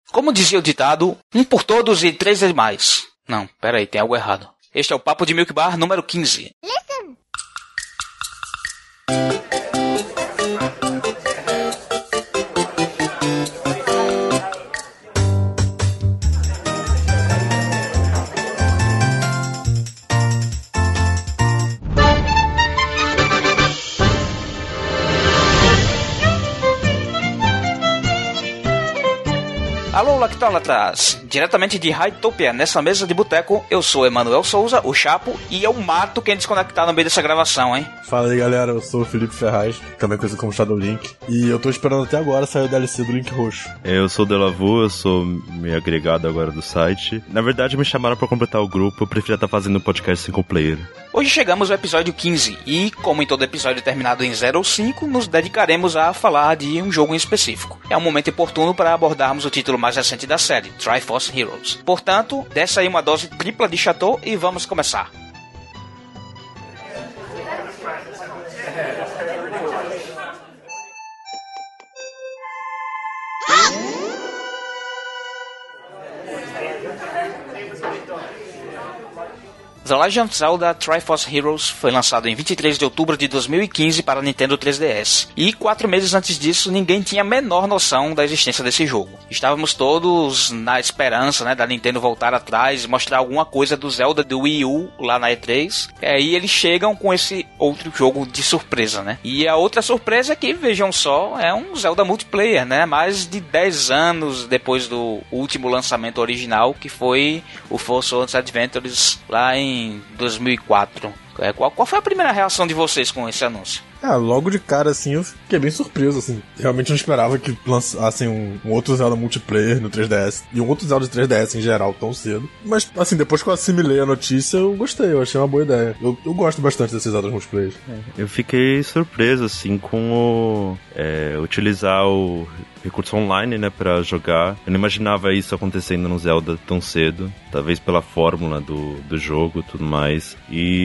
Como dizia o ditado, um por todos e 3 demais. Não, peraí, tem algo errado. Este é o Papo de Milk Bar número 15. Listen. Alô, lactólatras! Diretamente de Hytopia, nessa mesa de boteco, eu sou Emanuel Souza, o Chapo, e eu mato quem desconectar no meio dessa gravação, hein? Fala aí, galera, eu sou o Felipe Ferraz, também conhecido como Shadow Link, e eu tô esperando até agora sair o DLC do Link Roxo. Eu sou o Delavu, eu sou meio agregado agora do site. Na verdade, me chamaram pra completar o grupo, eu preferia estar fazendo um podcast single player. Hoje chegamos ao episódio 15, e como em todo episódio terminado em 0 ou 5, nos dedicaremos a falar de um jogo em específico. É um momento oportuno para abordarmos o título mais recente da série, Triforce Heroes. Portanto, desce aí uma dose tripla de Chateau e vamos começar. The Legend of Zelda Triforce Heroes foi lançado em 23 de outubro de 2015 para Nintendo 3DS. E 4 meses antes disso, ninguém tinha a menor noção da existência desse jogo. Estávamos todos na esperança, né, da Nintendo voltar atrás e mostrar alguma coisa do Zelda do Wii U lá na E3. E eles chegam com esse outro jogo de surpresa, né? E a outra surpresa é que, vejam só, é um Zelda multiplayer, né? Mais de 10 anos depois do último lançamento original, que foi o Four Swords Adventures lá em 2004. Qual foi a primeira reação de vocês com esse anúncio? Logo de cara, assim, eu fiquei bem surpreso, assim. Realmente não esperava que lançassem um outro Zelda multiplayer no 3DS e um outro Zelda de 3DS em geral tão cedo. Mas, assim, depois que eu assimilei a notícia, eu gostei, eu achei uma boa ideia. Eu gosto bastante desses Zelda multiplayer. Eu fiquei surpreso, assim, com utilizar o recurso online, né, pra jogar. Eu não imaginava isso acontecendo no Zelda tão cedo, talvez pela fórmula do jogo e tudo mais.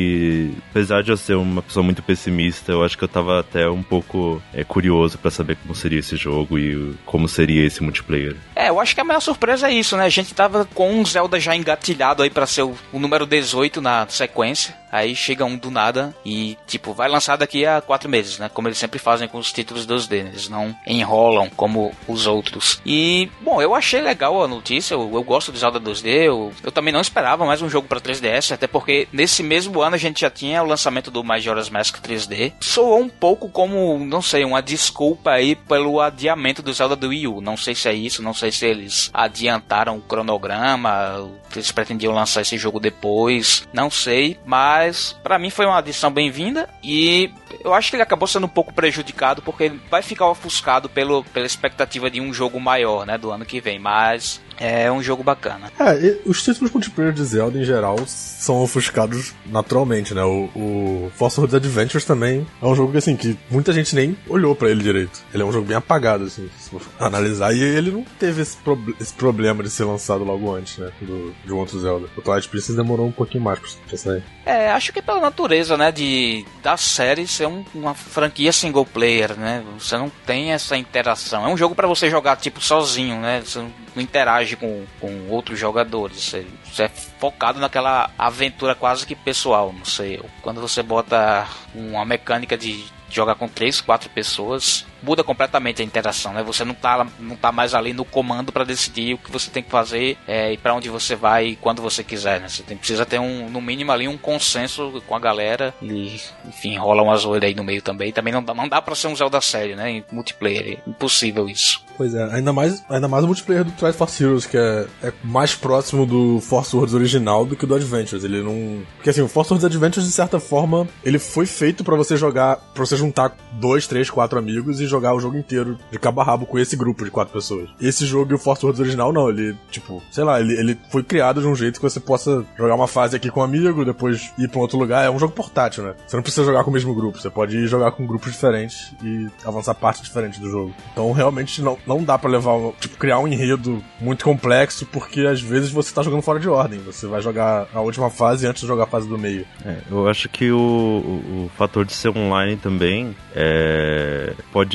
E apesar de eu ser uma pessoa muito pessimista, eu acho que eu tava até um pouco curioso pra saber como seria esse jogo e como seria esse multiplayer. Eu acho que a maior surpresa é isso, né? A gente tava com um Zelda já engatilhado aí pra ser o número 18 na sequência. Aí chega um do nada e, tipo, vai lançar daqui a 4 meses, né? Como eles sempre fazem com os títulos 2D, né? Eles não enrolam como os outros. E, bom, eu achei legal a notícia, eu gosto de Zelda 2D, eu também não esperava mais um jogo pra 3DS, até porque nesse mesmo ano a gente já tinha o lançamento do Majora's Mask 3D. Soou um pouco como, não sei, uma desculpa aí pelo adiamento do Zelda do Wii U. Não sei se é isso, não sei se eles adiantaram o cronograma, eles pretendiam lançar esse jogo depois, não sei, mas pra mim foi uma adição bem-vinda e eu acho que ele acabou sendo um pouco prejudicado porque ele vai ficar ofuscado pela expectativa de um jogo maior, né, do ano que vem, mas é um jogo bacana. Os títulos multiplayer de Zelda em geral são ofuscados naturalmente, né? O Four Swords Adventures também é um jogo que, assim, que muita gente nem olhou pra ele direito. Ele é um jogo bem apagado, assim, se for analisar. E ele não teve esse problema de ser lançado logo antes, né? De um outro Zelda. O Twilight Princess demorou um pouquinho mais pra sair. Acho que pela natureza, né, da série ser uma franquia single player, né? Você não tem essa interação. É um jogo pra você jogar, tipo, sozinho, né? Você não interage com outros jogadores. Você é focado naquela aventura quase que pessoal, não sei. Quando você bota uma mecânica de jogar com 3, 4 pessoas, muda completamente a interação, né? Você não tá mais ali no comando para decidir o que você tem que fazer e para onde você vai e quando você quiser, né? Você precisa ter no mínimo ali um consenso com a galera e, enfim, rola uma zoeira aí no meio também. Também não dá pra ser um Zelda sério, né? Em multiplayer, é impossível isso. Pois é, ainda mais o multiplayer do Triforce Heroes, que é mais próximo do Four Swords original do que do Adventures. Ele não... Porque assim, o Four Swords Adventures, de certa forma, ele foi feito pra você jogar, pra você juntar 2, 3, 4 amigos e jogar o jogo inteiro de cabo a rabo com esse grupo de 4 pessoas. Esse jogo e o Four Swords original não, ele, tipo, sei lá, ele foi criado de um jeito que você possa jogar uma fase aqui com um amigo, depois ir pra um outro lugar. É um jogo portátil, né? Você não precisa jogar com o mesmo grupo, você pode ir jogar com grupos diferentes e avançar partes diferentes do jogo. Então realmente não dá pra levar, tipo, criar um enredo muito complexo, porque às vezes você tá jogando fora de ordem. Você vai jogar a última fase antes de jogar a fase do meio. Eu acho que o fator de ser online também pode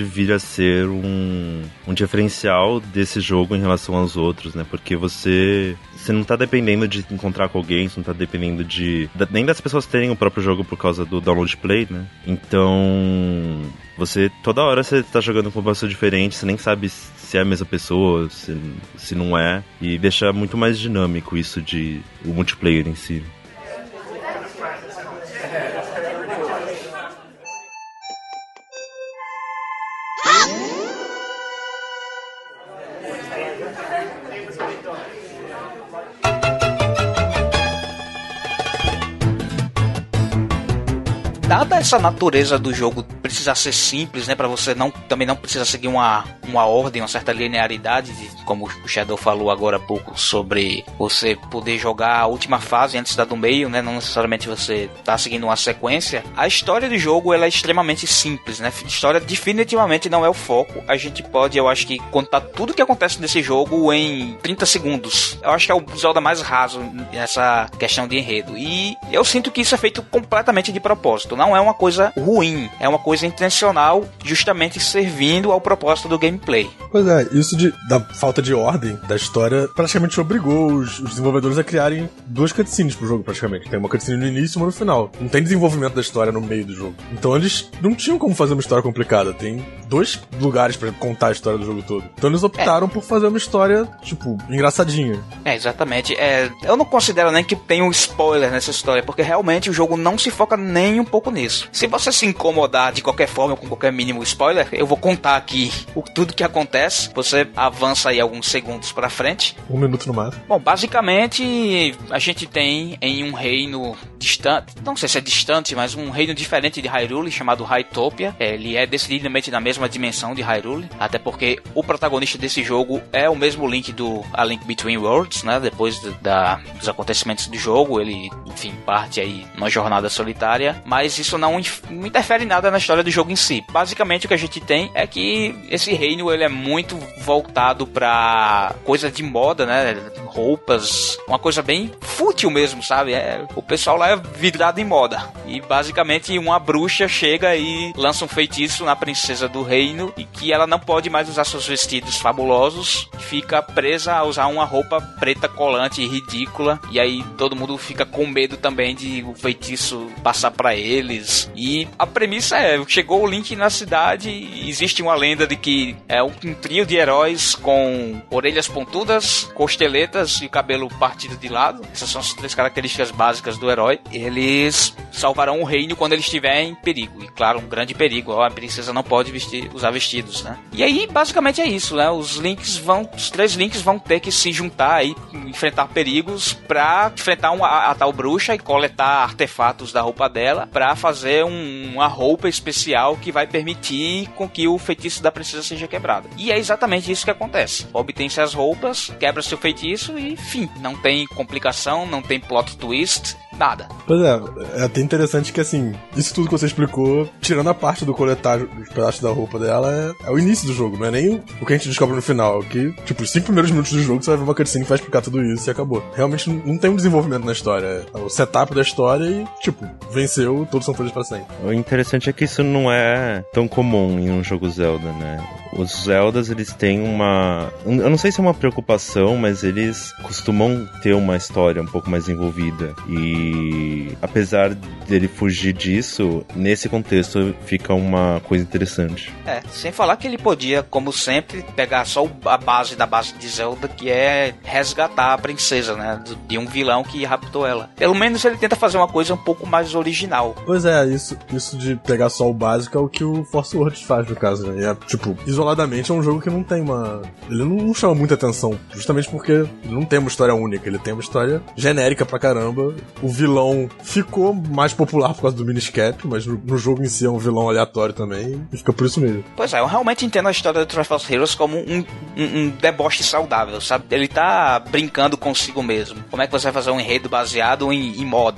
vir a ser um diferencial desse jogo em relação aos outros, né? Porque você não tá dependendo de encontrar com alguém, você não tá dependendo nem das pessoas terem o próprio jogo por causa do download play, né? Então, toda hora você tá jogando com uma pessoa diferente, você nem sabe se é a mesma pessoa, se não é, e deixa muito mais dinâmico isso o multiplayer em si. Dada essa natureza do jogo precisar ser simples, né, para você também não precisa seguir uma ordem, uma certa linearidade, como o Shadow falou agora há pouco, sobre você poder jogar a última fase antes da do meio, né, não necessariamente você tá seguindo uma sequência. A história do jogo, ela é extremamente simples, né, a história definitivamente não é o foco. A gente pode, eu acho que, contar tudo que acontece nesse jogo em 30 segundos. Eu acho que é o Zelda mais raso nessa questão de enredo, e eu sinto que isso é feito completamente de propósito. Não é uma coisa ruim, é uma coisa intencional, justamente servindo ao propósito do gameplay. Pois é, isso da falta de ordem da história praticamente obrigou os desenvolvedores a criarem 2 cutscenes pro jogo, praticamente. Tem uma cutscene no início e uma no final. Não tem desenvolvimento da história no meio do jogo. Então eles não tinham como fazer uma história complicada. Tem 2 lugares pra contar a história do jogo todo. Então eles optaram por fazer uma história, tipo, engraçadinha. Exatamente. Eu não considero nem que tem um spoiler nessa história, porque realmente o jogo não se foca nem um pouco nisso. Se você se incomodar de qualquer forma com qualquer mínimo spoiler, eu vou contar aqui tudo que acontece. Você avança aí alguns segundos pra frente. 1 minuto no máximo. Bom, basicamente a gente tem em um reino distante, não sei se é distante, mas um reino diferente de Hyrule, chamado Hytopia. Ele é decididamente na mesma dimensão de Hyrule, até porque o protagonista desse jogo é o mesmo Link do A Link Between Worlds, né? Depois dos acontecimentos do jogo, ele, enfim, parte aí numa jornada solitária, mas isso não interfere em nada na história do jogo em si. Basicamente o que a gente tem é que esse reino, ele é muito voltado pra coisa de moda, né? Roupas, uma coisa bem fútil mesmo, sabe? O pessoal lá é vidrado em moda. E basicamente uma bruxa chega e lança um feitiço na princesa do reino, e que ela não pode mais usar seus vestidos fabulosos, fica presa a usar uma roupa preta colante e ridícula, e aí todo mundo fica com medo também de o feitiço passar pra eles. E a premissa chegou o Link na cidade, e existe uma lenda de que é um trio de heróis com orelhas pontudas, costeletas e o cabelo partido de lado. Essas são as 3 características básicas do herói. Eles salvarão o reino quando ele estiver em perigo, e claro, um grande perigo. A princesa não pode usar vestidos, né? E aí basicamente é isso, né? Os 3 Links vão ter que se juntar aí, enfrentar perigos pra enfrentar a tal bruxa e coletar artefatos da roupa dela pra fazer uma roupa especial que vai permitir com que o feitiço da princesa seja quebrado. E é exatamente isso que acontece. Obtém-se as roupas, quebra seu feitiço e fim. Não tem complicação, não tem plot twist, nada. Pois é até interessante que, assim, isso tudo que você explicou, tirando a parte do coletar os pedaços da roupa dela, é o início do jogo, não é nem o que a gente descobre no final, que, tipo, os 5 primeiros minutos do jogo você vai ver uma cutscene que vai explicar tudo isso e acabou. Realmente não tem um desenvolvimento na história, é o setup da história e, tipo, venceu, todos são felizes pra sempre. O interessante é que isso não é tão comum em um jogo Zelda, né? Os Zeldas, eles têm eu não sei se é uma preocupação, mas eles costumam ter uma história um pouco mais envolvida. E apesar dele fugir disso, nesse contexto fica uma coisa interessante. Sem falar que ele podia, como sempre, pegar só a base da base de Zelda, que é resgatar a princesa, né? De um vilão que raptou ela. Pelo menos ele tenta fazer uma coisa um pouco mais original. Pois é, isso de pegar só o básico é o que o Force Words faz, no caso, né? É, tipo, isoladamente é um jogo que não tem ele não chama muita atenção, justamente porque ele não tem uma história única, ele tem uma história genérica pra caramba. O vilão ficou mais popular por causa do Miniscap, mas no jogo em si é um vilão aleatório também, e fica por isso mesmo. Pois é, eu realmente entendo a história do Triforce Heroes como um deboche saudável, sabe? Ele tá brincando consigo mesmo. Como é que você vai fazer um enredo baseado em moda?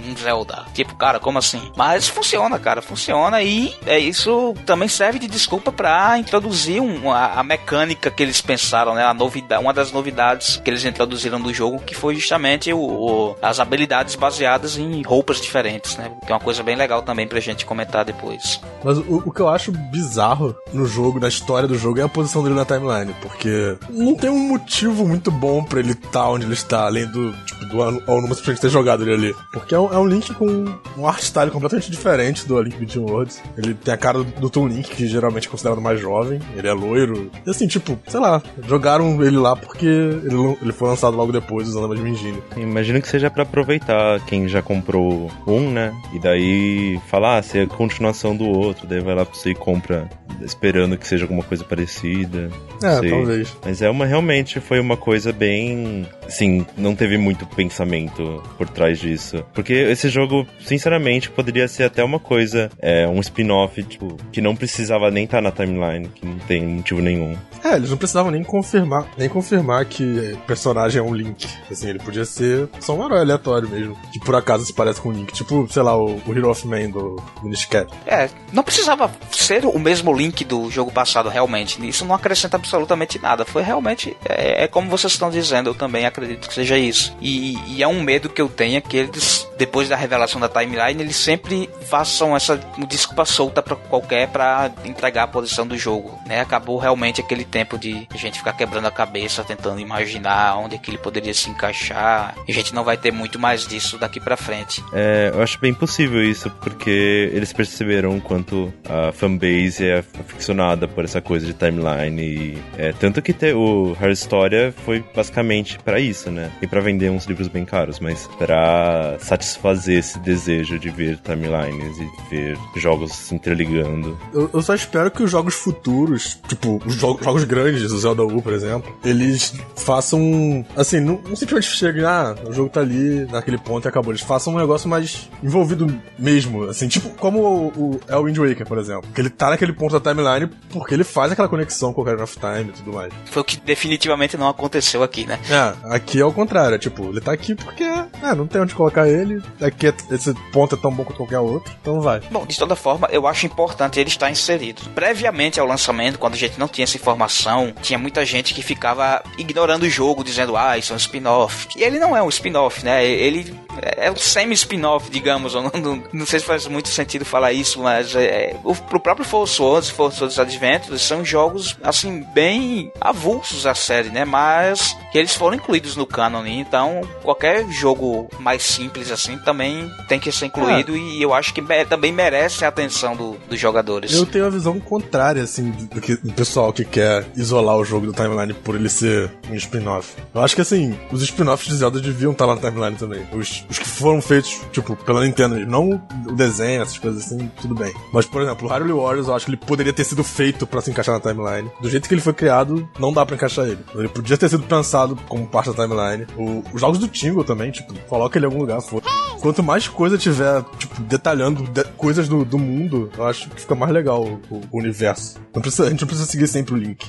um Zelda. Tipo, cara, como assim? Mas funciona, cara, funciona, e isso também serve de desculpa pra introduzir a mecânica que eles pensaram, né? Uma das novidades que eles introduziram no jogo, que foi justamente as habilidades baseadas em roupas diferentes, né? Que é uma coisa bem legal também pra gente comentar depois. Mas o que eu acho bizarro no jogo, na história do jogo, é a posição dele na timeline, porque não tem um motivo muito bom pra ele estar onde ele está, além do Aonuma simplesmente ter jogado ele ali. Porque é um Link com um art style completamente diferente do A Link Between Worlds. Ele tem a cara do Toon Link, que geralmente é considerado mais jovem, ele é loiro. E assim, tipo, sei lá, jogaram ele lá porque ele foi lançado logo depois usando a mesma engine. Imagino que seja pra aproveitar quem já comprou um, né? E daí falar, se é continuação do outro, daí vai lá pra você e compra esperando que seja alguma coisa parecida. Talvez. Mas realmente foi uma coisa bem... Assim, não teve muito pensamento por trás disso. Porque esse jogo, sinceramente, poderia ser até uma coisa, um spin-off, tipo, que não precisava nem estar na timeline, que não tem motivo nenhum. Eles não precisavam nem confirmar que o personagem é um Link. Assim, ele podia ser só um herói aleatório mesmo, que por acaso se parece com o Link. Tipo, sei lá, o Hero of Man do Minish Cap. Não precisava ser o mesmo Link do jogo passado, realmente. Isso não acrescenta absolutamente nada. Foi realmente... como vocês estão dizendo, eu também acredito que seja isso. E é um medo que eu tenho, que eles, depois da revelação da timeline, eles sempre façam essa desculpa solta pra entregar a posição do jogo, né? Acabou realmente aquele tempo de a gente ficar quebrando a cabeça, tentando imaginar onde é que ele poderia se encaixar. E a gente não vai ter muito mais disso daqui pra frente. Eu acho bem possível isso, porque eles perceberam o quanto a fanbase é aficionada por essa coisa de timeline. Tanto que o Her Story foi basicamente pra isso, né? E pra vender uns livros bem caros, mas pra satisfazer esse desejo de ver timelines e ver jogos se interligando. Eu só espero que os jogos futuros, tipo, os jogos grandes, o Zelda U, por exemplo, eles façam, assim, não simplesmente cheguem, o jogo tá ali, naquele ponto e acabou. Eles façam um negócio mais envolvido mesmo, assim, tipo, como o Wind Waker, por exemplo. Que ele tá naquele ponto da timeline porque ele faz aquela conexão com o Ocarina of Time e tudo mais. Foi o que definitivamente não aconteceu aqui, né? Aqui é o contrário, tipo, ele tá aqui porque, não tem onde colocar ele, aqui esse ponto é tão bom quanto qualquer outro, então vai. Bom, de toda forma, eu acho importante ele estar inserido. Previamente ao lançamento, quando a gente não tinha essa informação, tinha muita gente que ficava ignorando o jogo, dizendo, isso é um spin-off. E ele não é um spin-off, né? Ele é um semi-spin-off, digamos. Eu não sei se faz muito sentido falar isso, mas pro próprio Force Words Adventures são jogos, assim, bem avulsos a série, né? Mas que eles foram incluídos no canon, então qualquer jogo mais simples assim também tem que ser incluído, e eu acho que também merece a atenção dos jogadores. Eu tenho a visão contrária, assim, do pessoal que quer isolar o jogo do timeline por ele ser um spin-off. Eu acho que, assim, os spin-offs de Zelda deviam estar lá na timeline também. Os que foram feitos, tipo, pela Nintendo, não o desenho, essas coisas assim, tudo bem. Mas, por exemplo, o Hyrule Warriors, eu acho que ele poderia ter sido feito pra se encaixar na timeline. Do jeito que ele foi criado, não dá pra encaixar ele. Ele podia ter sido pensado como parte da timeline. Os jogos do Tingle também, tipo, coloca ele em algum lugar, Quanto mais coisa tiver, tipo, detalhando coisas do mundo, eu acho que fica mais legal o universo. A gente não precisa seguir sempre o Link.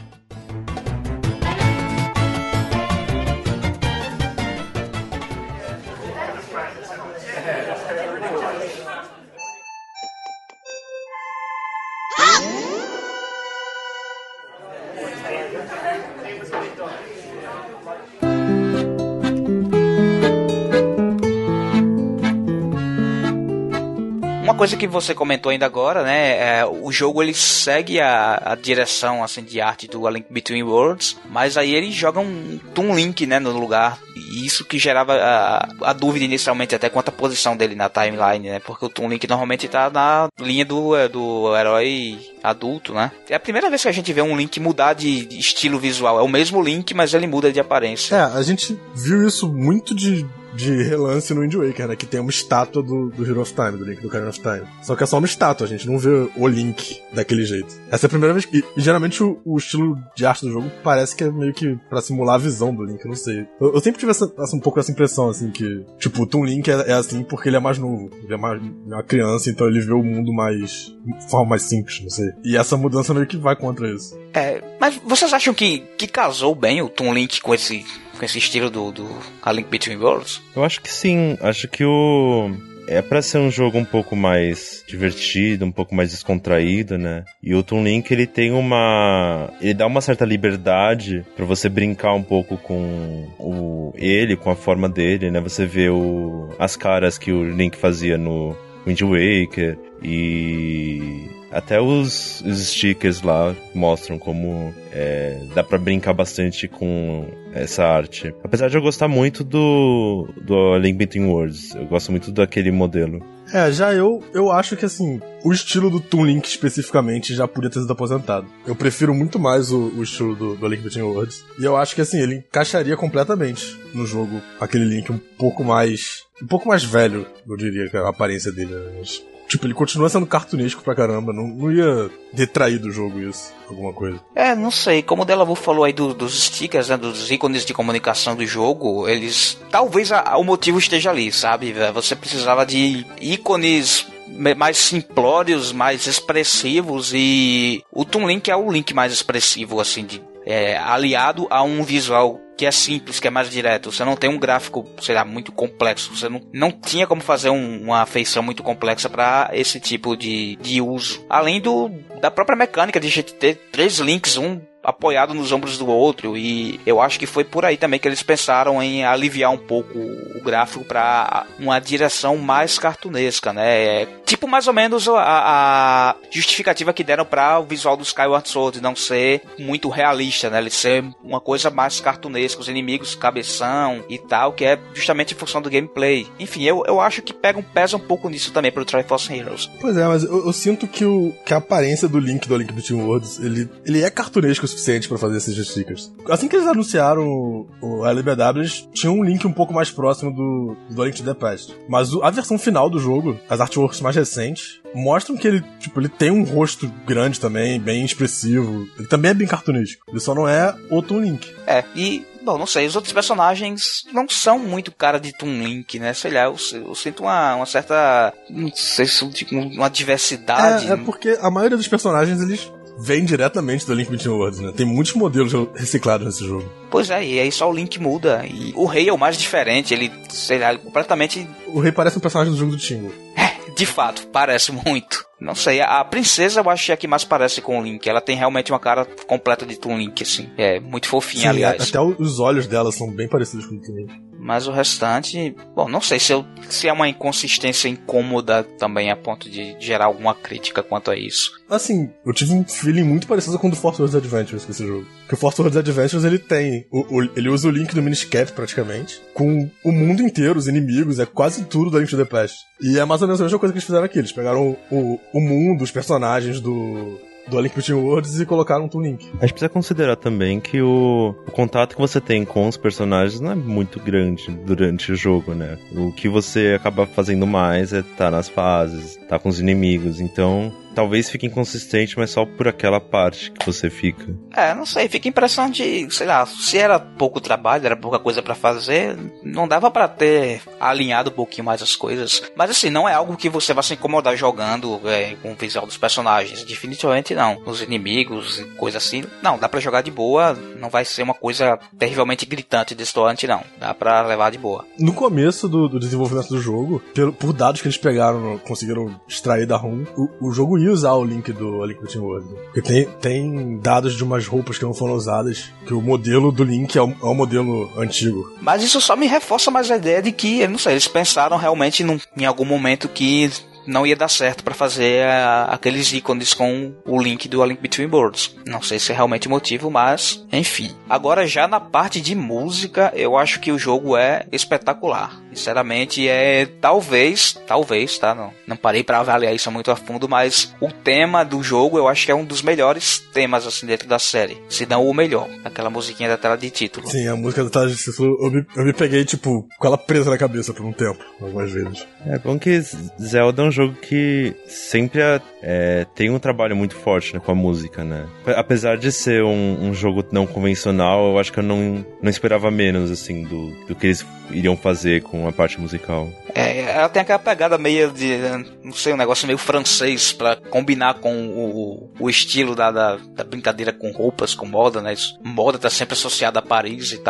Uma coisa que você comentou ainda agora, né, o jogo ele segue a direção assim de arte do A Link Between Worlds, mas aí ele joga um Toon Link, né, no lugar, e isso que gerava a dúvida inicialmente até quanto à posição dele na timeline, né, porque o Toon Link normalmente tá na linha do herói adulto, né. É a primeira vez que a gente vê um Link mudar de estilo visual, é o mesmo Link, mas ele muda de aparência. A gente viu isso muito de relance no Wind Waker, né? Que tem uma estátua do Hero of Time, do Link do Ocarina of Time. Só que é só uma estátua, a gente não vê o Link daquele jeito. Essa é a primeira vez que... E geralmente o estilo de arte do jogo parece que é meio que pra simular a visão do Link, eu não sei. Eu sempre tive um pouco essa impressão, assim, que... Tipo, o Toon Link é assim porque ele é mais novo. Ele é uma criança, então ele vê o mundo de forma mais simples, não sei. E essa mudança meio que vai contra isso. Mas vocês acham que casou bem o Toon Link com esse estilo do A Link Between Worlds? Eu acho que sim. Acho que é pra ser um jogo um pouco mais divertido, um pouco mais descontraído, né? E o Toon Link, ele dá uma certa liberdade pra você brincar um pouco com com a forma dele, né? Você vê as caras que o Link fazia no Wind Waker e até os stickers lá mostram como dá pra brincar bastante com essa arte. Apesar de eu gostar muito do A Link Between Worlds, eu gosto muito daquele modelo. Já eu acho que, assim, o estilo do Toon Link especificamente já podia ter sido aposentado. Eu prefiro muito mais o estilo do A Link Between Worlds. E eu acho que, assim, ele encaixaria completamente no jogo aquele Link um pouco mais velho, eu diria, que a aparência dele. Mas, tipo, ele continua sendo cartunesco pra caramba, não ia detrair do jogo isso, alguma coisa. Não sei, como o Delavu falou aí dos stickers, né, dos ícones de comunicação do jogo, eles... Talvez o motivo esteja ali, sabe? Você precisava de ícones mais simplórios, mais expressivos, e o Toon Link é o Link mais expressivo, assim, aliado a um visual que é simples, que é mais direto. Você não tem um gráfico, sei lá, muito complexo. Você não tinha como fazer uma feição muito complexa para esse tipo de uso. Além da própria mecânica de a gente ter 3 links, um apoiado nos ombros do outro, e eu acho que foi por aí também que eles pensaram em aliviar um pouco o gráfico para uma direção mais cartunesca, né? Tipo mais ou menos a justificativa que deram para o visual do Skyward Sword não ser muito realista, né? Ele ser uma coisa mais cartunesca, os inimigos cabeção e tal, que é justamente em função do gameplay. Enfim, eu acho que pesa um pouco nisso também pro Triforce Heroes. Pois é, mas eu sinto que a aparência do Link Between Worlds, ele é cartunesco o suficiente pra fazer esses stickers. Assim que eles anunciaram a LBW, eles tinham um Link um pouco mais próximo do Link to the Past. Mas a versão final do jogo, as artworks mais recentes, mostram que ele tem um rosto grande também, bem expressivo. Ele também é bem cartunesco. Ele só não é o Toon Link. Bom, não sei, os outros personagens não são muito cara de Toon Link, né? Sei lá, eu sinto uma certa... Não sei se uma diversidade. É porque a maioria dos personagens, eles vêm diretamente do Link Between Worlds, né? Tem muitos modelos reciclados nesse jogo. Pois é, e aí só o Link muda. E o Rei é o mais diferente, ele, sei lá, completamente... O Rei parece um personagem do jogo do Tingle. De fato, parece muito. Não sei, a princesa eu acho que é a que mais parece com o Link. Ela tem realmente uma cara completa de Toon Link, assim. É muito fofinha, sim, aliás. Até os olhos dela são bem parecidos com o Toon Link. Mas o restante... Bom, não sei se é uma inconsistência incômoda também a ponto de gerar alguma crítica quanto a isso. Assim, eu tive um feeling muito parecido com o do Force Words Adventures com esse jogo. Porque o Force Words Adventures, ele tem... ele usa o Link do Miniscap, praticamente, com o mundo inteiro, os inimigos, é quase tudo da Link to the Past. E é mais ou menos a mesma coisa que eles fizeram aqui. Eles pegaram o mundo, os personagens do A Link Between Worlds e colocaram um Toon Link. A gente precisa considerar também que o contato que você tem com os personagens não é muito grande durante o jogo, né? O que você acaba fazendo mais é estar nas fases, estar com os inimigos, então... Talvez fique inconsistente, mas só por aquela parte que você fica. Não sei, fica a impressão de, sei lá, se era pouco trabalho, era pouca coisa pra fazer, não dava pra ter alinhado um pouquinho mais as coisas. Mas assim, não é algo que você vai se incomodar jogando com o visual dos personagens, definitivamente não. Os inimigos e coisa assim, não, dá pra jogar de boa, não vai ser uma coisa terrivelmente gritante, destoante não, dá pra levar de boa. No começo do desenvolvimento do jogo, por dados que eles pegaram, conseguiram extrair da ROM, o jogo ia usar o link do A Link Between Worlds. Porque tem dados de umas roupas que não foram usadas, que o modelo do Link é o modelo antigo. Mas isso só me reforça mais a ideia de que, eu não sei, eles pensaram realmente em algum momento que não ia dar certo pra fazer aqueles ícones com o link do A Link Between Worlds. Não sei se é realmente o motivo, mas enfim. Agora já na parte de música, eu acho que o jogo é espetacular. Sinceramente, talvez, tá? Não parei pra avaliar isso muito a fundo, mas o tema do jogo eu acho que é um dos melhores temas assim dentro da série. Se não o melhor. Aquela musiquinha da tela de título. Sim, a música da tela de título, eu me peguei, tipo, com ela presa na cabeça por um tempo, algumas vezes. É bom que Zelda é um jogo que sempre tem um trabalho muito forte, né, com a música, né? Apesar de ser um jogo não convencional, eu acho que eu não esperava menos, assim, do que eles iriam fazer com a parte musical. Ela tem aquela pegada meio de, não sei, um negócio meio francês pra combinar com o estilo da brincadeira com roupas, com moda, né? Moda tá sempre associada a Paris e tal.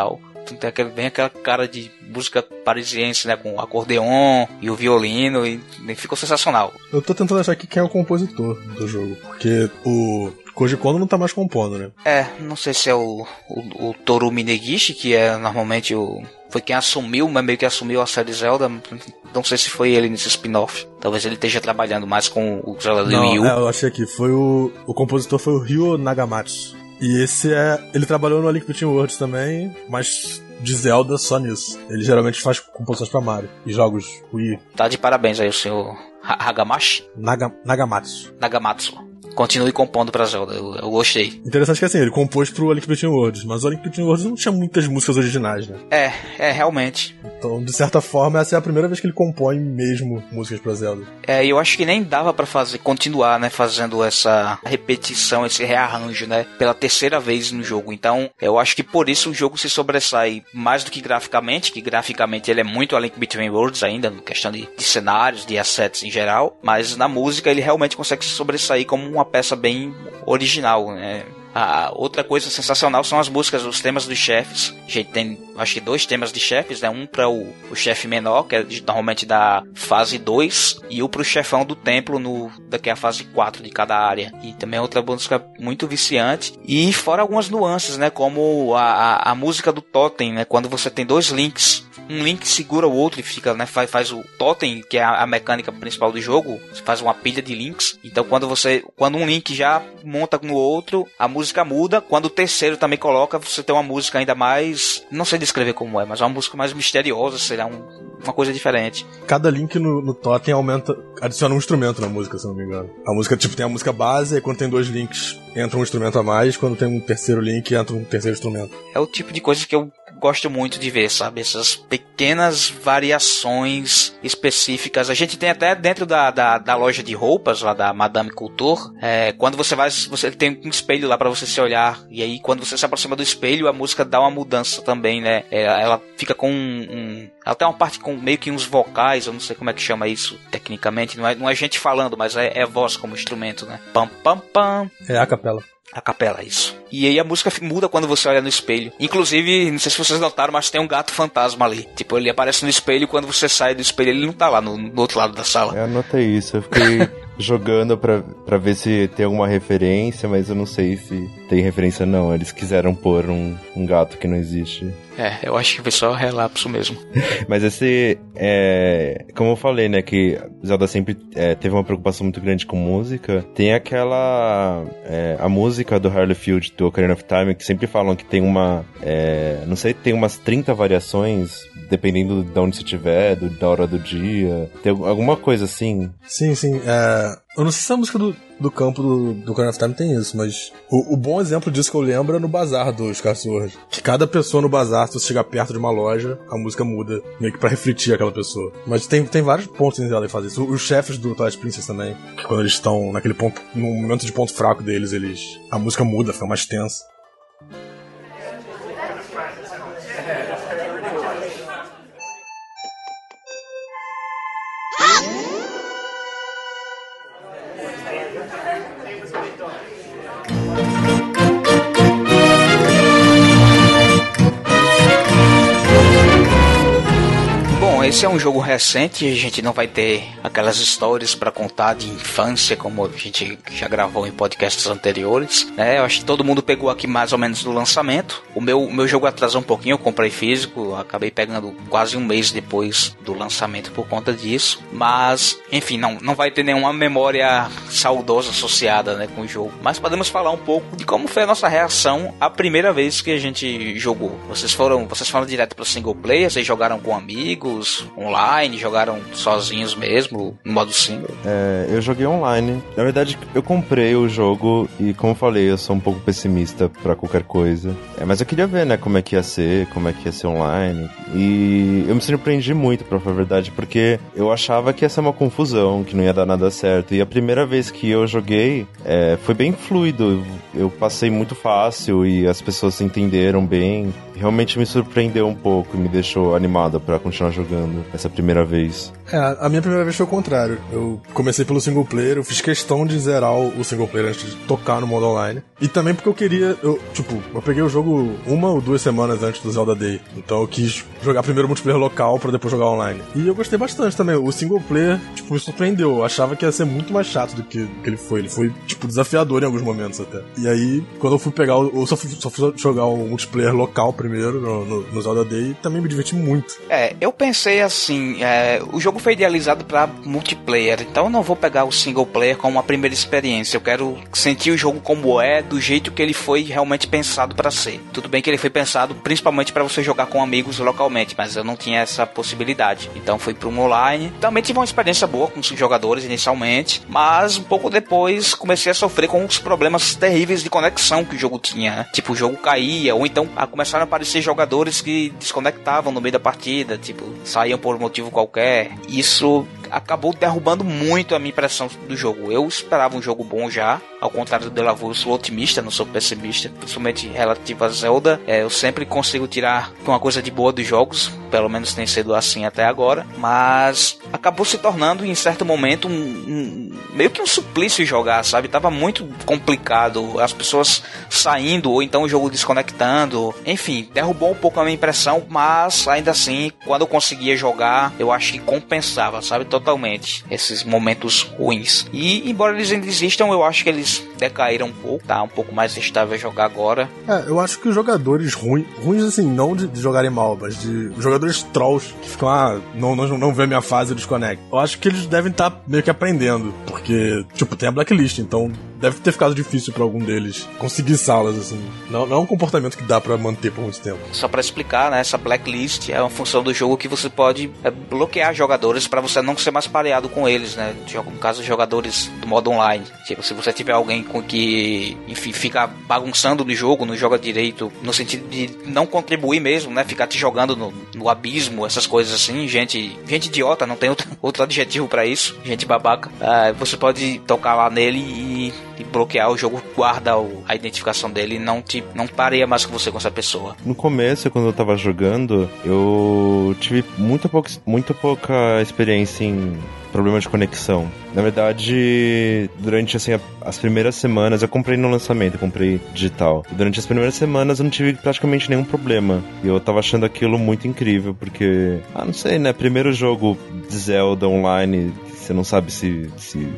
Tem bem aquela cara de música parisiense, né? Com acordeon e o violino, e ficou sensacional. Eu tô tentando achar aqui quem é o compositor do jogo, porque o Koji Kondo não tá mais compondo, né? Não sei se é o Toru Minegishi, que é normalmente foi quem assumiu, mas meio que assumiu a série Zelda. Não sei se foi ele nesse spin-off. Talvez ele esteja trabalhando mais com o Zelda do Wii U. Eu achei aqui, o compositor foi o Ryo Nagamatsu. E ele trabalhou no A Link Between Worlds também, mas de Zelda só nisso. Ele geralmente faz composições pra Mario e jogos Wii. Tá de parabéns aí o senhor Hagamashi? Nagamatsu. Continue compondo pra Zelda, eu gostei. Interessante que assim, ele compôs pro A Link Between Worlds, mas o A Link Between Worlds não tinha muitas músicas originais, né? Realmente. Então, de certa forma, essa é a primeira vez que ele compõe mesmo músicas pra Zelda. Eu acho que nem dava pra continuar, né, fazendo essa repetição, esse rearranjo, né, pela terceira vez no jogo. Então, eu acho que por isso o jogo se sobressai mais do que graficamente, ele é muito A Link Between Worlds ainda, na questão de cenários, de assets em geral, mas na música ele realmente consegue se sobressair como uma peça bem original, né? A outra coisa sensacional são as músicas, os temas dos chefes. A gente tem, acho que 2 temas de chefes, né? Um para o chefe menor, que é normalmente da fase 2, e o pro chefão do templo, que é a fase 4 de cada área. E também é outra música muito viciante. E fora algumas nuances, né? Como a música do totem, né? Quando você tem 2 links, um link segura o outro e fica, né? Faz o totem, que é a mecânica principal do jogo, faz uma pilha de links. Então quando um link já monta no outro, a música muda. Quando o terceiro também coloca, você tem uma música ainda mais, não sei descrever como é, mas uma música mais misteriosa, será uma coisa diferente. Cada link no totem adiciona um instrumento na música, se não me engano. A música, tem a música base, e quando tem 2 links, entra um instrumento a mais, quando tem um terceiro link, entra um terceiro instrumento. É o tipo de coisa que eu gosto muito de ver, sabe? Essas pequenas variações específicas. A gente tem até dentro da loja de roupas, lá da Madame Couture, quando você tem um espelho lá pra você se olhar, e aí quando você se aproxima do espelho, a música dá uma mudança também, né? Ela fica com ela tem uma parte com meio que uns vocais, eu não sei como é que chama isso tecnicamente, não é gente falando, mas é voz como instrumento, né? Pam, pam, pam. É a capela. A capela, isso. E aí a música muda quando você olha no espelho. Inclusive, não sei se vocês notaram, mas tem um gato fantasma ali. Tipo, ele aparece no espelho e quando você sai do espelho, ele não tá lá no outro lado da sala. Eu anotei isso, eu fiquei jogando pra ver se tem alguma referência, mas eu não sei se tem referência não. Eles quiseram pôr um gato que não existe. Eu acho que foi só relapso mesmo. Mas como eu falei, né, que Zelda sempre teve uma preocupação muito grande com música. Tem aquela a música do Harley Field do Ocarina of Time, que sempre falam que tem não sei, tem umas 30 variações, dependendo de onde você estiver, da hora do dia. Tem alguma coisa assim? Sim. Eu não sei se a música do campo do Ocarina of Time tem isso, mas o bom exemplo disso que eu lembro é no bazar do Skyward Sword. Que cada pessoa no bazar, se você chegar perto de uma loja, a música muda, meio que pra refletir aquela pessoa. Mas tem vários pontos em Zelda que fazem isso. Os chefes do Twilight Princess também, que quando eles estão naquele ponto, no momento de ponto fraco deles, a música muda, fica mais tensa. Esse é um jogo recente, a gente não vai ter aquelas histórias pra contar de infância, como a gente já gravou em podcasts anteriores, né? Eu acho que todo mundo pegou aqui mais ou menos no lançamento. O meu jogo atrasou um pouquinho, eu comprei físico, acabei pegando quase um mês depois do lançamento por conta disso. Mas, enfim, não vai ter nenhuma memória saudosa associada, né, com o jogo. Mas podemos falar um pouco de como foi a nossa reação a primeira vez que a gente jogou. Vocês foram direto pro single player, vocês jogaram com amigos, online, jogaram sozinhos mesmo, no modo single? Eu joguei online. Na verdade, eu comprei o jogo e, como eu falei, eu sou um pouco pessimista pra qualquer coisa. Mas eu queria ver, né, como é que ia ser online. E eu me surpreendi muito, pra falar a verdade, porque eu achava que ia ser uma confusão, que não ia dar nada certo. E a primeira vez que eu joguei, foi bem fluido. Eu passei muito fácil e as pessoas se entenderam bem. realmente me surpreendeu um pouco e me deixou animado pra continuar jogando essa primeira vez. A minha primeira vez foi o contrário. Eu comecei pelo single player, eu fiz questão de zerar o single player antes de tocar no modo online. E também porque eu queria, eu peguei o jogo 1 ou 2 semanas antes do Zelda Day. Então eu quis jogar primeiro multiplayer local pra depois jogar online. E eu gostei bastante também. O single player, me surpreendeu. Eu achava que ia ser muito mais chato do que ele foi. Ele foi, desafiador em alguns momentos até. E aí, quando eu fui pegar, eu só fui jogar o multiplayer local primeiro, no Zelda Day, e também me diverti muito. Eu pensei assim, o jogo foi idealizado pra multiplayer, então eu não vou pegar o single player como uma primeira experiência. Eu quero sentir o jogo como do jeito que ele foi realmente pensado pra ser. Tudo bem que ele foi pensado principalmente pra você jogar com amigos localmente, mas eu não tinha essa possibilidade. Então fui pro online. Também tive uma experiência boa com os jogadores inicialmente, mas um pouco depois comecei a sofrer com os problemas terríveis de conexão que o jogo tinha, né? Tipo, o jogo caía, ou então começaram a aparecer jogadores que desconectavam no meio da partida, saíam por um motivo qualquer. Isso acabou derrubando muito a minha impressão do jogo. Eu esperava um jogo bom já, ao contrário do Delavô, eu sou otimista, não sou pessimista, principalmente relativo a Zelda. Eu sempre consigo tirar uma coisa de boa dos jogos, pelo menos tem sido assim até agora, mas acabou se tornando em certo momento meio que um suplício jogar, sabe? Tava muito complicado, as pessoas saindo ou então o jogo desconectando, enfim, derrubou um pouco a minha impressão, mas ainda assim, quando eu conseguia jogar, eu acho que compensava, sabe? Totalmente esses momentos ruins. E embora eles ainda existam, eu acho que eles decaíram um pouco, tá um pouco mais estável jogar agora. Eu acho que os jogadores ruins assim, não de jogarem mal, mas de jogadores trolls que ficam, não vê a minha fase e desconectam. Eu acho que eles devem estar meio que aprendendo, porque, tem a blacklist, então deve ter ficado difícil pra algum deles conseguir salas, assim. Não é um comportamento que dá pra manter por muito tempo. Só pra explicar, né, essa blacklist é uma função do jogo que você pode bloquear jogadores pra você não ser mais pareado com eles, né? No caso, jogadores do modo online. Se você tiver alguém com que, enfim, fica bagunçando no jogo, não joga direito, no sentido de não contribuir mesmo, né? Ficar te jogando no abismo, essas coisas assim, gente idiota, não tem outro adjetivo pra isso, gente babaca. Você pode tocar lá nele e bloquear, o jogo guarda a identificação dele e não pareia mais com você, com essa pessoa. No começo, quando eu tava jogando, eu tive muito pouca experiência em problema de conexão. Na verdade, durante as primeiras semanas, eu comprei no lançamento, eu comprei digital. E durante as primeiras semanas eu não tive praticamente nenhum problema. E eu tava achando aquilo muito incrível, porque, não sei, né? Primeiro jogo de Zelda online, você não sabe se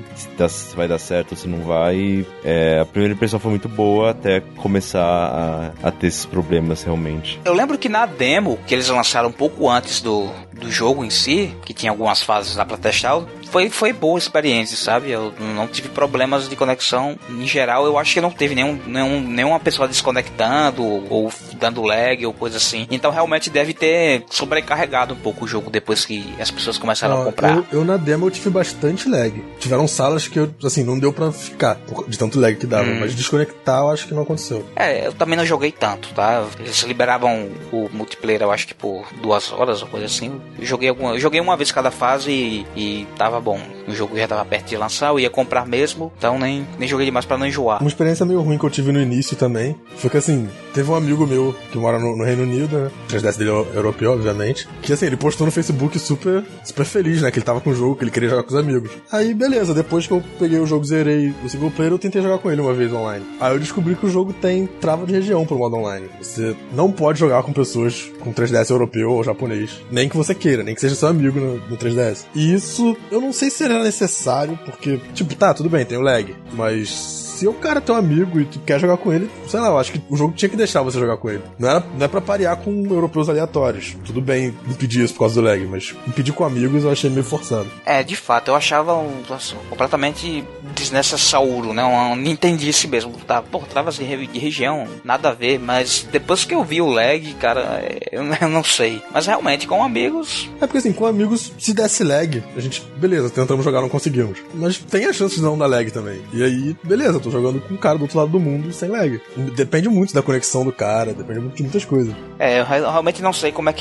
vai dar certo ou se não vai. A primeira impressão foi muito boa até começar a ter esses problemas realmente. Eu lembro que na demo, que eles lançaram um pouco antes do jogo em si, que tinha algumas fases lá pra testar, foi boa a experiência, sabe? Eu não tive problemas de conexão. Em geral, eu acho que não teve nenhuma pessoa desconectando ou dando lag ou coisa assim. Então realmente deve ter sobrecarregado um pouco o jogo depois que as pessoas começaram a comprar. Eu na demo eu tive bastante lag. Tiveram salas que não deu pra ficar de tanto lag que dava, mas desconectar eu acho que não aconteceu. Eu também não joguei tanto, tá? Eles liberavam o multiplayer, eu acho que por 2 horas ou coisa assim. Eu joguei uma vez cada fase e tava bom. O jogo já tava perto de lançar, eu ia comprar mesmo, então nem joguei demais pra não enjoar. Uma experiência meio ruim que eu tive no início também foi que teve um amigo meu que mora no Reino Unido, né? O 3DS dele é europeu, obviamente, que ele postou no Facebook super feliz, né? Que ele tava com o jogo, que ele queria jogar com os amigos. Aí beleza, depois que eu peguei o jogo, zerei o single player, eu tentei jogar com ele uma vez online. Aí eu descobri que o jogo tem trava de região pro modo online. Você não pode jogar com pessoas com 3DS europeu ou japonês, nem que você queira, nem que seja seu amigo no 3DS. E isso, eu não sei se era necessário, porque, tudo bem, tem o lag, mas se o cara é teu amigo e tu quer jogar com ele, sei lá, eu acho que o jogo tinha que deixar você jogar com ele. Não é pra parear com europeus aleatórios. Tudo bem impedir isso por causa do lag, mas impedir com amigos eu achei meio forçado. De fato, eu achava completamente desnecessário, né? Não entendi isso mesmo. Travas de região, nada a ver, mas depois que eu vi o lag, cara, eu não sei. Mas realmente, com amigos... porque com amigos, se desse lag, a gente, beleza, tentamos jogar, não conseguimos. Mas tem a chance de não dar lag também. E aí, beleza, tô jogando com um cara do outro lado do mundo sem lag. Depende muito da conexão do cara, depende muito de muitas coisas. Eu realmente não sei como é que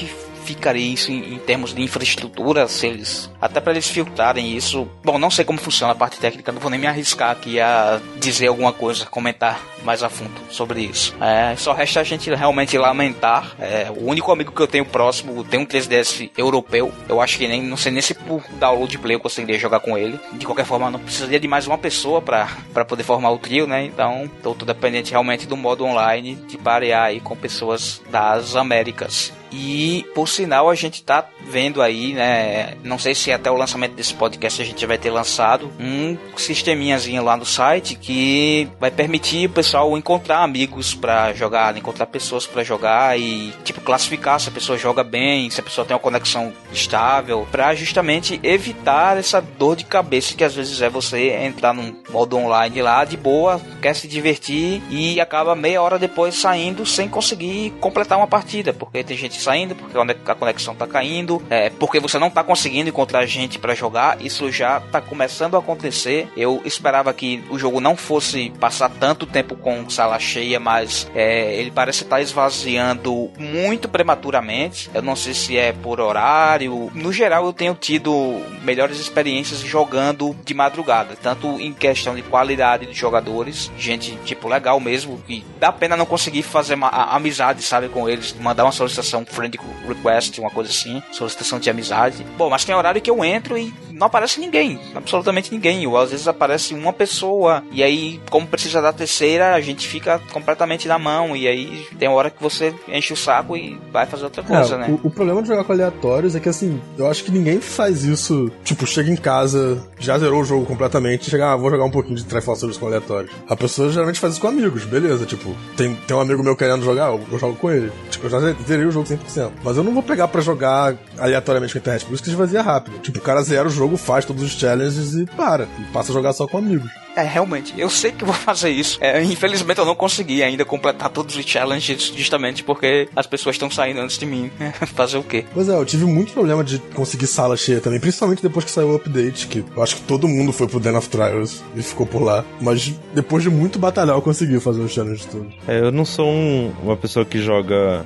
ficaria isso em termos de infraestrutura, se eles, até para eles filtrarem isso. Bom, não sei como funciona a parte técnica, não vou nem me arriscar aqui a dizer alguma coisa, comentar mais a fundo sobre isso. Só resta a gente realmente lamentar. O único amigo que eu tenho próximo tem um 3DS europeu. Eu acho que não sei nem se por download play eu conseguiria jogar com ele. De qualquer forma, não precisaria de mais uma pessoa para poder formar o trio, né? Então, tô dependente realmente do modo online de parear aí com pessoas das Américas. E, por sinal, a gente tá vendo aí, né, não sei se até o lançamento desse podcast a gente já vai ter lançado um sisteminhazinho lá no site que vai permitir o pessoal encontrar amigos pra jogar, encontrar pessoas pra jogar e, tipo, classificar se a pessoa joga bem, se a pessoa tem uma conexão estável, pra justamente evitar essa dor de cabeça que às vezes é você entrar num modo online lá de boa, quer se divertir e acaba meia hora depois saindo sem conseguir completar uma partida, porque tem gente saindo, porque a conexão tá caindo, porque você não tá conseguindo encontrar gente pra jogar. Isso já tá começando a acontecer. Eu esperava que o jogo não fosse passar tanto tempo com sala cheia, mas ele parece estar esvaziando muito prematuramente. Eu não sei se é por horário. No geral, eu tenho tido melhores experiências jogando de madrugada, tanto em questão de qualidade de jogadores, gente tipo legal mesmo, e dá pena não conseguir fazer uma amizade, sabe, com eles, mandar uma solicitação friend request, uma coisa assim, solicitação de amizade. Bom, mas tem horário que eu entro e não aparece ninguém, absolutamente ninguém, ou às vezes aparece uma pessoa, e aí, como precisa da terceira, a gente fica completamente na mão, e aí tem hora que você enche o saco e vai fazer outra coisa, né? O problema de jogar com aleatórios é que, assim, eu acho que ninguém faz isso, tipo, chega em casa, já zerou o jogo completamente, e chega, vou jogar um pouquinho de Triforce Heroes com aleatórios. A pessoa geralmente faz isso com amigos, beleza, tipo, tem um amigo meu querendo jogar, eu jogo com ele. Tipo, eu já zerei o jogo 100%. Mas eu não vou pegar pra jogar aleatoriamente com a internet, por isso que esvazia rápido. Tipo, o cara zera o jogo, faz todos os challenges e passa a jogar só com amigos. Realmente, eu sei que eu vou fazer isso. Infelizmente eu não consegui ainda completar todos os challenges, justamente porque as pessoas estão saindo antes de mim. Fazer o quê? Pois eu tive muito problema de conseguir sala cheia também, principalmente depois que saiu o update, que eu acho que todo mundo foi pro Den of Trials e ficou por lá. Mas depois de muito batalhar, eu consegui fazer os challenges todos. Eu não sou uma pessoa que joga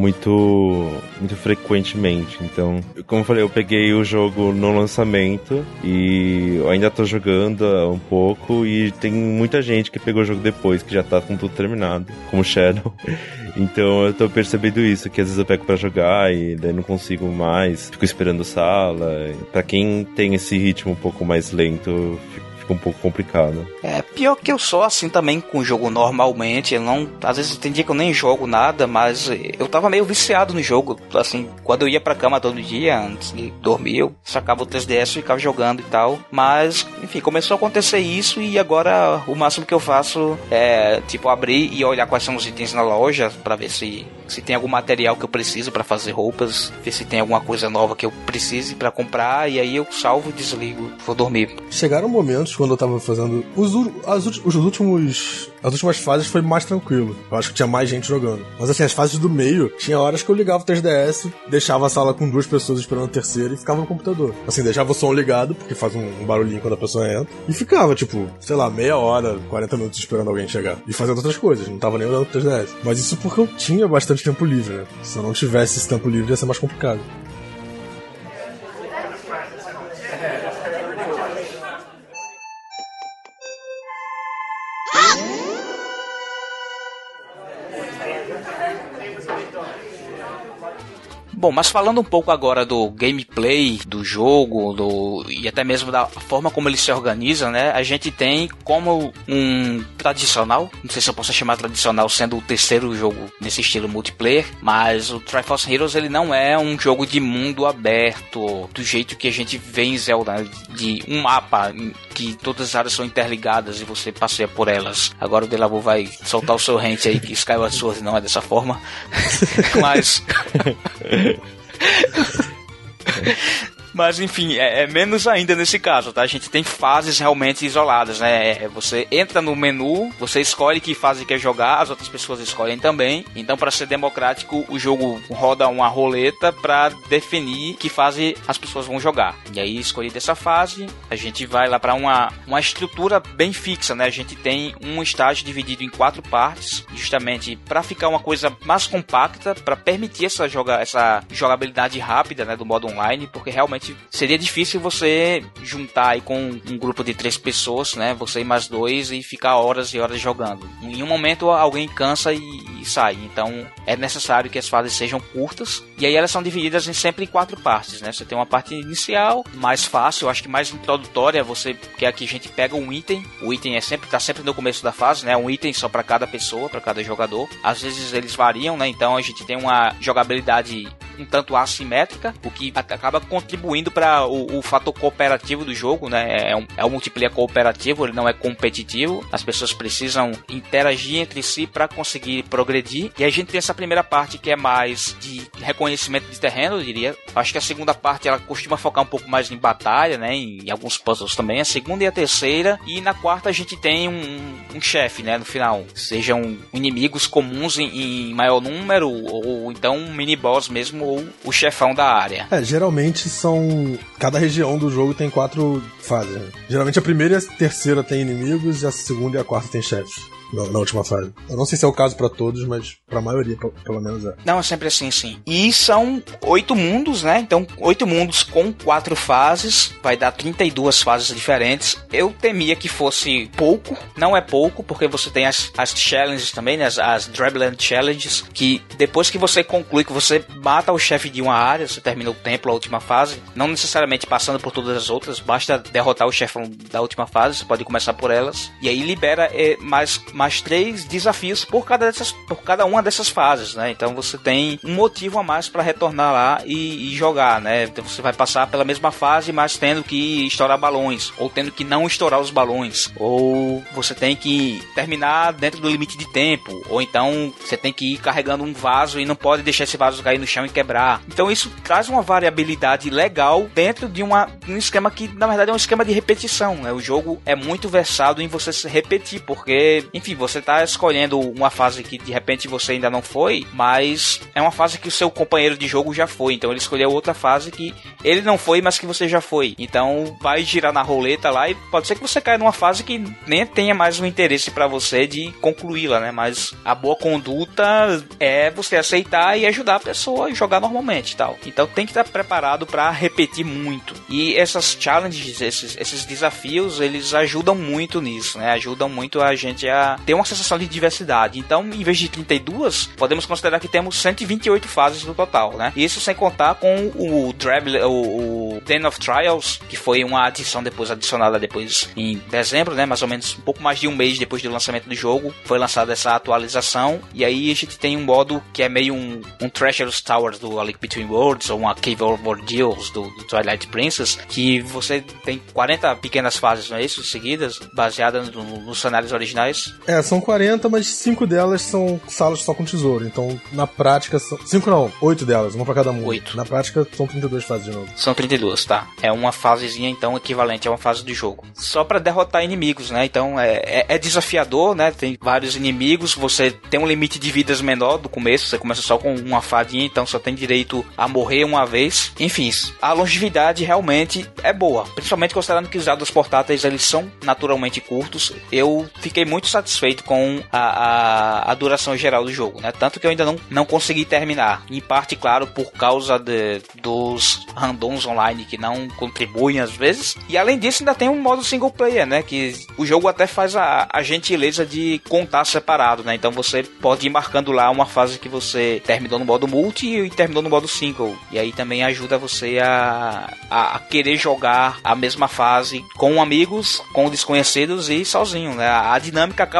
muito frequentemente, então, como eu falei, eu peguei o jogo no lançamento e eu ainda tô jogando um pouco. E tem muita gente que pegou o jogo depois, que já tá com tudo terminado, como Shadow. Então eu tô percebendo isso, que às vezes eu pego pra jogar e daí não consigo mais, fico esperando sala. Pra quem tem esse ritmo um pouco mais lento, fica um pouco complicado. Pior que eu sou assim também com o jogo normalmente. Eu não, às vezes tem dia que eu nem jogo nada, mas eu tava meio viciado no jogo. Assim, quando eu ia pra cama todo dia, antes de dormir, eu sacava o 3DS e ficava jogando e tal. Mas, enfim, começou a acontecer isso e agora o máximo que eu faço é, tipo, abrir e olhar quais são os itens na loja pra ver se tem algum material que eu preciso pra fazer roupas, ver se tem alguma coisa nova que eu precise pra comprar, e aí eu salvo e desligo, vou dormir. Chegaram momentos quando eu tava fazendo as últimas fases foi mais tranquilo. Eu acho que tinha mais gente jogando. Mas assim, as fases do meio, tinha horas que eu ligava o 3DS, deixava a sala com 2 pessoas esperando a terceira e ficava no computador. Assim, deixava o som ligado, porque faz um barulhinho quando a pessoa entra, e ficava, tipo, sei lá, meia hora, 40 minutos esperando alguém chegar. E fazendo outras coisas, não tava nem olhando o 3DS. Mas isso porque eu tinha bastante tempo livre, né? Se eu não tivesse esse tempo livre, ia ser mais complicado. Bom, mas falando um pouco agora do gameplay do jogo, e até mesmo da forma como ele se organiza, né? A gente tem como um tradicional, não sei se eu posso chamar tradicional sendo o terceiro jogo nesse estilo multiplayer, mas o Triforce Heroes ele não é um jogo de mundo aberto, do jeito que a gente vê em Zelda, de um mapa que todas as áreas são interligadas e você passeia por elas. Agora o Delavu vai soltar o seu rant aí que Skyward Sword não é dessa forma, mas... Mas enfim, é menos ainda nesse caso, tá? A gente tem fases realmente isoladas, né? Você entra no menu, você escolhe que fase quer jogar, as outras pessoas escolhem também. Então, para ser democrático, o jogo roda uma roleta para definir que fase as pessoas vão jogar. E aí, escolhida essa fase, a gente vai lá para uma estrutura bem fixa, né? A gente tem um estágio dividido em 4 partes, justamente para ficar uma coisa mais compacta, para permitir essa jogabilidade rápida, né, do modo online, porque realmente seria difícil você juntar aí com um grupo de 3 pessoas, né, você e mais 2 e ficar horas e horas jogando. Em um momento alguém cansa e sai, então é necessário que as fases sejam curtas, e aí elas são divididas sempre em 4 partes, né? Você tem uma parte inicial, mais fácil, acho que mais introdutória, que aqui a gente pega um item, o item tá sempre no começo da fase, né? Um item só para cada pessoa, para cada jogador. Às vezes eles variam, né? Então a gente tem uma jogabilidade um tanto assimétrica, o que acaba contribuindo para o fator cooperativo do jogo, né? É um multiplayer cooperativo, ele não é competitivo, as pessoas precisam interagir entre si para conseguir progredir. E a gente tem essa primeira parte que é mais de reconhecimento de terreno, eu diria. Acho que a segunda parte ela costuma focar um pouco mais em batalha, né? Em alguns puzzles também. A segunda e a terceira, e na quarta a gente tem um chefe, né? No final, sejam inimigos comuns em maior número, ou então um mini-boss mesmo, ou o chefão da área. Geralmente cada região do jogo tem 4 fases, né? Geralmente a primeira e a terceira tem inimigos, e a segunda e a quarta tem chefes. Na última fase. Eu não sei se é o caso pra todos, mas pra maioria, pelo menos é. Não, é sempre assim, sim. E são 8 mundos, né? Então, 8 mundos com 4 fases. Vai dar 32 fases diferentes. Eu temia que fosse pouco. Não é pouco, porque você tem as challenges também, né? As Drabland Challenges, que depois que você conclui, que você mata o chefe de uma área, você termina o templo, a última fase, não necessariamente passando por todas as outras, basta derrotar o chefão da última fase, você pode começar por elas. E aí libera mais 3 desafios por cada uma dessas fases, né? Então você tem um motivo a mais para retornar lá e jogar, né? Então você vai passar pela mesma fase, mas tendo que estourar balões, ou tendo que não estourar os balões, ou você tem que terminar dentro do limite de tempo, ou então você tem que ir carregando um vaso e não pode deixar esse vaso cair no chão e quebrar. Então isso traz uma variabilidade legal dentro de um esquema que na verdade é um esquema de repetição, né? O jogo é muito versado em você se repetir, porque, enfim, você tá escolhendo uma fase que de repente você ainda não foi, mas é uma fase que o seu companheiro de jogo já foi, então ele escolheu outra fase que ele não foi, mas que você já foi. Então vai girar na roleta lá e pode ser que você caia numa fase que nem tenha mais um interesse pra você de concluí-la, né? Mas a boa conduta é você aceitar e ajudar a pessoa a jogar normalmente e tal. Então tem que estar preparado pra repetir muito. E essas challenges, esses desafios, eles ajudam muito nisso, né? Ajudam muito a gente a ter uma sensação de diversidade. Então, em vez de 32, podemos considerar que temos 128 fases no total, né? Isso sem contar com o Den of Trials, que foi uma adição adicionada depois em dezembro, né? Mais ou menos um pouco mais de um mês depois do lançamento do jogo, foi lançada essa atualização. E aí a gente tem um modo que é meio um Treacherous Towers do A Link Between Worlds, ou uma Cave of Ordeals do Twilight Princess, que você tem 40 pequenas fases, não é isso? Seguidas, baseadas nos cenários originais. São 40, mas 5 delas são salas só com tesouro. Então, na prática, 5 não, 8 delas, uma pra cada mundo. 8. Na prática, são 32 fases de novo. São 32, tá. É uma fasezinha, então, equivalente a uma fase do jogo. Só pra derrotar inimigos, né? Então, é desafiador, né? Tem vários inimigos, você tem um limite de vidas menor do começo, você começa só com uma fadinha, então só tem direito a morrer uma vez. Enfim, a longevidade realmente é boa, principalmente considerando que os dados portáteis, eles são naturalmente curtos. Eu fiquei muito satisfeito com a duração geral do jogo, né? Tanto que eu ainda não consegui terminar. Em parte, claro, por causa dos randoms online que não contribuem às vezes. E além disso, ainda tem um modo single player, né? Que o jogo até faz a gentileza de contar separado, né? Então você pode ir marcando lá uma fase que você terminou no modo multi e terminou no modo single. E aí também ajuda você a querer jogar a mesma fase com amigos, com desconhecidos e sozinho, né? A dinâmica acaba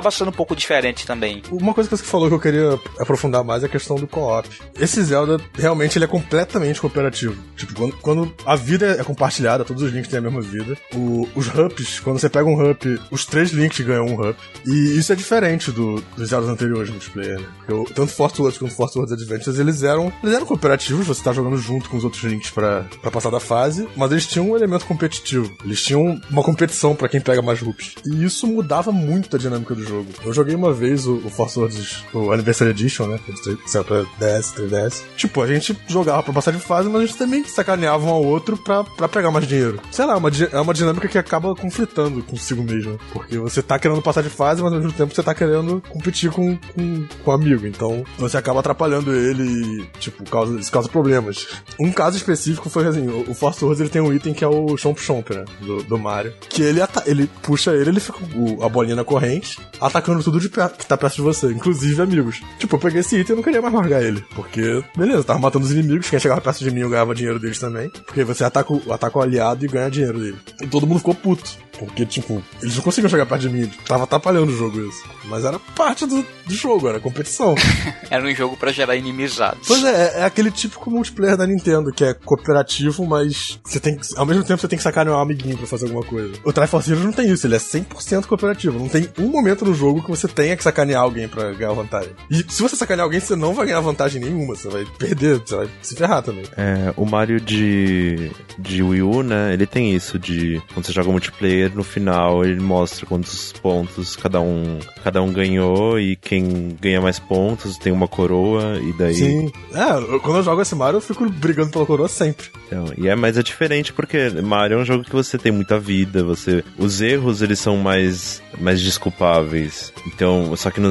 acaba sendo um pouco diferente também. Uma coisa que você falou que eu queria aprofundar mais é a questão do co-op. Esse Zelda, realmente, ele é completamente cooperativo. Tipo, quando a vida é compartilhada, todos os Links têm a mesma vida. Os Hups, quando você pega um Hup, os 3 Links ganham um Hup. E isso é diferente dos Zeldas anteriores no multiplayer, né? Porque tanto Force Words quanto Force Words Adventures, eles eram cooperativos, você tá jogando junto com os outros Links pra passar da fase, mas eles tinham um elemento competitivo. Eles tinham uma competição pra quem pega mais Rups. E isso mudava muito a dinâmica do jogo. Eu joguei uma vez o Force Words, o Anniversary Edition, né? Que saiu pra DS, 3DS. Tipo, a gente jogava pra passar de fase, mas a gente também sacaneava um ao outro pra pegar mais dinheiro. Sei lá, é uma dinâmica que acaba conflitando consigo mesmo. Porque você tá querendo passar de fase, mas ao mesmo tempo você tá querendo competir com o amigo. Então, você acaba atrapalhando ele e, tipo, isso causa problemas. Um caso específico foi assim, o Force Words, ele tem um item que é o Chomp Chomp, né? Do Mario. Que ele puxa ele fica com a bolinha na corrente, atacando tudo que tá perto de você, inclusive amigos. Tipo, eu peguei esse item e não queria mais largar ele. Porque, beleza, tava matando os inimigos, quem chegava perto de mim eu ganhava dinheiro deles também. Porque você ataca o aliado e ganha dinheiro dele. E todo mundo ficou puto. Porque, tipo, eles não conseguiam chegar perto de mim. Tava atrapalhando o jogo isso. Mas era parte do jogo, era competição. Era um jogo pra gerar inimizades. Pois é aquele típico multiplayer da Nintendo, que é cooperativo, mas você tem que, ao mesmo tempo você tem que sacanear um amiguinho pra fazer alguma coisa. O Triforce Heroes não tem isso, ele é 100% cooperativo. Não tem um momento no jogo que você tenha que sacanear alguém pra ganhar vantagem. E se você sacanear alguém, você não vai ganhar vantagem nenhuma, você vai perder, você vai se ferrar também. O Mario de Wii U, né, ele tem isso de, quando você joga multiplayer, no final ele mostra quantos pontos cada um ganhou, e quem ganha mais pontos tem uma coroa, e daí... Sim. Quando eu jogo esse Mario, eu fico brigando pela coroa sempre. Então, mas é diferente porque Mario é um jogo que você tem muita vida, os erros, eles são mais desculpáveis. Então, só que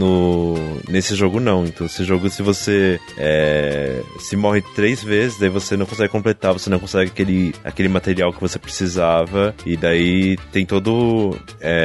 nesse jogo não. Então, esse jogo, se você se morre 3 vezes, daí você não consegue completar, você não consegue aquele material que você precisava, e daí tem todo...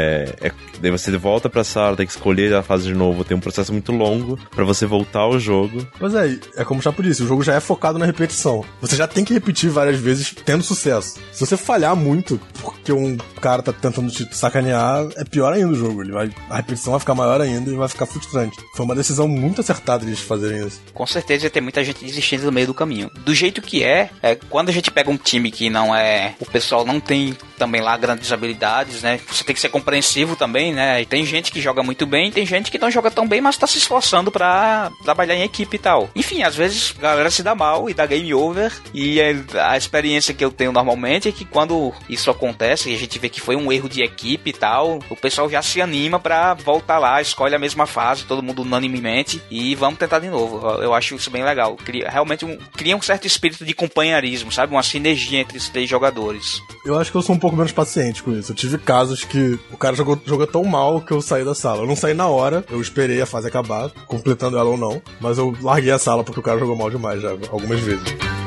daí você volta pra sala, tem que escolher a fase de novo, tem um processo muito longo pra você voltar ao jogo. Pois é como o Chapo disse, o jogo já é focado na repetição. Você já tem que repetir várias vezes tendo sucesso. Se você falhar muito porque um cara tá tentando te sacanear, é pior ainda o jogo. A repetição vai ficar maior ainda e vai ficar frustrante. Foi uma decisão muito acertada eles fazerem isso. Com certeza ia ter muita gente desistindo no meio do caminho. Do jeito que quando a gente pega um time que não é... O pessoal não tem também lá grandes habilidades, né? Você tem que ser compreensivo também, né? E tem gente que joga muito bem, tem gente que não joga tão bem, mas tá se esforçando pra trabalhar em equipe e tal. Enfim, às vezes a galera se dá mal e dá game over, e a experiência que eu tenho normalmente é que quando isso acontece e a gente vê que foi um erro de equipe e tal, o pessoal já se anima pra voltar lá, escolhe a mesma fase, todo mundo unanimemente, e vamos tentar de novo. Eu acho isso bem legal. Realmente cria um certo espírito de companheirismo, sabe? Uma sinergia entre os 3 jogadores. Eu acho que eu sou um pouco menos paciente com isso. Eu tive casos que o cara jogou tão mal que eu saí da sala. Eu não saí na hora, eu esperei a fase acabar, completando ela ou não, mas eu larguei a sala porque o cara jogou mal demais já, algumas vezes.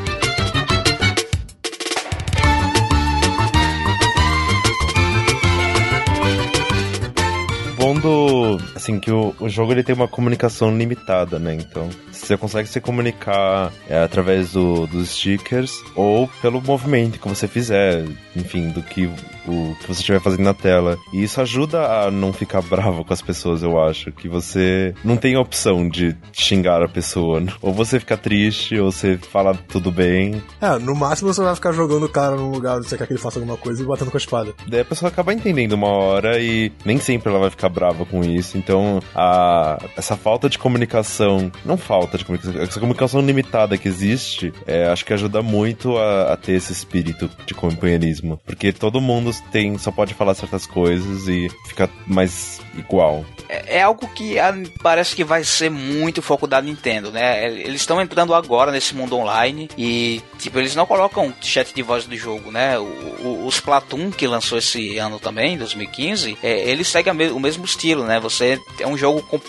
Assim, que o jogo ele tem uma comunicação limitada, né? Então, você consegue se comunicar através dos stickers ou pelo movimento que você fizer, enfim, do que você estiver fazendo na tela. E isso ajuda a não ficar bravo com as pessoas, eu acho. Que você não tem a opção de xingar a pessoa. Ou você fica triste, ou você fala tudo bem. No máximo você vai ficar jogando o cara num lugar onde você quer que ele faça alguma coisa e batendo com a espada. Daí a pessoa acaba entendendo uma hora e nem sempre ela vai ficar brava com isso. Então, essa falta de comunicação, não falta de comunicação, essa comunicação limitada que existe, acho que ajuda muito a ter esse espírito de companheirismo. Porque todo mundo só pode falar certas coisas e fica mais igual. É algo que parece que vai ser muito foco da Nintendo, né? Eles estão entrando agora nesse mundo online e, tipo, eles não colocam chat de voz do jogo, né? O Splatoon, que lançou esse ano também, 2015, ele segue o mesmo estilo, né? Você é um jogo competitivo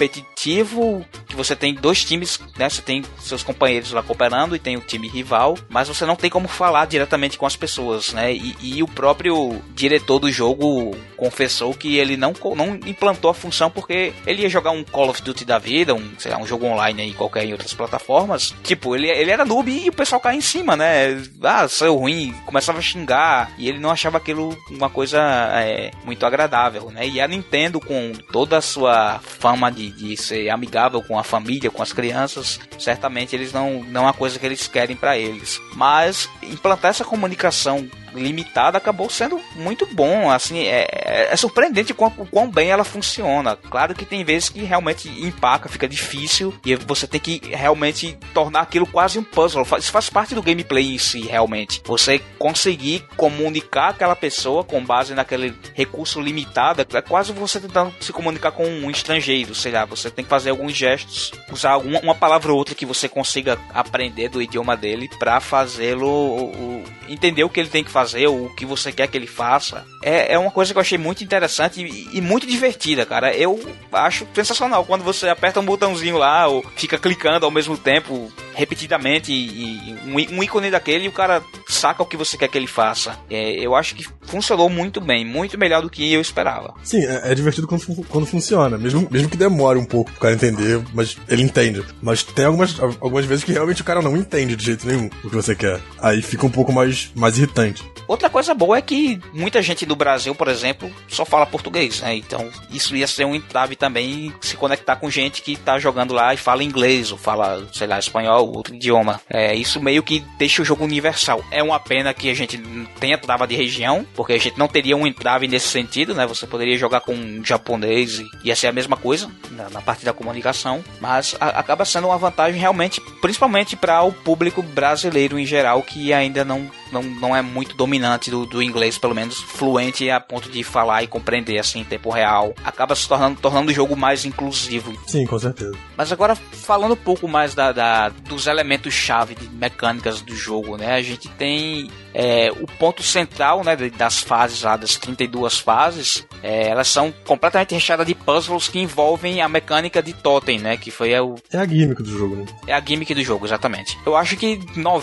cooperativo, que você tem 2 times, né? Você tem seus companheiros lá cooperando e tem o time rival, mas você não tem como falar diretamente com as pessoas, né? E o próprio diretor do jogo confessou que ele não implantou a função porque ele ia jogar um Call of Duty da vida, sei lá, um jogo online aí qualquer em outras plataformas. Tipo, ele era noob e o pessoal caía em cima, né? Saiu ruim, começava a xingar e ele não achava aquilo uma coisa muito agradável, né? E a Nintendo, com toda a sua fama de ser amigável com a família, com as crianças, certamente eles não é uma coisa que eles querem pra eles. Mas implantar essa comunicação limitada acabou sendo muito bom, assim, é surpreendente o quão bem ela funciona. Claro que tem vezes que realmente empaca, fica difícil e você tem que realmente tornar aquilo quase um puzzle. Isso faz parte do gameplay em si, realmente. Você conseguir comunicar aquela pessoa com base naquele recurso limitado, é quase você tentando se comunicar com um estrangeiro, sei lá, você tem que fazer alguns gestos, usar uma palavra ou outra que você consiga aprender do idioma dele pra fazê-lo entender o que ele tem que fazer, ou o que você quer que ele faça. É uma coisa que eu achei muito interessante e muito divertida, cara. Eu acho sensacional quando você aperta um botãozinho lá, ou fica clicando ao mesmo tempo, repetidamente, e um ícone daquele, e o cara saca o que você quer que ele faça. Eu acho que funcionou muito bem, muito melhor do que eu esperava. Sim, é divertido quando funciona, mesmo que demore um pouco pro cara entender, mas ele entende. Mas tem algumas vezes que realmente o cara não entende de jeito nenhum o que você quer. Aí fica um pouco mais irritante. Outra coisa boa é que muita gente do Brasil, por exemplo, só fala português, né? Então isso ia ser um entrave também, se conectar com gente que tá jogando lá e fala inglês, ou fala, sei lá, espanhol, outro idioma. Isso meio que deixa o jogo universal. É uma pena que a gente tenha trava de região, porque a gente não teria um entrave nesse sentido, né? Você poderia jogar com um japonês e ia ser a mesma coisa na parte da comunicação, mas acaba sendo uma vantagem realmente, principalmente para o público brasileiro em geral, que ainda não é muito dominante do inglês, pelo menos fluente a ponto de falar e compreender assim em tempo real. Acaba se tornando o jogo mais inclusivo. Sim, com certeza. Mas agora, falando um pouco mais dos elementos-chave de mecânicas do jogo, né? A gente tem o ponto central, né, das fases lá, das 32 fases, elas são completamente recheadas de puzzles que envolvem a mecânica de totem, né? Que foi É a gimmick do jogo, né? É a gimmick do jogo, exatamente. Eu acho que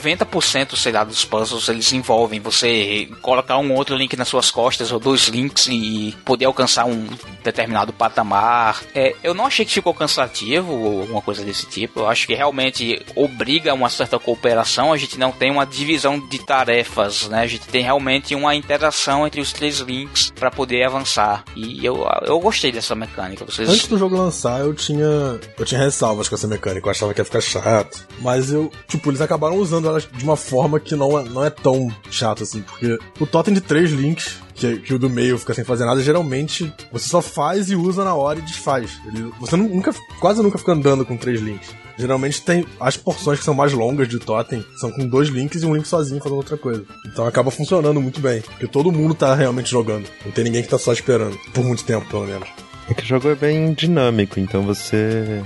90%, sei lá, dos puzzles, eles envolvem você colocar um outro link nas suas costas, ou 2 links, e poder alcançar um determinado patamar. Eu não achei que ficou cansativo, ou alguma coisa desse tipo. Eu acho que realmente obriga uma certa cooperação. A gente não tem uma divisão de tarefas, né? A gente tem realmente uma interação entre os 3 links para poder avançar. E eu gostei dessa mecânica. Antes do jogo lançar, eu tinha ressalvas com essa mecânica. Eu achava que ia ficar chato. Mas eles acabaram usando ela de uma forma que não é tão chato assim. Porque o totem de 3 links, que o do meio fica sem fazer nada, geralmente você só faz e usa na hora e desfaz. Você quase nunca fica andando com 3 links. Geralmente tem as porções que são mais longas de totem, são com 2 links e um link sozinho fazendo outra coisa. Então acaba funcionando muito bem, porque todo mundo tá realmente jogando. Não tem ninguém que tá só esperando, por muito tempo pelo menos. É que o jogo é bem dinâmico, então você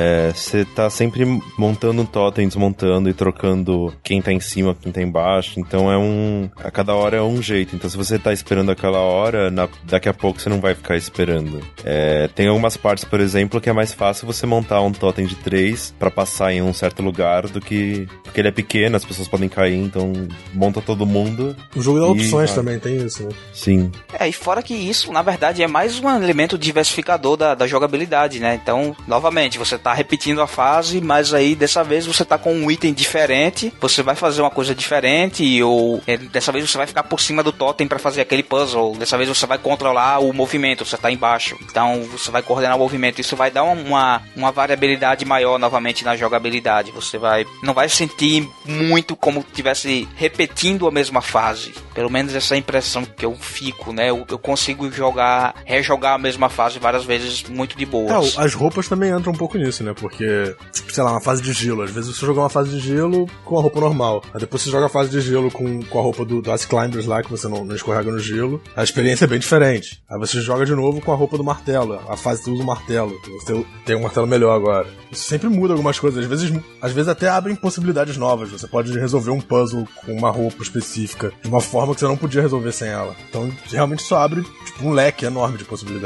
tá sempre montando um totem, desmontando e trocando quem tá em cima, quem tá embaixo. Então a cada hora é um jeito. Então se você tá esperando aquela hora, daqui a pouco você não vai ficar esperando. Tem algumas partes, por exemplo, que é mais fácil você montar um totem de 3 pra passar em um certo lugar do que... Porque ele é pequeno, as pessoas podem cair, então monta todo mundo. O jogo dá opções também, tem isso, né? Sim. E fora que isso, na verdade, é mais um elemento diversificador da jogabilidade, né? Então, novamente, você tá repetindo a fase, mas aí dessa vez você tá com um item diferente, você vai fazer uma coisa diferente, ou dessa vez você vai ficar por cima do totem pra fazer aquele puzzle, dessa vez você vai controlar o movimento, você tá embaixo, então você vai coordenar o movimento. Isso vai dar uma variabilidade maior novamente na jogabilidade. Você não vai sentir muito como estivesse repetindo a mesma fase, pelo menos essa é a impressão que eu fico, né? Eu consigo rejogar a mesma fase várias vezes muito de boas. As roupas também entram um pouco nisso, né? Porque, sei lá, uma fase de gelo. Às vezes você joga uma fase de gelo com a roupa normal. Aí depois você joga a fase de gelo com a roupa do Ice Climbers lá, que você não escorrega no gelo. A experiência é bem diferente. Aí você joga de novo com a roupa do martelo. A fase você usa o martelo. Você tem um martelo melhor agora. Isso sempre muda algumas coisas. Às vezes até abrem possibilidades novas. Você pode resolver um puzzle com uma roupa específica de uma forma que você não podia resolver sem ela. Então, realmente isso abre um leque enorme de possibilidades.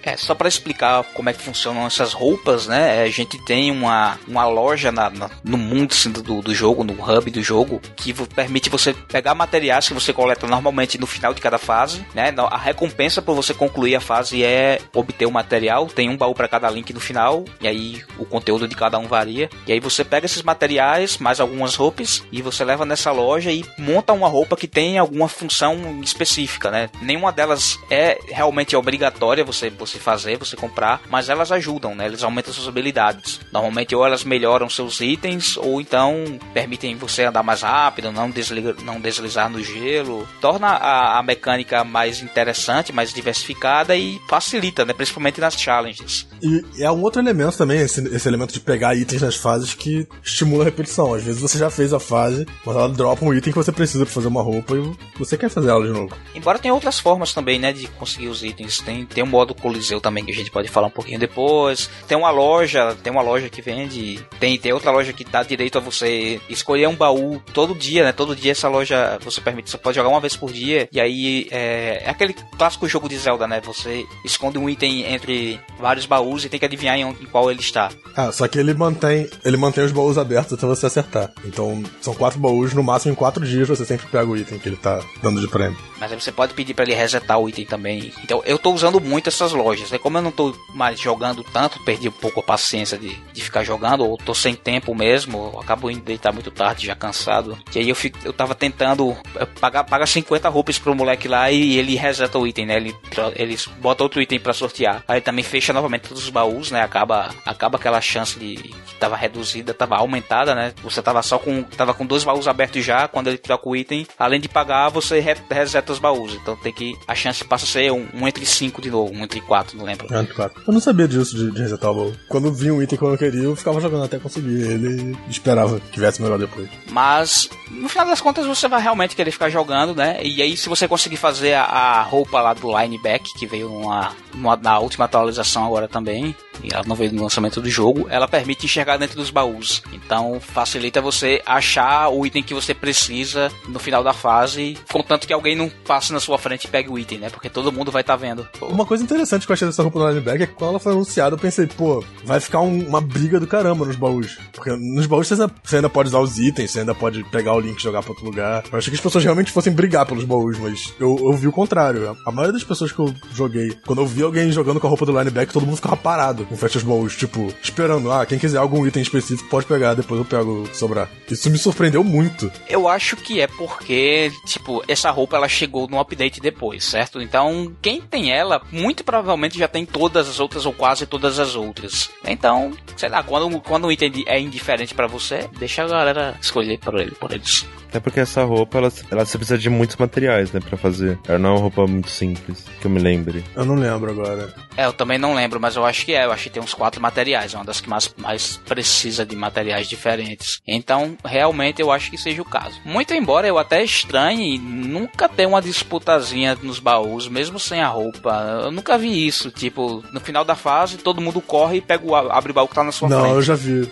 Só pra explicar como é que funcionam essas roupas, né? A gente tem uma loja no mundo assim, do jogo, no hub do jogo, que permite você pegar materiais que você coleta normalmente no final de cada fase, né? A recompensa por você concluir a fase é obter o material. Tem um baú para cada link no final, e aí o conteúdo de cada um varia. E aí você pega esses materiais, mais algumas roupas, e você leva nessa loja e monta uma roupa que tem alguma função específica, né? Nenhuma delas é realmente obrigatória você fazer, você comprar, mas elas ajudam, né? Eles aumentam suas habilidades. Normalmente ou elas melhoram seus itens, ou então permitem você andar mais rápido, não deslizar no gelo. Torna a mecânica mais interessante, mais diversificada e facilita, né? Principalmente nas challenges. E é um outro elemento também, esse elemento de pegar itens nas fases que estimula a repetição. Às vezes você já fez a fase, mas ela dropa um item que você precisa pra fazer uma roupa e você quer fazer ela de novo. Embora tenha outras formas também, né, de conseguir os itens. Tem um modo Coliseu também que a gente pode falar um pouquinho depois. Tem uma loja que vende. Tem outra loja que dá direito a você escolher um baú todo dia, né? Todo dia essa loja você pode jogar uma vez por dia. E aí é aquele clássico jogo de Zelda, né? Você esconde um item entre vários baús e tem que adivinhar em qual ele está. Só que ele mantém os baús abertos até você acertar. Então são 4 baús, no máximo em 4 dias você sempre pega o item que ele tá dando de prêmio. Mas aí você pode pedir pra ele resetar o item também. Então eu tô usando muito essas lojas, né? Como eu não tô mais jogando tanto, perdi um pouco a paciência de ficar jogando, ou tô sem tempo mesmo, eu acabo indo deitar muito tarde, já cansado. E aí eu tava tentando pagar 50 roupas pro moleque lá e ele reseta o item, né? Ele bota outro item pra sortear. Aí também fecha novamente todos os baús, né? Acaba aquela chance que tava reduzida, tava aumentada, né? Você tava com 2 baús abertos já, quando ele troca o item, além de pagar, você reseta os baús. Então a chance passa a ser um entre 5 de novo, um entre 4, não lembro. Eu não sabia disso de resetar o baú. Quando vinha um item que eu não queria, eu ficava jogando até conseguir ele e esperava que tivesse melhor depois. Mas, no final das contas, você vai realmente querer ficar jogando, né? E aí, se você conseguir fazer a roupa lá do Lineback, que veio na última atualização agora também, e ela não veio no lançamento do jogo, ela permite enxergar dentro dos baús. Então, facilita você achar o item que você precisa no final da fase, contanto que alguém não passe na sua frente e pegue o item, né? Porque todo mundo vai estar vendo. Uma coisa interessante que eu achei dessa roupa do Lineback é que quando ela foi anunciada, eu pensei, vai ficar uma briga do caramba nos baús. Porque nos baús você ainda pode usar os itens, você ainda pode pegar o link e jogar pra outro lugar. Eu achei que as pessoas realmente fossem brigar pelos baús, mas eu vi o contrário. A maioria das pessoas que eu joguei, quando eu vi alguém jogando com a roupa do Lineback, todo mundo ficava parado em frente aos baús, tipo, esperando, quem quiser algum item específico pode pegar, depois eu pego o que sobrar. Isso me surpreendeu muito. Eu acho que é porque, essa roupa ela chegou no update depois, certo? Então, quem tem ela, muito provavelmente já tem todas as outras ou quase todas as outras. Então, sei lá, quando o item é indiferente pra você, deixa a galera escolher por eles. É porque essa roupa, ela precisa de muitos materiais, né, pra fazer. Ela não é uma roupa muito simples, que eu me lembre. Eu não lembro agora. Eu também não lembro, mas eu acho que eu acho que tem uns 4 materiais, é uma das que mais precisa de materiais diferentes. Então, realmente, eu acho que seja o caso. Muito embora eu até estranhe nunca ter uma disputazinha nos baús, mesmo sem a roupa. Eu nunca vi isso, no final da fase, todo mundo corre e abre o baú que tá na sua frente. Não, eu já vi,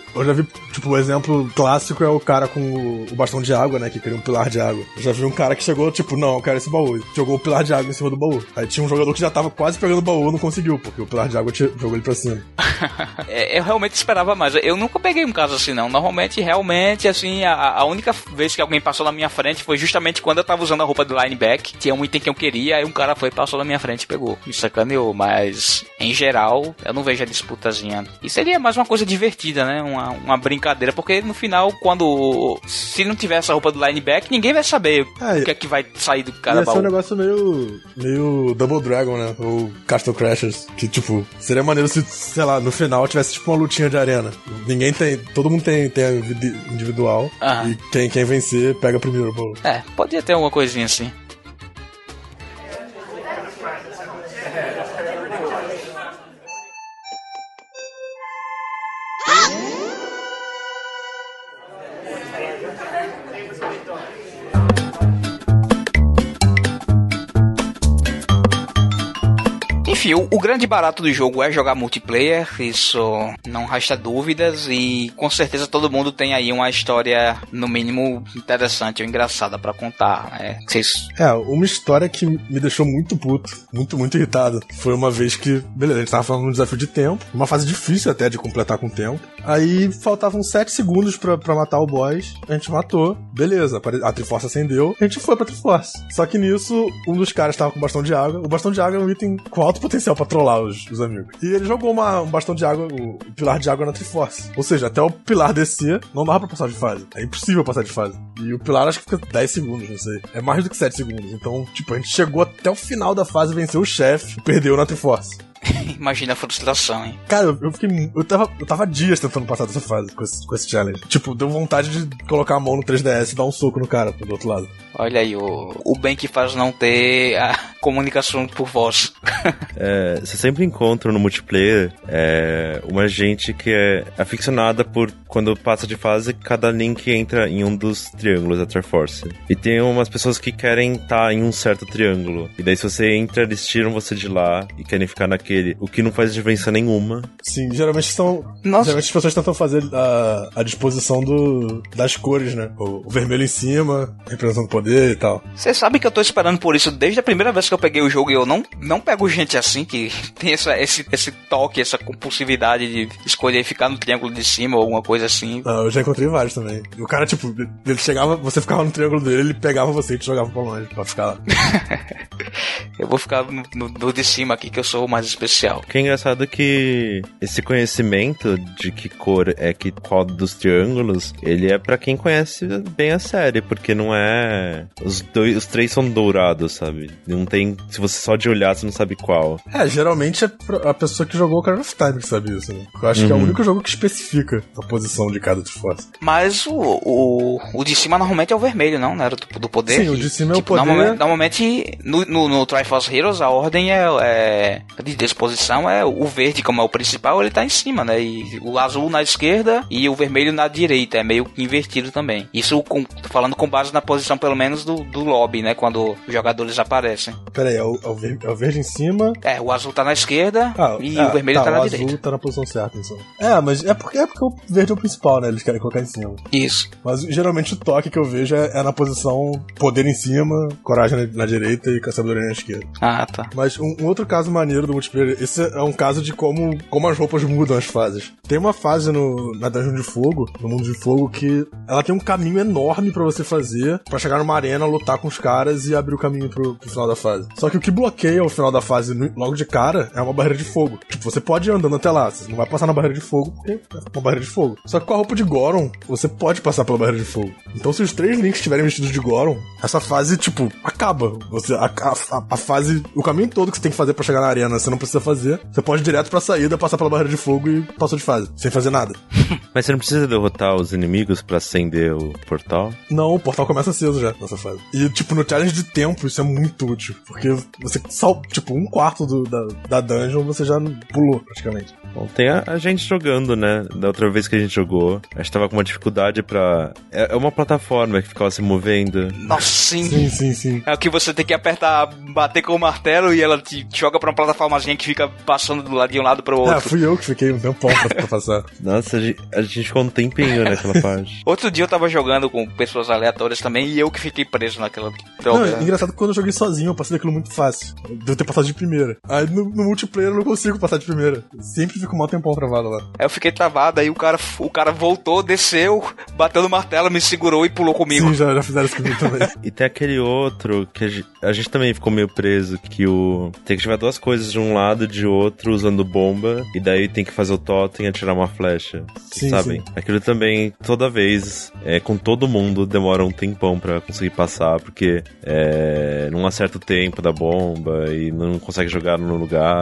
o exemplo clássico é o cara com o bastão de água, né, que queria um pilar de água. Eu já vi um cara que chegou, não, eu quero esse baú. Jogou o pilar de água em cima do baú. Aí tinha um jogador que já tava quase pegando o baú, não conseguiu, porque o pilar de água jogou ele pra cima. Eu realmente esperava mais. Eu nunca peguei um caso assim, não. Normalmente, realmente, assim, a única vez que alguém passou na minha frente foi justamente quando eu tava usando a roupa do Lineback. Tinha um item que eu queria, aí um cara foi, passou na minha frente e pegou. Me sacaneou, mas em geral, eu não vejo a disputazinha. E seria mais uma coisa divertida, né? Uma brincadeira, porque no final, se não tiver essa roupa do Lineback, ninguém vai saber o que é que vai sair do cada baú. Ia ser um negócio meio Double Dragon, né? Ou Castle Crashers. Que, seria maneiro se, sei lá, no final tivesse uma lutinha de arena. Todo mundo tem a vida individual. E quem vencer, pega primeiro o baú. Podia ter alguma coisinha assim. Enfim, o grande barato do jogo é jogar multiplayer, isso não resta dúvidas, e com certeza todo mundo tem aí uma história, no mínimo, interessante ou engraçada pra contar, né? Uma história que me deixou muito puto, muito irritado, foi uma vez que, beleza, a gente tava falando de um desafio de tempo, uma fase difícil até de completar com tempo, aí faltavam 7 segundos pra matar o boss, a gente matou, beleza, a Triforce acendeu, a gente foi pra Triforce. Só que nisso, um dos caras tava com bastão de água, o bastão de água é um item com alto potencial pra trollar os amigos. E ele jogou um bastão de água, o pilar de água na Triforce. Ou seja, até o pilar descer, não dava pra passar de fase. É impossível passar de fase. E o pilar acho que fica 10 segundos, não sei. É mais do que 7 segundos. Então, tipo, a gente chegou até o final da fase, venceu o chefe e perdeu na Triforce. Imagina a frustração, hein? Cara, eu tava dias tentando passar dessa fase com esse challenge. Tipo, deu vontade de colocar a mão no 3DS e dar um soco no cara do outro lado. Olha aí, o bem que faz não ter a comunicação por voz. Você sempre encontra no multiplayer uma gente que é aficionada por, quando passa de fase, cada link entra em um dos triângulos da Triforce. E tem umas pessoas que querem estar em um certo triângulo. E daí se você entra, eles tiram você de lá e querem ficar naquele, o que não faz diferença nenhuma. Sim, geralmente as pessoas tentam fazer a disposição das cores, né? O vermelho em cima, representando o poder e tal. Você sabe que eu tô esperando por isso desde a primeira vez que eu peguei o jogo, e eu não pego gente assim, que tem esse toque, essa compulsividade de escolher ficar no triângulo de cima ou alguma coisa assim. Eu já encontrei vários também. E o cara, tipo, ele chegava, você ficava no triângulo dele, ele pegava você e te jogava pra longe, pra ficar lá. Eu vou ficar no de cima aqui, que eu sou o mais especial. O que é engraçado é que esse conhecimento de que cor é que qual dos triângulos, ele é pra quem conhece bem a série, porque não é... Os 3 são dourados, sabe? Não tem... Se você só de olhar, você não sabe qual. Geralmente é a pessoa que jogou o Ocarina of Time que sabe isso, né? Eu acho que é o único jogo que especifica a posição de cada Triforce. Mas o de cima normalmente é o vermelho, não? Não era do poder? Sim, o de cima é o poder. Normalmente no Triforce Heroes, a ordem de disposição é o verde, como é o principal, ele tá em cima, né? E o azul na esquerda e o vermelho na direita. É meio que invertido também. Isso tô falando com base na posição, pelo menos, do lobby, né? Quando os jogadores aparecem. Pera aí, é o verde em cima? O azul tá na esquerda e o vermelho tá na direita. O azul tá na posição certa, então. Mas é porque o verde é o principal, né? Eles querem colocar em cima. Isso. Mas geralmente o toque que eu vejo é na posição poder em cima, coragem na direita e sabedoria na esquerda. Ah, tá. Mas um outro caso maneiro do multiplayer, esse é um caso de como as roupas mudam as fases. Tem uma fase na Dungeon de Fogo, no Mundo de Fogo, que ela tem um caminho enorme pra você fazer, pra chegar numa arena, lutar com os caras e abrir o caminho pro final da fase. Só que o que bloqueia o final da fase logo de cara é uma barreira de fogo. Tipo, você pode ir andando até lá, você não vai passar na barreira de fogo, porque é uma barreira de fogo. Só que com a roupa de Goron, você pode passar pela barreira de fogo. Então se os 3 links estiverem vestidos de Goron, essa fase, tipo, acaba. A fase, o caminho todo que você tem que fazer pra chegar na arena, você não precisa fazer. Você pode ir direto pra saída, passar pela barreira de fogo e passou de fase, sem fazer nada. Mas você não precisa derrotar os inimigos pra acender o portal? Não, o portal começa aceso já, nessa fase. E, tipo, no challenge de tempo, isso é muito útil. Porque você, tipo, 1/4 da dungeon, você já pulou, praticamente. Bom, tem a gente jogando, né? Da outra vez que a gente jogou, a gente tava com uma dificuldade pra... É uma plataforma que ficava se movendo. Nossa, sim. Sim. É o que você tem que apertar, bater com o martelo e ela te joga pra uma plataformazinha que fica passando de um lado pro outro. Fui eu que fiquei um tempão pra passar. Nossa, a gente ficou um tempinho naquela parte. Outro dia eu tava jogando com pessoas aleatórias também e eu que fiquei preso naquela droga. Não, engraçado que quando eu joguei sozinho, eu passei daquilo muito fácil. Devo ter passado de primeira. Aí no multiplayer eu não consigo passar de primeira. Sempre fico um tempão travado lá. Aí eu fiquei travado, aí o cara voltou, desceu, bateu no martelo, me segurou e pulou comigo. Sim, já fizeram isso comigo também. E tem aquele outro que a gente também ficou meio preso, que tem que ativar 2 coisas de um lado e de outro usando bomba, e daí tem que fazer o totem e atirar uma flecha. Sim, sabem? Sim. Aquilo também, toda vez, com todo mundo, demora um tempão pra conseguir passar, porque não acerta o tempo da bomba e não consegue jogar no lugar.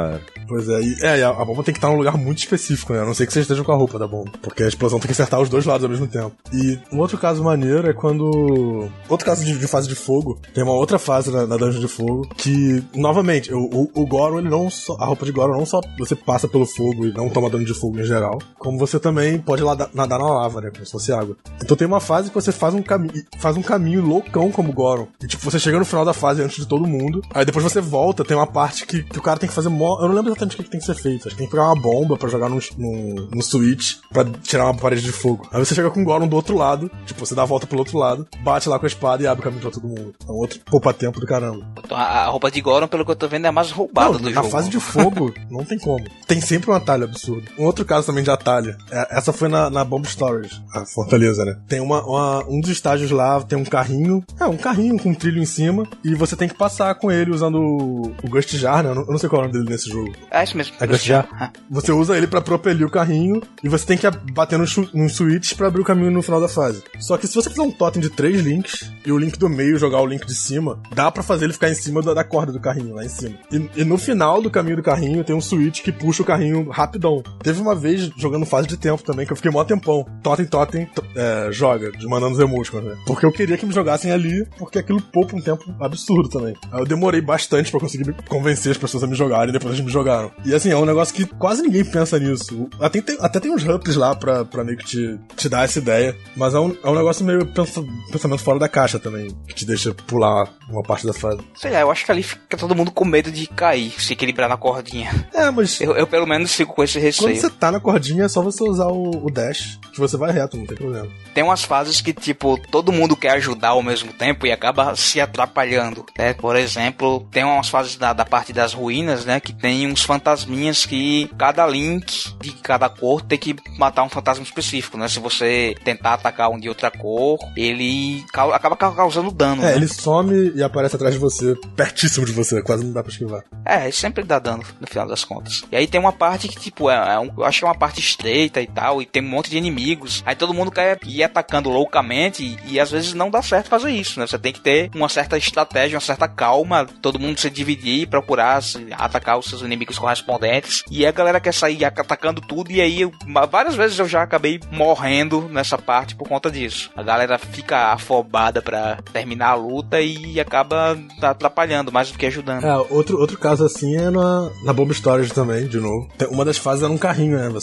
Pois é, e a bomba tem que estar num lugar muito específico, né? A não ser que você esteja com a roupa da bomba. Porque a explosão tem que acertar os dois lados ao mesmo tempo. E um outro caso maneiro é quando... Outro caso de fase de fogo, tem uma outra fase na Dungeon de Fogo, que, novamente, o Goron, ele não só... A roupa de Goron não só você passa pelo fogo e não toma dano de fogo em geral, como você também pode nadar na lava, né? Como se fosse água. Então tem uma fase que você faz um caminho loucão como Goron. E tipo, você chega no final da fase antes de todo mundo, aí depois você volta, tem uma parte que o cara tem que fazer... Eu não lembro exatamente o que tem que ser feito. Acho que tem que pegar uma bomba pra jogar no switch pra tirar uma parede de fogo. Aí você chega com o Goron do outro lado, tipo, você dá a volta pelo outro lado, bate lá com a espada e abre o caminho pra todo mundo. É um outro poupa-tempo do caramba. Então a roupa de Goron, pelo que eu tô vendo, é a mais roubada do jogo. Na fase de fogo, não tem como. Tem sempre um atalho absurdo. Um outro caso também de atalho. Essa foi na Bomb Storage, a fortaleza, né? Tem um dos estágios lá, tem um carrinho. Um carrinho com um trilho em cima. E você tem que passar com ele usando o Gust Jar, né? Eu não sei qual é o nome dele nesse jogo. É isso mesmo. É Gust Jar. Você usa ele pra propelir o carrinho. E você tem que bater nos switches pra abrir o caminho no final da fase. Só que se você fizer um totem de 3 links e o link do meio jogar o link de cima, dá pra fazer ele ficar em cima da corda do carrinho, lá em cima. E no final do caminho do carrinho tem um switch que puxa o carrinho rapidão. Teve uma vez, jogando fase de tempo também, que eu fiquei mó tempão. Totem, joga, mandando os emoticons, né? Porque eu queria que me jogassem ali, porque aquilo poupa um tempo absurdo também. Aí eu demorei bastante pra conseguir convencer as pessoas a me jogarem, e depois eles me jogaram. E assim, é um negócio que quase ninguém pensa nisso. Até tem uns hubs lá pra meio que te dar essa ideia, mas é um negócio meio pensamento fora da caixa também, que te deixa pular uma parte da fase. Sei lá, eu acho que ali fica todo mundo com medo de cair, se equilibrar na cordinha. Mas... Eu pelo menos fico com esse receio. Quando você tá na cordinha, é só você usar o dash, que você vai reto, não tem problema. Tem umas fases que, tipo, todo mundo quer ajudar ao mesmo tempo e acaba se atrapalhando, né? Por exemplo, tem umas fases da parte das ruínas, né? Que tem uns fantasminhas que cada link de cada cor tem que matar um fantasma específico, né? Se você tentar atacar um de outra cor, ele acaba causando dano, né? Ele some e aparece atrás de você, pertíssimo de você, quase não dá pra esquivar. Ele sempre dá dano, no final das contas. E aí tem uma parte que, tipo, eu acho que é uma parte estreita e tal, e tem um monte de inimigos. Aí todo mundo quer ir atacando loucamente e às vezes não dá certo fazer isso, né? Você tem que ter uma certa estratégia, uma certa calma, todo mundo se dividir e procurar atacar os seus inimigos correspondentes. E a galera quer sair atacando tudo, e aí várias vezes eu já acabei morrendo nessa parte por conta disso. A galera fica afobada pra terminar a luta e acaba atrapalhando mais do que ajudando. Outro caso assim é na Bomb Storage também, de novo. Uma das fases é num carrinho, né?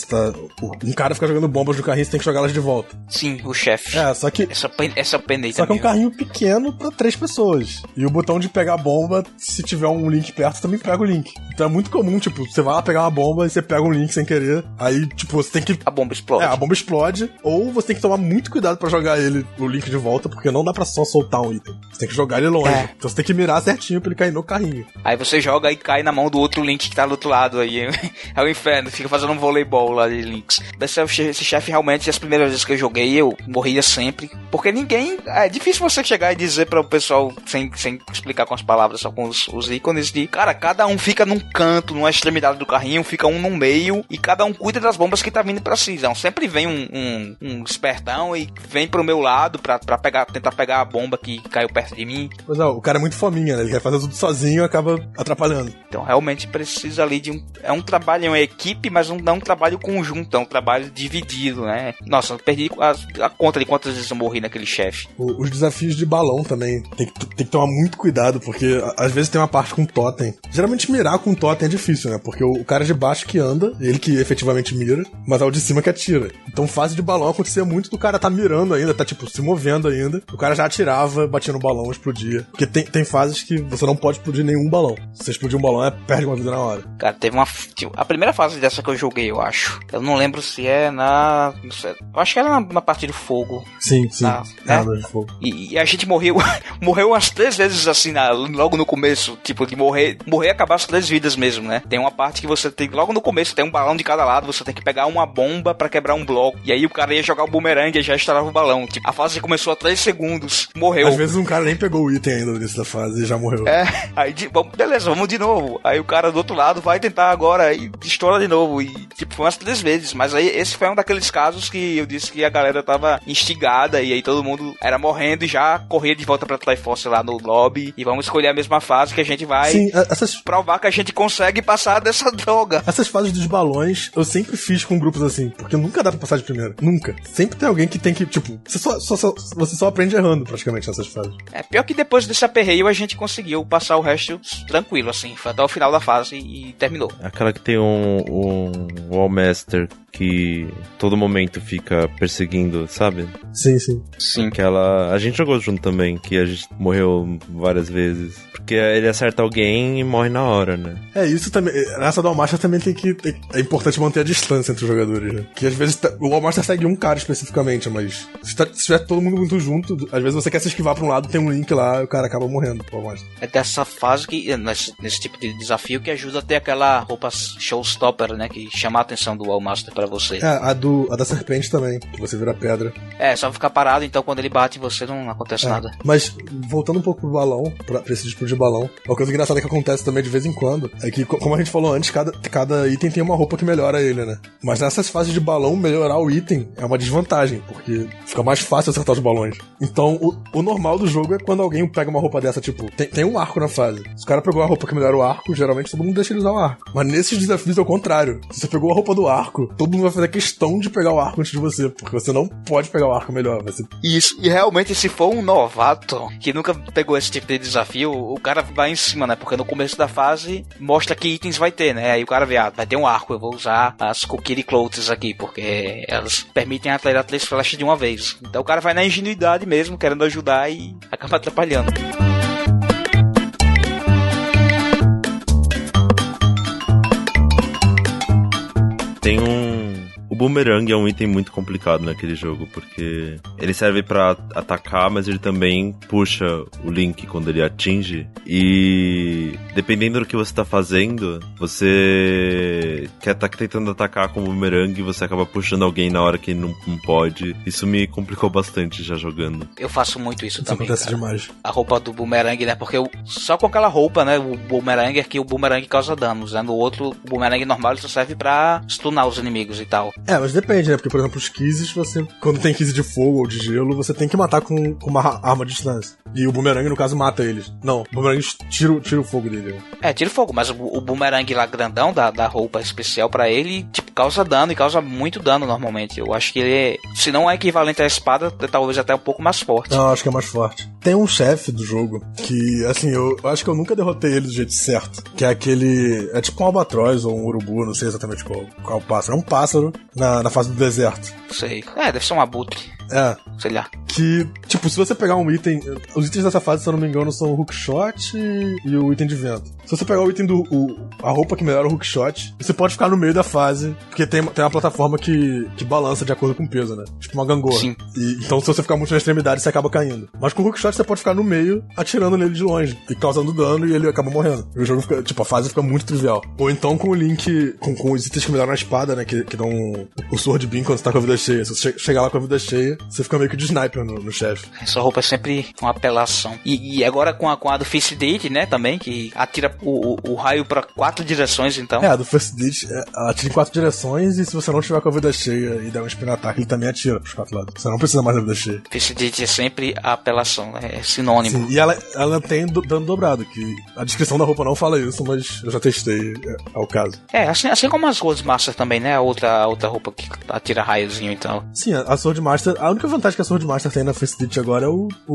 Um cara fica jogando bombas no carrinho e você tem que jogá-las de volta. Sim, o chefe. Só que... Essa eu penei Só também. que é um carrinho pequeno pra 3 pessoas. E o botão de pegar a bomba, se tiver um link perto, também pega o link. Então é muito comum, tipo, você vai lá pegar uma bomba e você pega um link sem querer. Aí, tipo, você tem que... A bomba explode. A bomba explode. Ou você tem que tomar muito cuidado pra jogar o link de volta, porque não dá pra só soltar um item. Você tem que jogar ele longe. Então você tem que mirar certinho pra ele cair no carrinho. Aí você joga e cai na mão do outro link que tá do outro lado aí. É o inferno, fica fazendo um voleibol lá de links. Esse chefe realmente, as primeiras vezes que eu joguei, eu morria sempre. Porque ninguém... É difícil você chegar e dizer para o pessoal, sem explicar com as palavras, só com os ícones, de... Cara, cada um fica num canto, numa extremidade do carrinho, fica um no meio, e cada um cuida das bombas que tá vindo pra si. Então, sempre vem um espertão e vem pro meu lado pra tentar pegar a bomba que caiu perto de mim. Pois o cara é muito fominha, né? Ele quer fazer tudo sozinho e acaba atrapalhando. Então, realmente precisa ali de é um trabalho, é uma equipe, mas não é um trabalho conjunto, é um trabalho dividido, né? Nossa, eu perdi a conta de quantas vezes eu morri naquele chefe. Os desafios de balão também, tem que tomar muito cuidado, porque às vezes tem uma parte com totem. Geralmente mirar com totem é difícil, né? Porque o cara de baixo que anda, ele que efetivamente mira, mas é o de cima que atira. Então fase de balão acontecia muito do cara tá mirando ainda, tá tipo se movendo ainda, o cara já atirava, batia no balão, explodia. Porque tem fases que você não pode explodir nenhum balão. Se você explodir um balão, perde uma vida na hora. Cara, teve a primeira fase dessa que eu joguei, eu acho. Eu não lembro se é não sei, eu acho que era na parte do fogo. Sim. Né? De fogo. E a gente morreu umas 3 vezes assim, logo no começo, tipo, de morrer e acabar as 3 vidas mesmo, né? Tem uma parte que você tem, logo no começo, tem um balão de cada lado, você tem que pegar uma bomba pra quebrar um bloco. E aí o cara ia jogar o bumerangue e já estourava o balão. Tipo, a fase começou a 3 segundos, morreu. Às vezes um cara nem pegou o item ainda no início da fase e já morreu. Aí, beleza, vamos de novo. Aí o cara do outro lado vai tentar agora e estoura de novo. E, tipo, foi umas 3 vezes. Mas aí esse foi um daqueles casos que eu disse que a galera tava instigada e aí todo mundo era morrendo e já corria de volta pra Triforce lá no lobby. E vamos escolher a mesma fase que a gente vai provar que a gente consegue passar passar dessa droga. Essas fases dos balões, eu sempre fiz com grupos assim, porque nunca dá pra passar de primeira. Nunca. Sempre tem alguém que tem que, tipo, você só aprende errando praticamente nessas fases. É, pior que depois desse aperreio a gente conseguiu passar o resto tranquilo, assim. Foi até o final da fase e terminou. Aquela que tem um Wallmaster que todo momento fica perseguindo, sabe? Sim, sim. Sim. Aquela... A gente jogou junto também, que a gente morreu várias vezes. Porque ele acerta alguém e morre na hora, né? É, isso também. Nessa do Wallmaster também é importante manter a distância entre os jogadores, né? Que às vezes o Wallmaster segue um cara especificamente, mas se tiver todo mundo muito junto, às vezes você quer se esquivar pra um lado, tem um link lá e o cara acaba morrendo. É dessa fase que, nesse tipo de desafio, que ajuda a ter aquela roupa showstopper, né? Que chama a atenção do Wallmaster pra você. É, a da serpente também, que você vira pedra. É, só ficar parado, então quando ele bate em você não acontece nada. Mas, voltando um pouco pro balão, pra esse tipo de balão, uma coisa engraçada que acontece também de vez em quando, é que, como a gente falou antes, cada item tem uma roupa que melhora ele, né? Mas nessas fases de balão, melhorar o item é uma desvantagem, porque fica mais fácil acertar os balões. Então, o normal do jogo é quando alguém pega uma roupa dessa, tipo, tem um arco na fase. Se o cara pegou a roupa que melhora o arco, geralmente todo mundo deixa ele usar o arco. Mas nesses desafios é o contrário. Se você pegou a roupa do arco, todo mundo vai fazer questão de pegar o arco antes de você, porque você não pode pegar o arco melhor. Isso, e realmente se for um novato que nunca pegou esse tipo de desafio, o cara vai em cima, né? Porque no começo da fase mostra que itens vai ter, né? Aí o cara vê, vai ter um arco, eu vou usar as Kokiri Clothes aqui, porque elas permitem atirar 3 flechas de uma vez. Então o cara vai na ingenuidade mesmo, querendo ajudar e acaba atrapalhando. Tem O boomerang é um item muito complicado naquele jogo, porque ele serve pra atacar, mas ele também puxa o Link quando ele atinge. E dependendo do que você tá fazendo, você quer tá tentando atacar com o boomerang e você acaba puxando alguém na hora que não pode. Isso me complicou bastante já jogando. Eu faço muito isso também, acontece cara. Demais. A roupa do boomerang, né? Porque só com aquela roupa, né? O boomerang é que o boomerang causa danos, né? No outro, o boomerang normal ele só serve pra stunar os inimigos e tal. É, mas depende, né? Porque, por exemplo, os Kizes, você... Quando tem Kize de fogo ou de gelo, você tem que matar com uma arma de distância. E o boomerang, no caso, mata eles. Não, o boomerang tira o fogo dele. É, tira o fogo, mas o boomerang lá grandão, da roupa especial pra ele, tipo, causa dano e causa muito dano normalmente. Eu acho que ele, se não é equivalente à espada, talvez até um pouco mais forte. Não, acho que é mais forte. Tem um chefe do jogo que, assim, eu acho que eu nunca derrotei ele do jeito certo. Que é aquele... É tipo um albatroz ou um urubu, não sei exatamente qual pássaro. É um pássaro na fase do deserto. Sei. É, deve ser um abutre. É. Sei lá. Que, tipo, se você pegar um item... Os itens dessa fase, se eu não me engano, são o hookshot e o item de vento. Se você pegar o item a roupa que melhora o hookshot, você pode ficar no meio da fase, porque tem uma plataforma que balança de acordo com o peso, né? Tipo uma gangorra. Sim. Então, se você ficar muito na extremidade, você acaba caindo. Mas com o hookshot, você pode ficar no meio, atirando nele de longe, e causando dano, e ele acaba morrendo. E o jogo fica, tipo, a fase fica muito trivial. Ou então com o Link, com os itens que melhoram a espada, né? Que dão o Sword Beam quando você tá com a vida cheia. Se você chegar lá com a vida cheia, você fica meio que de sniper no chefe. Essa roupa é sempre uma apelação. E agora com a do First Date, né, também, que atira o raio pra 4 direções, então. É, a do First Date, ela atira em 4 direções, e se você não estiver com a vida cheia e der um spin ataque, ele também atira pros 4 lados. Você não precisa mais da vida cheia. First Date é sempre a apelação, é sinônimo. Sim, e ela tem dano dobrado, que a descrição da roupa não fala isso, mas eu já testei, é o caso. É, assim como as Sword Master também, né, a outra roupa que atira raiozinho, então. Sim, a Sword Master, a única vantagem que a Sword Master tem na First Date agora é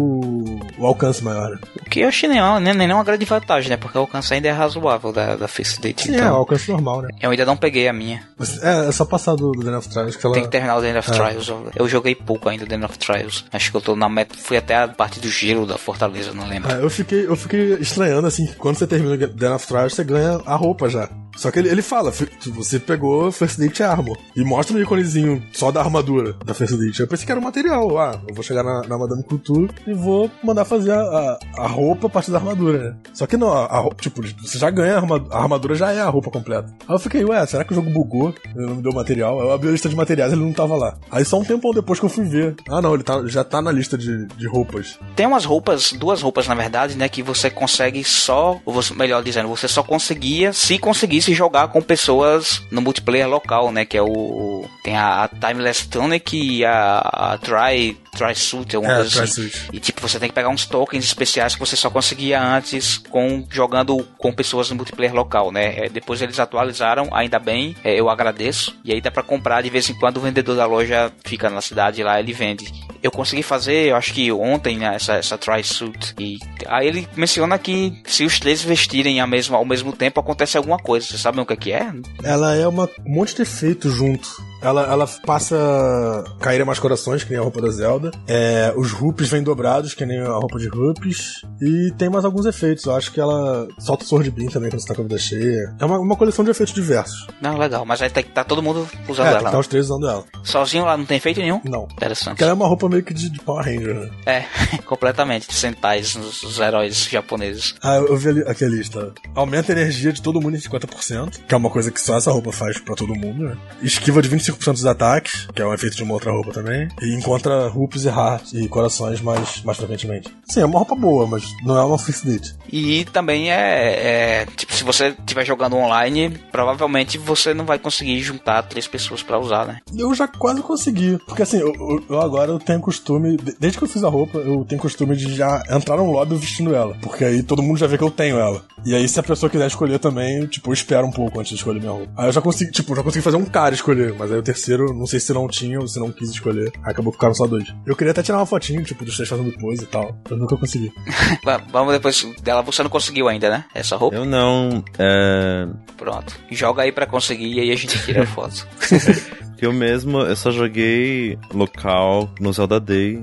o alcance maior. O que eu achei nem uma grande vantagem, né, porque o alcance ainda é razoável da First Date. Sim, então, é o alcance normal, né. Eu ainda não peguei a minha. É só passar do The End of Trials que ela... Tem que terminar o The End of Trials. Eu joguei pouco ainda The End of Trials. Acho que eu tô na meta, fui até a parte do gelo da fortaleza, não lembro. Eu fiquei estranhando, assim, que quando você termina o The End of Trials, você ganha a roupa já. Só que ele fala, você pegou First Date Armor. E mostra um íconezinho só da armadura da First Date. Eu pensei que era um material. Eu vou chegar na Madame Couture e vou mandar fazer a roupa a partir da armadura, né? Só que não, tipo, você já ganha a armadura, já é a roupa completa. Aí eu fiquei, será que o jogo bugou? Ele não me deu material. Eu abri a lista de materiais, ele não tava lá. Aí só um tempão depois que eu fui ver. Não, ele já tá na lista de roupas. Tem umas roupas, 2 roupas na verdade, né, que você consegue só, ou melhor dizendo, você só conseguia se conseguisse se jogar com pessoas no multiplayer local, né? Que é tem a Timeless Tunic e a Tri-Suit, alguma coisa assim. E tipo, você tem que pegar uns tokens especiais que você só conseguia antes jogando com pessoas no multiplayer local, né? Depois eles atualizaram, ainda bem, eu agradeço. E aí dá pra comprar, de vez em quando o vendedor da loja fica na cidade lá, ele vende. Eu consegui fazer, eu acho que ontem, né, essa Tri-Suit. E aí ele menciona que se os três vestirem ao mesmo tempo, acontece alguma coisa. Vocês sabem o que é? Ela é um monte de efeito junto. Ela passa a cair mais corações, que nem a roupa da Zelda. Os Rupees vêm dobrados, que nem a roupa de Rupees. E tem mais alguns efeitos. Eu acho que ela solta o Sword Beam também quando você tá com a vida cheia. É uma coleção de efeitos diversos. Não, legal. Mas aí tá todo mundo usando ela. Tá os três usando ela. Sozinho lá não tem efeito nenhum? Não. Interessante. Porque ela é uma roupa meio que de Power Ranger, né? Completamente. De Sentais, os heróis japoneses. Eu vi aqui a lista. Aumenta a energia de todo mundo em 50%, que é uma coisa que só essa roupa faz pra todo mundo, né? Esquiva de 25% dos ataques, que é um efeito de uma outra roupa também. E encontra Rupees e Hearts e corações mais frequentemente. Sim, é uma roupa boa, mas não é uma Fixed. E também tipo, se você estiver jogando online, provavelmente você não vai conseguir juntar 3 pessoas pra usar, né? Eu já quase consegui. Porque assim, eu agora tenho costume, desde que eu fiz a roupa, eu tenho costume de já entrar num lobby vestindo ela. Porque aí todo mundo já vê que eu tenho ela. E aí se a pessoa quiser escolher também, tipo, eu espero um pouco antes de escolher minha roupa. Aí eu já consegui fazer um cara escolher, mas aí o terceiro, não sei se não tinha ou se não quis escolher. Aí acabou ficando só 2. Eu queria até tirar uma fotinho, tipo, dos 3 fazendo pose e tal. Eu nunca consegui. Vamos depois dela, você não conseguiu ainda, né? Essa roupa? Eu não. Pronto. Joga aí pra conseguir e aí a gente tira a foto. Eu só joguei local no Zelda Day,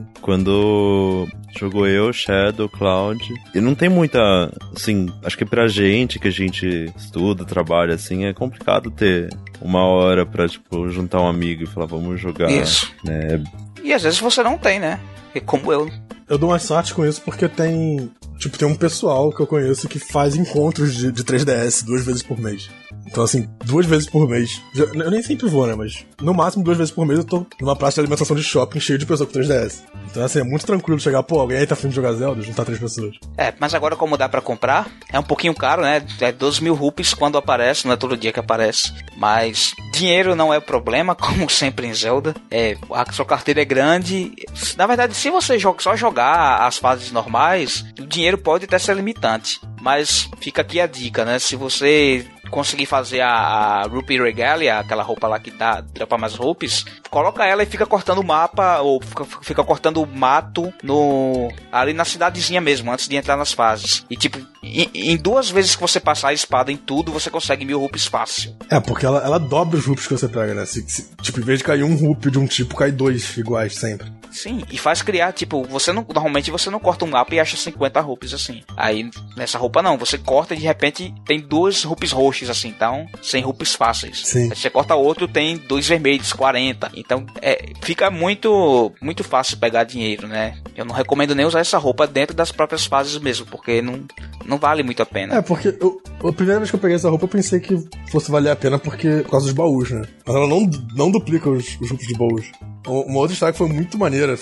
quando jogou eu, Shadow, Cloud. E não tem muita, assim, acho que pra gente, que a gente estuda, trabalha, assim, é complicado ter uma hora pra, tipo, juntar um amigo e falar, vamos jogar. Isso. Né? E às vezes você não tem, né? É como eu. Eu dou mais sorte com isso porque tem um pessoal que eu conheço que faz encontros de 3DS 2 vezes por mês. Então, assim, 2 vezes por mês. Eu nem sempre vou, né? Mas no máximo 2 vezes por mês eu tô numa praça de alimentação de shopping cheio de pessoas com 3DS. Então, assim, é muito tranquilo chegar, alguém aí tá afim de jogar Zelda, juntar 3 pessoas. Mas agora como dá pra comprar, é um pouquinho caro, né? É 12 mil rupees quando aparece, não é todo dia que aparece. Mas dinheiro não é o problema, como sempre em Zelda. A sua carteira é grande. Na verdade, se você só jogar as fases normais, o dinheiro pode até ser limitante. Mas fica aqui a dica, né? Se você conseguir fazer a Rupee Regalia, aquela roupa lá que dropa mais rupees, coloca ela e fica cortando o mapa, ou fica cortando o mato ali na cidadezinha mesmo, antes de entrar nas fases. E tipo, em 2 vezes que você passar a espada em tudo, você consegue 1000 rupees fácil. Porque ela dobra os rupees que você pega, né? Tipo, em vez de cair um rupee de um tipo, cai 2 iguais sempre. Sim, e faz criar, tipo, normalmente você não corta um mapa e acha 50 rupees assim. Aí, nessa roupa não, você corta e de repente tem 2 rupees roxos assim, então 100 rupees fáceis. Sim. Aí você corta outro, tem 2 vermelhos, 40. Então, fica muito, muito fácil pegar dinheiro, né? Eu não recomendo nem usar essa roupa dentro das próprias fases mesmo, porque não vale muito a pena. Porque a primeira vez que eu peguei essa roupa eu pensei que fosse valer a pena por causa dos baús, né? Mas ela não duplica os grupos de baús. Uma outra história que foi muito maneira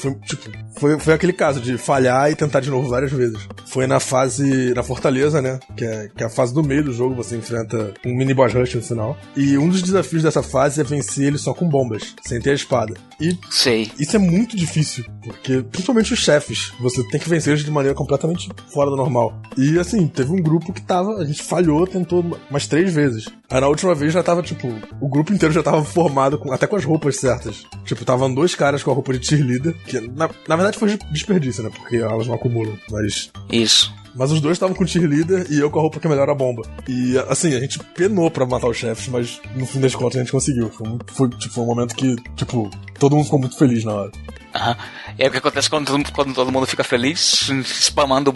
foi aquele caso de falhar e tentar de novo várias vezes. Foi na Fortaleza, né? Que é a fase do meio do jogo, você enfrenta um mini boss rush no final. E um dos desafios dessa fase é vencer ele só com bombas, sem ter a espada. E isso é muito difícil, porque principalmente os chefes, você tem que vencer eles de maneira completamente fora do normal. E assim, teve um grupo que a gente falhou, tentou umas 3 vezes. Aí na última vez já tava, tipo, o grupo inteiro já tava formado, até com as roupas certas. Tipo, estavam 2 caras com a roupa de cheerleader, que na verdade foi desperdício, né? Porque elas não acumulam, mas... Isso. Mas os 2 estavam com o cheerleader e eu com a roupa que melhora a bomba. E, assim, a gente penou pra matar os chefes, mas no fim das contas a gente conseguiu. Foi um momento que, tipo, todo mundo ficou muito feliz na hora. E aí o que acontece quando todo mundo fica feliz? Spamando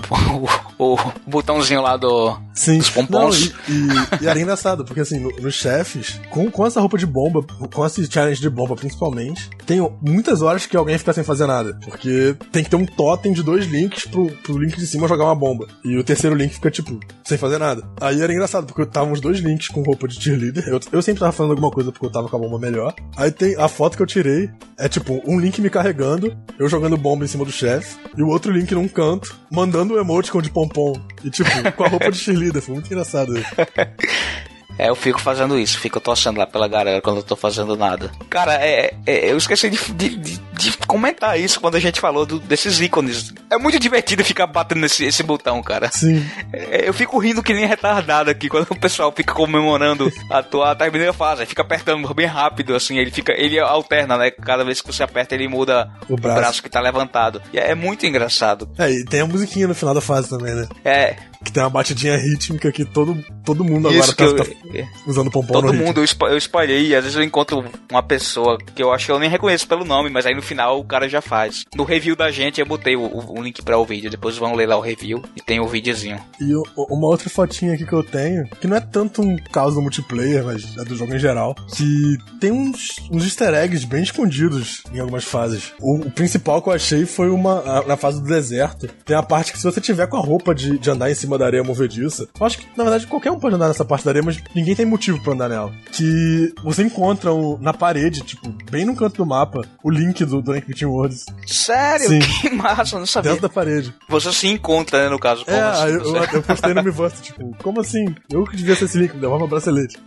o botãozinho lá dos pompons. E era engraçado, porque assim, nos chefes, com essa roupa de bomba, com esse challenge de bomba principalmente, tem muitas horas que alguém fica sem fazer nada. Porque tem que ter um totem de 2 links pro link de cima jogar uma bomba. E o terceiro link fica, tipo, sem fazer nada. Aí era engraçado, porque estavam os 2 links com roupa de cheerleader. Eu sempre tava fazendo alguma coisa porque eu tava com a bomba melhor. Aí tem a foto que eu tirei, é tipo, um link me carregando, eu jogando bomba em cima do chefe, e o outro link num canto, mandando um emoticon de pompom. E tipo, com a roupa de cheerleader. Foi muito engraçado isso. Eu fico fazendo isso, fico torcendo lá pela galera quando eu tô fazendo nada. Cara, eu esqueci de comentar isso quando a gente falou desses ícones. É muito divertido ficar batendo esse botão, cara. Sim. Eu fico rindo que nem retardado aqui quando o pessoal fica comemorando a primeira fase. Fica apertando bem rápido, assim, ele alterna, né? Cada vez que você aperta, ele muda o braço que tá levantado. E é muito engraçado. E tem a musiquinha no final da fase também, né? Que tem uma batidinha rítmica que todo mundo isso agora tá usando pompom no ritmo. Todo mundo, eu espalhei, às vezes eu encontro uma pessoa que eu acho que eu nem reconheço pelo nome, mas aí no final o cara já faz. No review da gente eu botei o link pra o vídeo, depois vão ler lá o review e tem o videozinho. E uma outra fotinha aqui que eu tenho, que não é tanto um caso do multiplayer, mas é do jogo em geral, que tem uns easter eggs bem escondidos em algumas fases. O principal que eu achei foi na fase do deserto, tem a parte que se você tiver com a roupa de andar em cima da areia movediça, eu acho que na verdade qualquer um pode andar nessa parte da areia, mas ninguém tem motivo pra andar nela. Que você encontra na parede, tipo, bem no canto do mapa, o link do Link Between Worlds. Sério? Sim. Que massa, eu não sabia. Dentro da parede. Você se encontra, né, no caso. Como assim, eu postei no Miiverse, tipo, como assim? Eu que devia ser esse link, me devolve meu bracelete.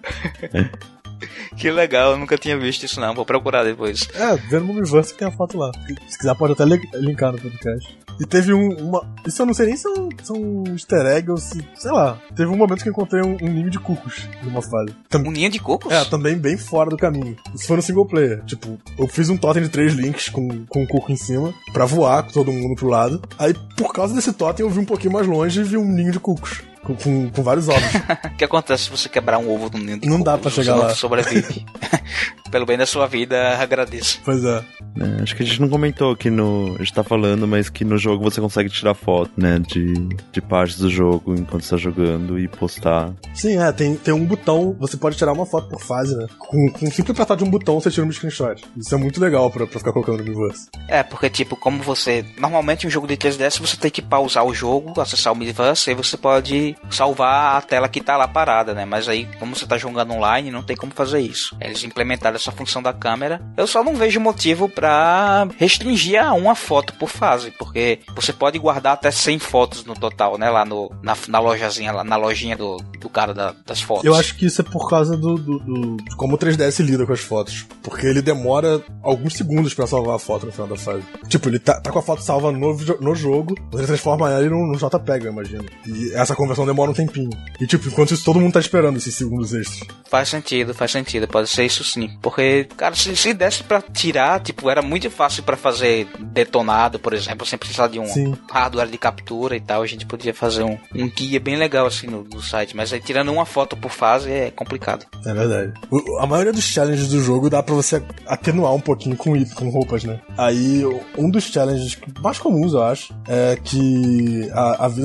Que legal, eu nunca tinha visto isso não, vou procurar depois. Vendo no Miiverse que tem a foto lá. Se quiser pode até linkar no podcast. E teve isso eu não sei nem se é um easter egg ou se, sei lá. Teve um momento que eu encontrei um ninho de cucos numa fase. Um ninho de cucos? Também bem fora do caminho. Isso foi no single player. Tipo, eu fiz um totem de 3 links com um cuco em cima pra voar com todo mundo pro lado. Aí, por causa desse totem, eu vi um pouquinho mais longe e vi um ninho de cucos. Com vários ovos. O que acontece se você quebrar um ovo num ninho de Não cucos? dá pra chegar lá. Você não sobrevive. Pelo bem da sua vida, agradeço. Pois é. Acho que a gente não comentou aqui a gente tá falando, mas que no jogo você consegue tirar foto, né? De partes do jogo enquanto você tá jogando e postar. Sim, tem um botão, você pode tirar uma foto por fase, né? Com simples apertar de um botão, você tira um screenshot. Isso é muito legal pra ficar colocando no Miiverse. Porque tipo, como você... Normalmente um jogo de 3DS você tem que pausar o jogo, acessar o Miiverse, e você pode salvar a tela que tá lá parada, né? Mas aí, como você tá jogando online, não tem como fazer isso. Eles implementaram essa função da câmera. Eu só não vejo motivo pra restringir a uma foto por fase, porque você pode guardar até 100 fotos no total, né? Lá na lojazinha, lá na lojinha do cara das fotos. Eu acho que isso é por causa de como o 3DS lida com as fotos. Porque ele demora alguns segundos pra salvar a foto no final da fase. Tipo, ele tá com a foto salva no jogo, mas ele transforma ela num JPEG, eu imagino. E essa conversão demora um tempinho. E tipo, enquanto isso, todo mundo tá esperando esses segundos extras. Faz sentido. Pode ser isso sim. Porque, cara, se desse pra tirar, tipo, era muito fácil pra fazer detonado, por exemplo, sem precisar de um hardware de captura e tal. A gente podia fazer um guia bem legal assim no site. Mas aí tirando uma foto por fase é complicado. É verdade. A maioria dos challenges do jogo dá pra você atenuar um pouquinho com roupas, né? Aí, um dos challenges mais comuns, eu acho, é que a vida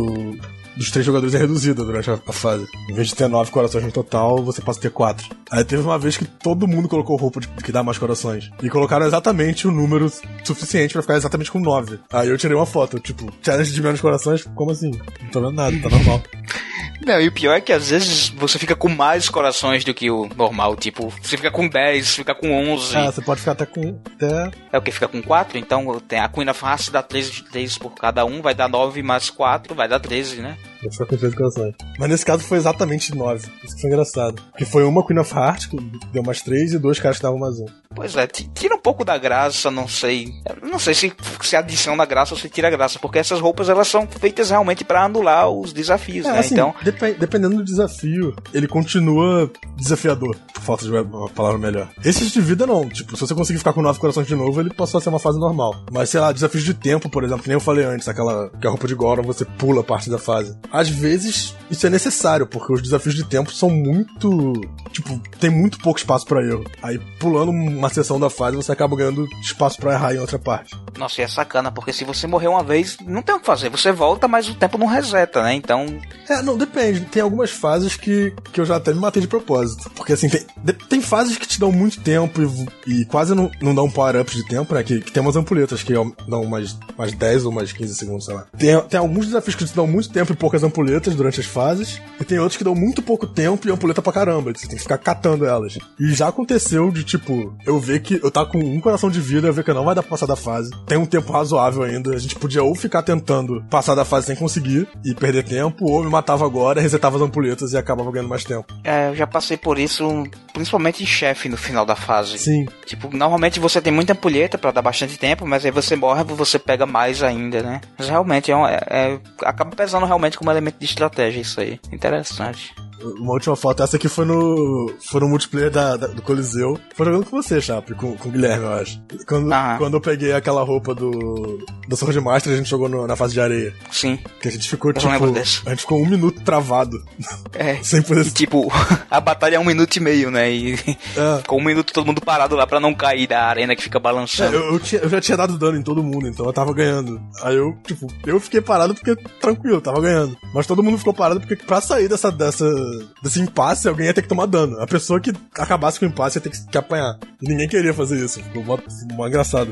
dos 3 jogadores é reduzida durante a fase. Em vez de ter 9 corações no total, você passa a ter 4. Aí teve uma vez que todo mundo colocou roupa que dá mais corações. E colocaram exatamente o número suficiente pra ficar exatamente com 9. Aí eu tirei uma foto, tipo, challenge de menos corações? Como assim? Não tô vendo nada, tá normal. Não, e o pior é que às vezes você fica com mais corações do que o normal. Tipo, você fica com 10, fica com 11. Você pode ficar até com... É o que? Fica com 4? Então tem a Queen of Hearts dá 3 por cada um, vai dar 9 mais 4, vai dar 13, né? Vai ficar com 13 corações. Mas nesse caso foi exatamente 9. Isso que foi engraçado. Porque foi uma Queen of Hearts, que deu mais 3, e 2 caras que davam mais 1. Pois é, tira um pouco da graça, não sei. Não sei se adiciona graça ou se tira graça, porque essas roupas elas são feitas realmente pra anular os desafios, né? Assim, então, dependendo do desafio, ele continua desafiador. Por falta de uma palavra melhor. Esses de vida não. Tipo, se você conseguir ficar com 9 corações de novo, ele passou a ser uma fase normal. Mas, sei lá, desafios de tempo, por exemplo, que nem eu falei antes, que a roupa de Goron você pula parte da fase. Às vezes, isso é necessário, porque os desafios de tempo são muito... Tipo, tem muito pouco espaço pra erro. Aí, pulando uma seção da fase, você acaba ganhando espaço pra errar em outra parte. Nossa, e é sacana, porque se você morrer uma vez, não tem o que fazer. Você volta, mas o tempo não reseta, né? Então... Não, depende. Tem algumas fases que eu já até me matei de propósito. Porque, assim, tem fases que te dão muito tempo e quase não dão power-ups de tempo, né? Que tem umas ampulhetas que dão mais 10 ou mais 15 segundos, sei lá. Tem alguns desafios que te dão muito tempo e poucas ampulhetas durante fases, e tem outros que dão muito pouco tempo e ampulheta pra caramba, você tem que ficar catando elas. E já aconteceu de, tipo, eu ver que eu tava com um coração de vida, eu ver que eu não vai dar pra passar da fase, tem um tempo razoável ainda, a gente podia ou ficar tentando passar da fase sem conseguir e perder tempo, ou me matava agora, resetava as ampulhetas e acabava ganhando mais tempo. Eu já passei por isso, principalmente em chefe no final da fase. Sim. Tipo, normalmente você tem muita ampulheta pra dar bastante tempo, mas aí você morre e você pega mais ainda, né? Mas realmente acaba pesando realmente como elemento de estratégia isso aí. Interessante. Uma última foto, essa aqui foi no multiplayer do Coliseu. Foi jogando com você, Chape, com o Guilherme, eu acho. Quando eu peguei aquela roupa do Sword Master, a gente jogou na fase de areia. Sim. Que a gente ficou, tipo, a gente ficou 1 minuto travado. Sem poder... E, tipo, a batalha é 1 minuto e meio, né? E ficou 1 minuto todo mundo parado lá pra não cair da arena que fica balançando. Eu já tinha dado dano em todo mundo, então eu tava ganhando. Aí eu fiquei parado porque, tranquilo, eu tava ganhando. Mas todo mundo ficou parado porque pra sair desse impasse, alguém ia ter que tomar dano. A pessoa que acabasse com o impasse ia ter que apanhar. E ninguém queria fazer isso. Ficou mó engraçado.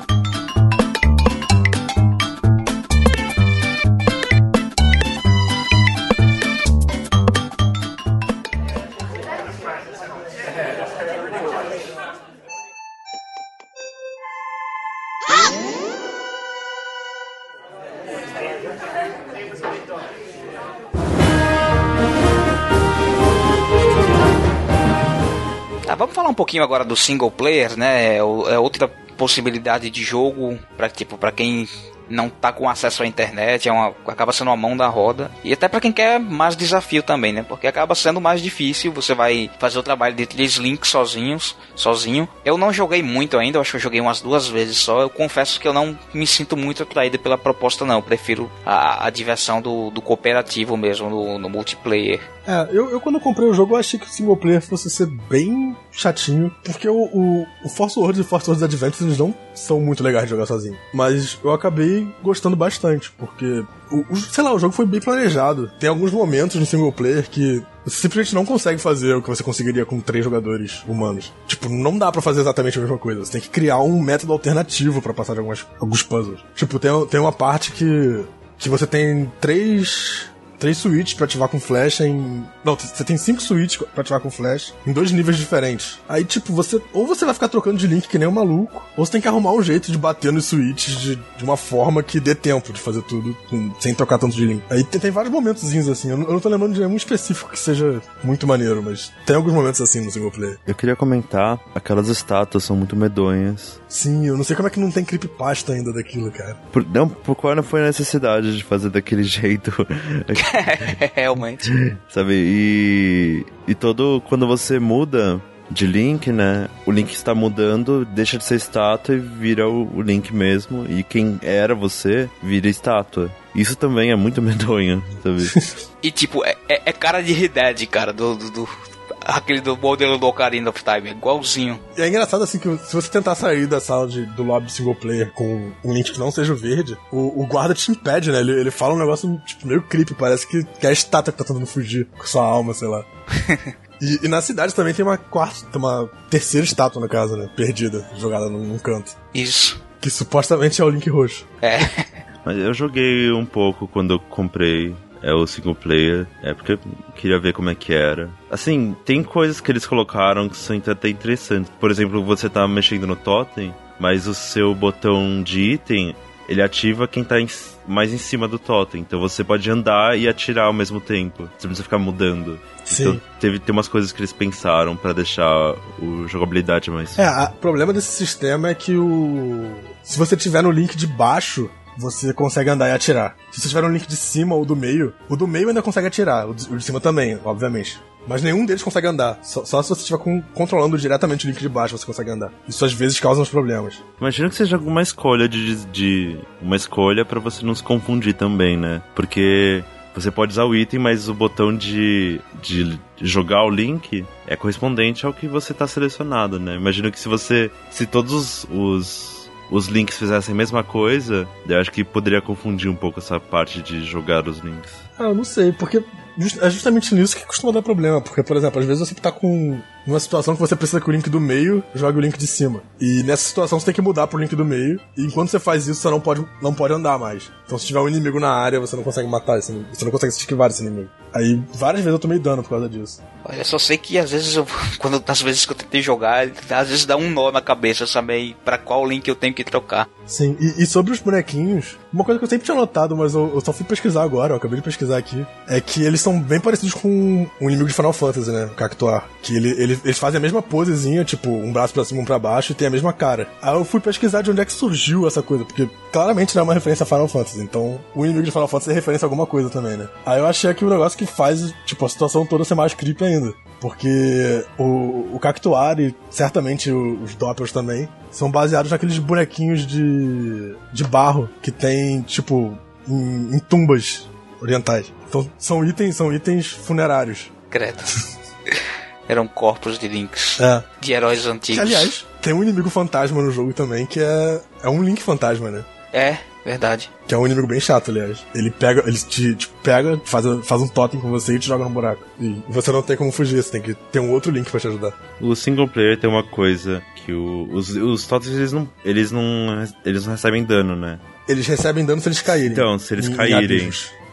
Vamos falar um pouquinho agora do single player, né? É outra possibilidade de jogo pra quem não tá com acesso à internet, acaba sendo uma mão da roda. E até pra quem quer mais desafio também, né? Porque acaba sendo mais difícil, você vai fazer o trabalho de 3 links sozinho. Eu não joguei muito ainda, eu acho que eu joguei umas 2 vezes só. Eu confesso que eu não me sinto muito atraído pela proposta, não. Eu prefiro a diversão do cooperativo mesmo, no multiplayer. Eu quando comprei o jogo, eu achei que o single player fosse ser bem chatinho, porque o Force Words e Force Words Adventures eles não são muito legais de jogar sozinho. Mas eu acabei gostando bastante, porque o jogo foi bem planejado. Tem alguns momentos no single player que você simplesmente não consegue fazer o que você conseguiria com 3 jogadores humanos. Tipo, não dá pra fazer exatamente a mesma coisa. Você tem que criar um método alternativo pra passar de alguns puzzles. Tipo, tem uma parte que você tem 3 switches pra ativar com flecha Não, você tem 5 switches pra ativar com flash em 2 níveis diferentes. Aí, tipo, você vai ficar trocando de link que nem um maluco, ou você tem que arrumar um jeito de bater nos switches de uma forma que dê tempo de fazer tudo sem trocar tanto de link. Aí tem vários momentozinhos assim. Eu não tô lembrando de nenhum específico que seja muito maneiro, mas tem alguns momentos assim no single player. Eu queria comentar, aquelas estátuas são muito medonhas. Sim, eu não sei como é que não tem creepypasta ainda daquilo, cara. Por qual não foi a necessidade de fazer daquele jeito? Realmente. Sabe, e quando você muda de link, né, o link está mudando, deixa de ser estátua e vira o link mesmo, e quem era você vira estátua. Isso também é muito medonho, sabe? E tipo, é cara de Red, cara, aquele do modelo do Ocarina of Time, igualzinho. E é engraçado assim que se você tentar sair da sala do lobby single player com um link que não seja o verde, o guarda te impede, né? Ele fala um negócio tipo, meio creepy, parece que é a estátua que tá tentando fugir com sua alma, sei lá. E na cidade também tem uma terceira estátua, no caso, né? Perdida, jogada num canto. Isso. Que supostamente é o Link roxo. Mas eu joguei um pouco quando eu comprei o single player, porque eu queria ver como é que era. Assim, tem coisas que eles colocaram que são até interessantes. Por exemplo, você tá mexendo no totem, mas o seu botão de item, ele ativa quem tá mais em cima do totem. Então você pode andar e atirar ao mesmo tempo. Você precisa ficar mudando. Sim. Então tem umas coisas que eles pensaram pra deixar a jogabilidade mais... O problema desse sistema é que se você tiver no link de baixo, você consegue andar e atirar. Se você tiver no link de cima ou do meio, o do meio ainda consegue atirar, o de cima também, obviamente. Mas nenhum deles consegue andar. Só se você estiver controlando diretamente o link de baixo você consegue andar. Isso às vezes causa uns problemas. Imagina que seja alguma escolha uma escolha pra você não se confundir também, né? Porque você pode usar o item, mas o botão de jogar o link é correspondente ao que você tá selecionado, né? Imagina que se todos os links fizessem a mesma coisa, eu acho que poderia confundir um pouco essa parte de jogar os links. Eu não sei, porque é justamente nisso que costuma dar problema. Porque, por exemplo, às vezes você tá com numa situação que você precisa que o link do meio jogue o link de cima. E nessa situação você tem que mudar pro link do meio, e enquanto você faz isso, você não pode andar mais. Então se tiver um inimigo na área, você não consegue matar esse inimigo, você não consegue se esquivar desse inimigo. Aí várias vezes eu tomei dano por causa disso. Olha, eu só sei que às vezes às vezes que eu tentei jogar, às vezes dá um nó na cabeça, saber pra qual link eu tenho que trocar. Sim, e sobre os bonequinhos, uma coisa que eu sempre tinha notado, mas eu só fui pesquisar agora, eu acabei de pesquisar aqui, é que eles são bem parecidos com um inimigo de Final Fantasy, né, o Cactuar. Que eles fazem a mesma posezinha, tipo, um braço pra cima, um pra baixo, e tem a mesma cara. Aí eu fui pesquisar de onde é que surgiu essa coisa, porque claramente não é uma referência a Final Fantasy, então o inimigo de Final Fantasy é referência a alguma coisa também, né. Aí eu achei aqui um negócio que faz, tipo, a situação toda ser mais creepy ainda. Porque o Cactuar e certamente os Doppels também são baseados naqueles bonequinhos de barro que tem, tipo, em tumbas orientais. Então são itens funerários. Credo. Eram corpos de links. De heróis antigos. Que, aliás, tem um inimigo fantasma no jogo também, que é um Link fantasma, né? É, verdade. Que é um inimigo bem chato, aliás. Ele te pega, faz um totem com você e te joga no buraco. E você não tem como fugir, você tem que ter um outro Link pra te ajudar. O single player tem uma coisa que os totens eles não recebem dano, né? Eles recebem dano se eles caírem. Então, se eles caírem.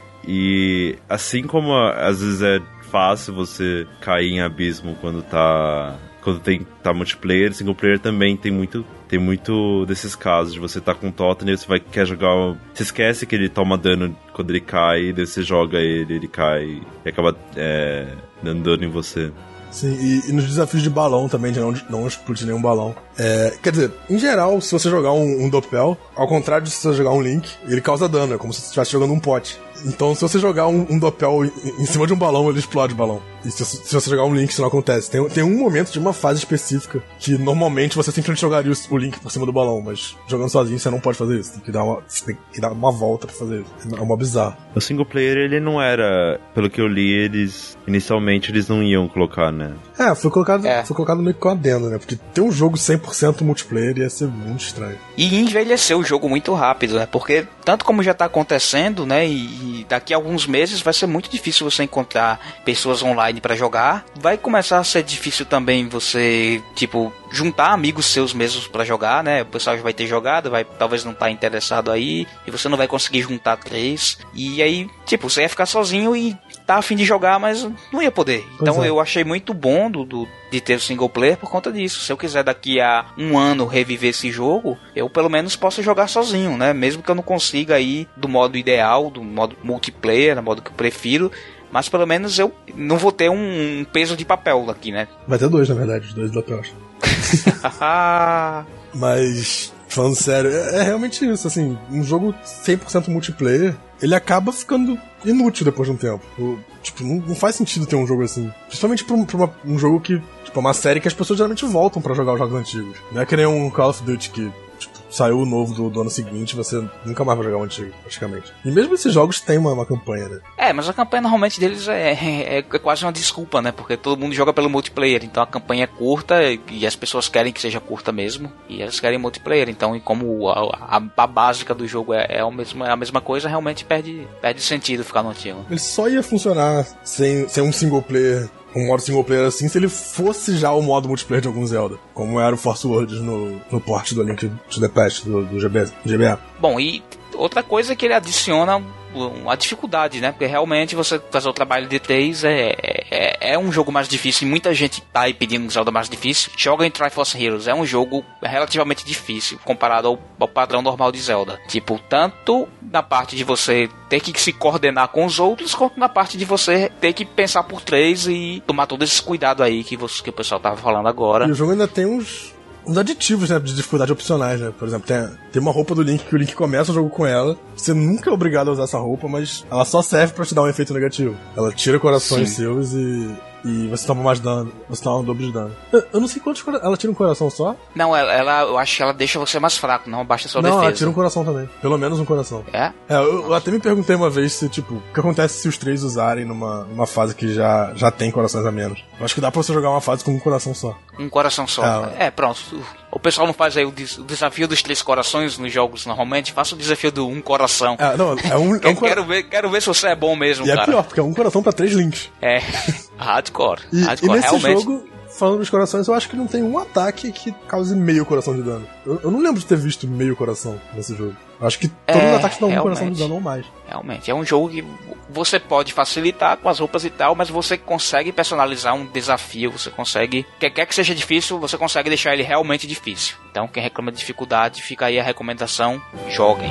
E assim como às vezes é fácil você cair em abismo quando tá multiplayer, single player também tem muito desses casos de você tá com um totem e você quer jogar. Você esquece que ele toma dano quando ele cai, daí você joga ele cai e acaba dando dano em você. Sim, e nos desafios de balão também, de não explodir nenhum balão. Quer dizer, em geral, se você jogar um Doppel, ao contrário de se você jogar um Link, ele causa dano, é como se você estivesse jogando um pote. Então, se você jogar um Doppel em cima de um balão, ele explode o balão. E se você jogar um Link, isso não acontece. Tem um momento de uma fase específica que normalmente você simplesmente jogaria o Link por cima do balão, mas jogando sozinho você não pode fazer isso. Você tem que dar uma volta pra fazer isso. É uma bizarra. O single player, ele não era... Pelo que eu li, inicialmente eles não iam colocar, né? Foi colocado meio que com adendo, né? Porque ter um jogo 100% multiplayer ia ser muito estranho. E envelheceu o jogo muito rápido, né? Porque tanto como já tá acontecendo, né? E daqui a alguns meses vai ser muito difícil você encontrar pessoas online pra jogar. Vai começar a ser difícil também você, tipo, juntar amigos seus mesmos pra jogar, né? O pessoal já vai ter jogado, talvez não tá interessado aí, e você não vai conseguir juntar 3. E aí, tipo, você ia ficar sozinho e tá a fim de jogar, mas não ia poder. Então eu achei muito bom de ter o single player por conta disso. Se eu quiser daqui a um ano reviver esse jogo, eu pelo menos posso jogar sozinho, né? Mesmo que eu não consiga ir do modo ideal, do modo multiplayer, do modo que eu prefiro, mas pelo menos eu não vou ter um peso de papel aqui, né? Vai ter 2, na verdade, os 2 Doppels. Mas, falando sério, é realmente isso, assim, um jogo 100% multiplayer, ele acaba ficando inútil depois de um tempo. Tipo, não faz sentido ter um jogo assim. Principalmente pra um jogo que, tipo, é uma série que as pessoas geralmente voltam pra jogar os jogos antigos. Não é que nem um Call of Duty que, tipo, saiu o novo do ano seguinte, você nunca mais vai jogar o antigo, praticamente. E mesmo esses jogos têm uma campanha, né? Mas a campanha normalmente deles é quase uma desculpa, né? Porque todo mundo joga pelo multiplayer, então a campanha é curta e as pessoas querem que seja curta mesmo, e elas querem multiplayer, então, e como a básica do jogo é a mesma coisa, realmente perde sentido ficar no antigo. Ele só ia funcionar sem um single player, um modo single player assim, se ele fosse já o modo multiplayer de algum Zelda, como era o Force Words no port do Link to the Past, do GBA. Bom, e outra coisa é que ele adiciona uma dificuldade, né? Porque realmente você fazer o trabalho de 3 é um jogo mais difícil, e muita gente tá aí pedindo um Zelda mais difícil. Joga em Triforce Heroes, é um jogo relativamente difícil comparado ao padrão normal de Zelda. Tipo, tanto na parte de você ter que se coordenar com os outros, quanto na parte de você ter que pensar por 3 e tomar todo esse cuidado aí que o pessoal tava falando agora. E o jogo ainda tem uns aditivos, né, de dificuldade opcionais, né? Por exemplo, tem uma roupa do Link que o Link começa o jogo com ela. Você nunca é obrigado a usar essa roupa, mas ela só serve pra te dar um efeito negativo. Ela tira corações seus e você toma mais dano. Você toma um dobro de dano. Eu não sei quantos corações. Ela tira um coração só? Não, eu acho que ela deixa você mais fraco, não basta sua defesa. Não, ela tira um coração também. Pelo menos um coração. Eu até me perguntei uma vez se, tipo, o que acontece se os 3 usarem numa fase que já tem corações a menos. Eu acho que dá pra você jogar uma fase com um coração só. Um coração só. Pronto. O pessoal não faz aí o desafio dos 3 corações nos jogos normalmente. Faça o desafio do um coração. Quero ver se você é bom mesmo, e cara. É pior, porque é um coração pra 3 links. Hardcore. E nesse realmente. jogo, falando dos corações, eu acho que não tem um ataque que cause meio coração de dano. Eu não lembro de ter visto meio coração nesse jogo. Eu acho que todos os ataques dão um coração de dano ou mais. Realmente, é um jogo que você pode facilitar com as roupas e tal, mas você consegue personalizar um desafio, você consegue, quer que seja difícil, você consegue deixar ele realmente difícil. Então, quem reclama de dificuldade, fica aí a recomendação, joguem.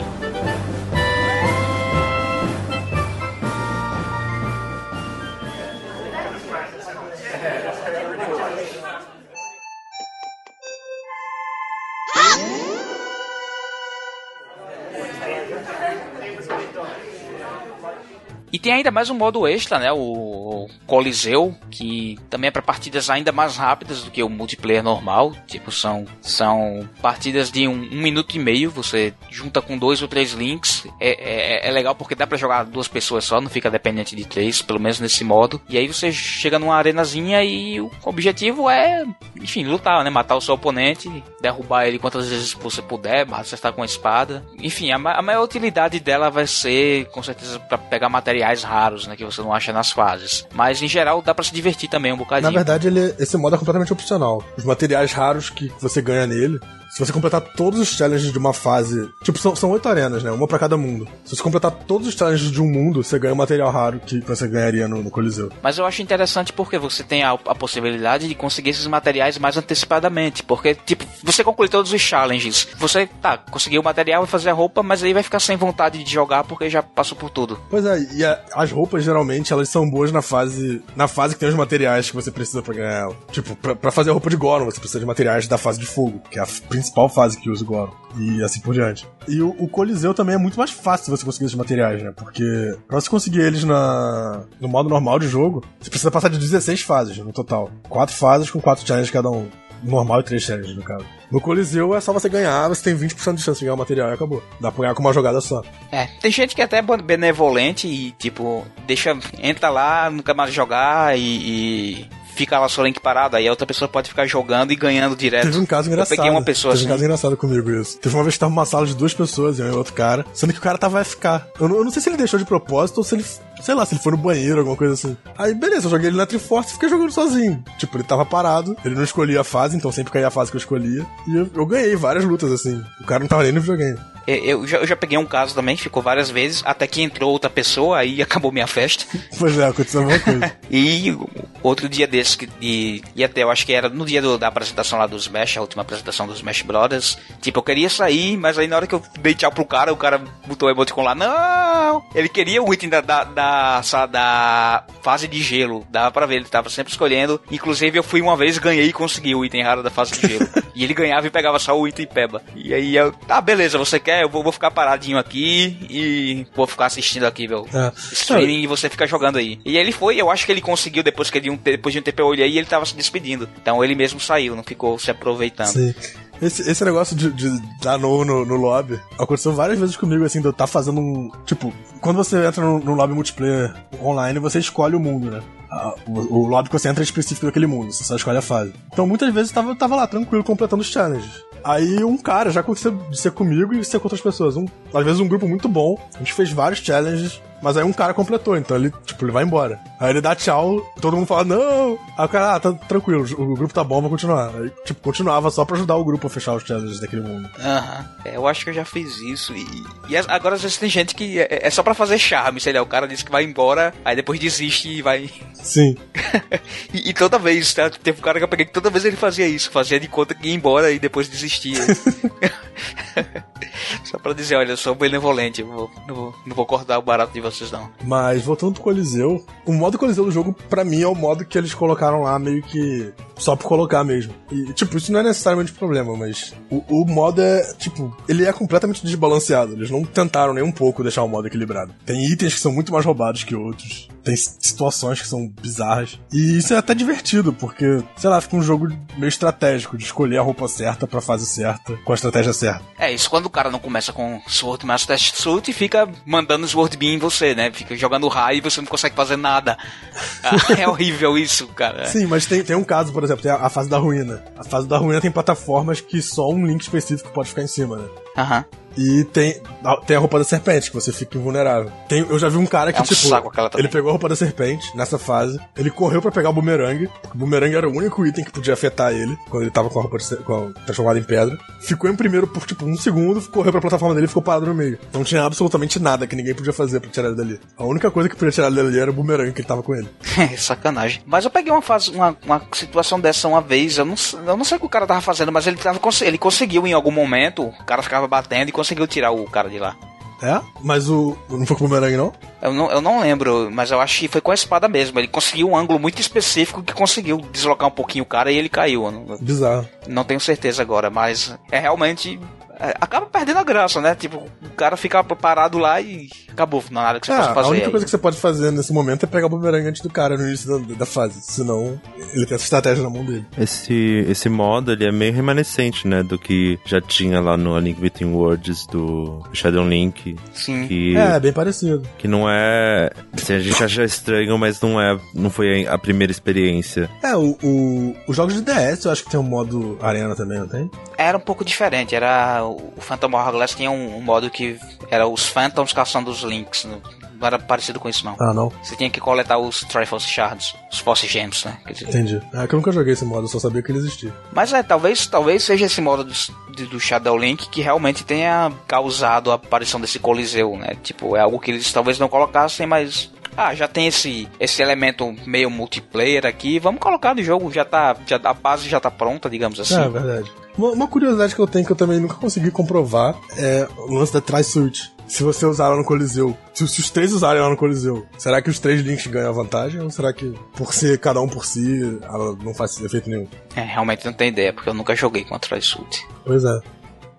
E tem ainda mais um modo extra, né, o Coliseu, que também é para partidas ainda mais rápidas do que o multiplayer normal. Tipo, são partidas de 1 minuto e meio, você junta com 2 ou 3 links. É legal porque dá para jogar 2 pessoas só, não fica dependente de 3, pelo menos nesse modo. E aí você chega numa arenazinha e o objetivo é, enfim, lutar, né, matar o seu oponente, derrubar ele quantas vezes você puder, acertar com a espada. Enfim, a maior utilidade dela vai ser, com certeza, para pegar materiais raros, né, que você não acha nas fases. Mas em geral dá pra se divertir também um bocadinho. Na verdade, esse modo é completamente opcional. Os materiais raros que você ganha nele, se você completar todos os challenges de uma fase... Tipo, são 8 arenas, né? Uma pra cada mundo. Se você completar todos os challenges de um mundo, você ganha um material raro que você ganharia no Coliseu. Mas eu acho interessante porque você tem a possibilidade de conseguir esses materiais mais antecipadamente. Porque, tipo, você conclui todos os challenges. Você, conseguiu o material, vai fazer a roupa, mas aí vai ficar sem vontade de jogar porque já passou por tudo. Pois é, e as roupas, geralmente, elas são boas na fase que tem os materiais que você precisa pra ganhar ela. Tipo, pra fazer a roupa de Goron, você precisa de materiais da fase de fogo, que é a principal fase que usa o Goron. E assim por diante. E o Coliseu também é muito mais fácil você conseguir esses materiais, né? Porque pra você conseguir eles no modo normal de jogo, você precisa passar de 16 fases no total. 4 fases com 4 challenges cada um. Normal e 3 challenges, no caso. No Coliseu é só você ganhar, você tem 20% de chance de ganhar o material e acabou. Dá pra ganhar com uma jogada só. Tem gente que é até benevolente e, tipo, entra lá, nunca mais jogar e fica lá só link parado, aí a outra pessoa pode ficar jogando e ganhando direto. Teve um caso engraçado. Eu peguei uma pessoa Teve um caso engraçado comigo isso. Teve uma vez que tava numa sala de 2 pessoas, eu e outro cara, sendo que o cara tava AFK. Eu não sei se ele deixou de propósito ou se ele, sei lá, se ele foi no banheiro, alguma coisa assim. Aí, beleza, eu joguei ele na Triforce e fiquei jogando sozinho. Tipo, ele tava parado, ele não escolhia a fase, então sempre caía a fase que eu escolhia. E eu ganhei várias lutas, assim. O cara não tava nem no videogame. Eu já peguei um caso também, ficou várias vezes, até que entrou outra pessoa, aí acabou minha festa. Pois é, aconteceu a mesma coisa. E outro dia desse, e até eu acho que era no dia da apresentação lá do Smash, a última apresentação do Smash Brothers, tipo, eu queria sair, mas aí na hora que eu dei tchau pro cara, o cara botou o emoticon lá, não! Ele queria o item da fase de gelo, dava pra ver, ele tava sempre escolhendo, inclusive eu fui uma vez, ganhei e consegui o item raro da fase de gelo. E ele ganhava e pegava só o item peba. E aí eu, beleza, você quer? Eu vou ficar paradinho aqui e vou ficar assistindo aqui, meu streaming, e você fica jogando aí. E ele foi, eu acho que ele conseguiu depois de um tempo eu olhei e ele tava se despedindo. Então ele mesmo saiu, não ficou se aproveitando. Sim. Esse negócio de dar no lobby aconteceu várias vezes comigo, assim, de eu estar fazendo um... Tipo, quando você entra no lobby multiplayer online, você escolhe o mundo, né? O lobby que você entra é específico daquele mundo, você só escolhe a fase. Então muitas vezes eu tava lá, tranquilo, completando os challenges. Aí um cara, já aconteceu de ser comigo e de ser com outras pessoas. Às vezes um grupo muito bom, a gente fez vários challenges, mas aí um cara completou, então ele vai embora. Aí ele dá tchau, todo mundo fala, não! Aí o cara, tá tranquilo, o grupo tá bom, vou continuar. Aí, continuava só pra ajudar o grupo a fechar os challenges daquele mundo. Eu acho que eu já fiz isso. E agora às vezes tem gente que é só pra fazer charme, sei lá, o cara disse que vai embora, aí depois desiste e vai... Sim. e toda vez, tá? Teve um cara que eu peguei que toda vez ele fazia isso, fazia de conta que ia embora e depois desistia. Só pra dizer, olha, eu sou benevolente, eu não vou cortar o barato de vocês não. Mas voltando pro Coliseu, o modo Coliseu do jogo, pra mim, é o modo que eles colocaram lá meio que só por colocar mesmo. E, tipo, isso não é necessariamente problema, mas o modo é, tipo, ele é completamente desbalanceado. Eles não tentaram nem um pouco deixar o modo equilibrado. Tem itens que são muito mais roubados que outros. Tem situações que são bizarras. E isso é até divertido, porque, sei lá, fica um jogo meio estratégico, de escolher a roupa certa pra fase certa, com a estratégia certa. Isso quando o cara não começa com Sword Master Sword e fica mandando Sword Beam em você, né? Fica jogando raio e você não consegue fazer nada. É horrível isso, cara. Sim, mas tem um caso, por exemplo, tem a fase da ruína. A fase da ruína tem plataformas que só um link específico pode ficar em cima, né? E tem a roupa da serpente, que você fica invulnerável. Eu já vi um cara que, ele pegou a roupa da serpente, nessa fase, ele correu pra pegar o bumerangue, porque o bumerangue era o único item que podia afetar ele, quando ele tava com a roupa transformada em pedra. Ficou em primeiro por, um segundo, correu pra plataforma dele e ficou parado no meio. Não tinha absolutamente nada que ninguém podia fazer pra tirar ele dali. A única coisa que podia tirar ele dali era o bumerangue que ele tava com ele. Sacanagem. Mas eu peguei uma situação dessa uma vez, eu não sei o que o cara tava fazendo, mas ele conseguiu em algum momento, o cara ficava batendo e conseguiu tirar o cara de lá. É? Mas não foi com o bumerangue, não? Eu não lembro, mas eu acho que foi com a espada mesmo. Ele conseguiu um ângulo muito específico que conseguiu deslocar um pouquinho o cara e ele caiu. Bizarro. Não tenho certeza agora, mas é realmente... acaba perdendo a graça, né? Tipo, o cara fica parado lá e acabou, não há nada que você possa fazer. A única coisa que você pode fazer nesse momento é pegar o bumerangue antes do cara no início da fase. Senão, ele tem essa estratégia na mão dele. Esse modo, ele é meio remanescente, né? Do que já tinha lá no A Link Between Worlds do Shadow Link. Sim. Bem parecido. Que não é... Assim, a gente acha estranho, mas não foi a primeira experiência. Os jogos de DS, eu acho que tem um modo arena também, não tem? Era um pouco diferente, o Phantom Hourglass tinha um modo que era os Phantoms caçando os Links, não era parecido com isso não. Ah, não? Você tinha que coletar os Triforce Shards, os Force Gems, né? Entendi. É que eu nunca joguei esse modo, eu só sabia que ele existia. Mas talvez seja esse modo do Shadow Link que realmente tenha causado a aparição desse coliseu, né? Tipo, é algo que eles talvez não colocassem, mas... já tem esse elemento meio multiplayer aqui, vamos colocar no jogo, a base já tá pronta, digamos assim. É verdade. Uma curiosidade que eu tenho, que eu também nunca consegui comprovar, é o lance da Tri-Suit. Se você usar ela no Coliseu, se os três usarem ela no Coliseu, será que os três links ganham a vantagem? Ou será que, por ser cada um por si, ela não faz efeito nenhum? Realmente não tenho ideia, porque eu nunca joguei com a Tri-Suit. Pois é.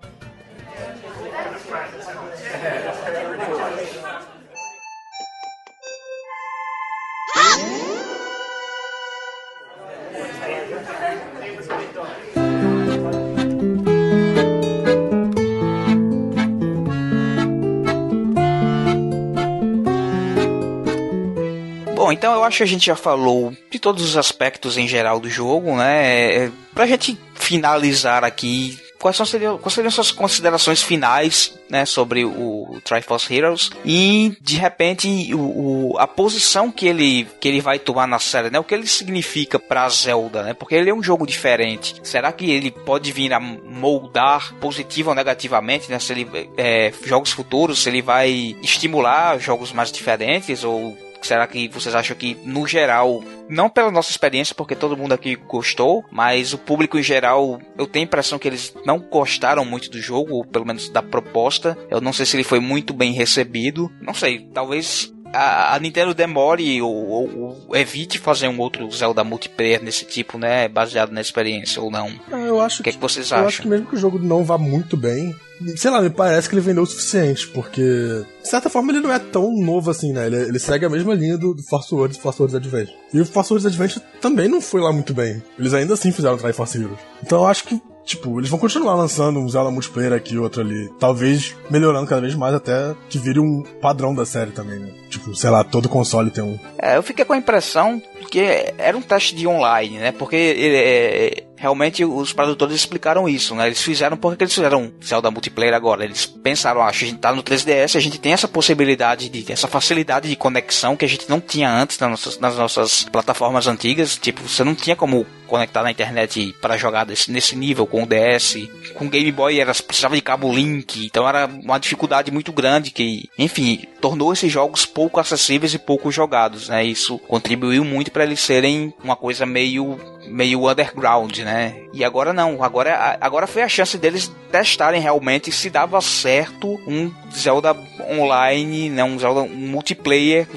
Bom, então eu acho que a gente já falou de todos os aspectos em geral do jogo, né? Pra gente finalizar aqui, quais seriam suas considerações finais, né, sobre o Triforce Heroes e, de repente, a posição que ele vai tomar na série, né? O que ele significa pra Zelda, né? Porque ele é um jogo diferente. Será que ele pode vir a moldar positivo ou negativamente, né? Se ele, jogos futuros, se ele vai estimular jogos mais diferentes ou... Será que vocês acham que, no geral, não pela nossa experiência, porque todo mundo aqui gostou, mas o público em geral, eu tenho a impressão que eles não gostaram muito do jogo, ou pelo menos da proposta. Eu não sei se ele foi muito bem recebido. Não sei, talvez a Nintendo demore ou evite fazer um outro Zelda multiplayer desse tipo, né? Baseado na experiência ou não. Eu acho o que é que vocês acham? Eu acho que mesmo que o jogo não vá muito bem, sei lá, me parece que ele vendeu o suficiente, porque de certa forma ele não é tão novo assim, né? Ele segue a mesma linha do Force Words e Force Words Adventure. E o Force Words Adventure também não foi lá muito bem. Eles ainda assim fizeram o Triforce Heroes. Então eu acho que, eles vão continuar lançando um Zelda multiplayer aqui e outro ali. Talvez melhorando cada vez mais até que vire um padrão da série também, né? Sei lá, todo console tem um. Eu fiquei com a impressão que era um teste de online, né? Porque realmente os produtores explicaram isso, né? Eles fizeram, porque eles fizeram Zelda multiplayer agora. Eles pensaram, a gente tá no 3DS, a gente tem essa possibilidade, essa facilidade de conexão que a gente não tinha antes nas nossas plataformas antigas. Tipo, você não tinha como conectar na internet para jogar nesse nível com o DS. Com o Game Boy precisava de cabo link, então era uma dificuldade muito grande que, enfim, tornou esses jogos pouco acessíveis e pouco jogados, né? Isso contribuiu muito para eles serem uma coisa meio underground, né? E agora não, agora foi a chance deles testarem realmente se dava certo um Zelda online, né? Um Zelda multiplayer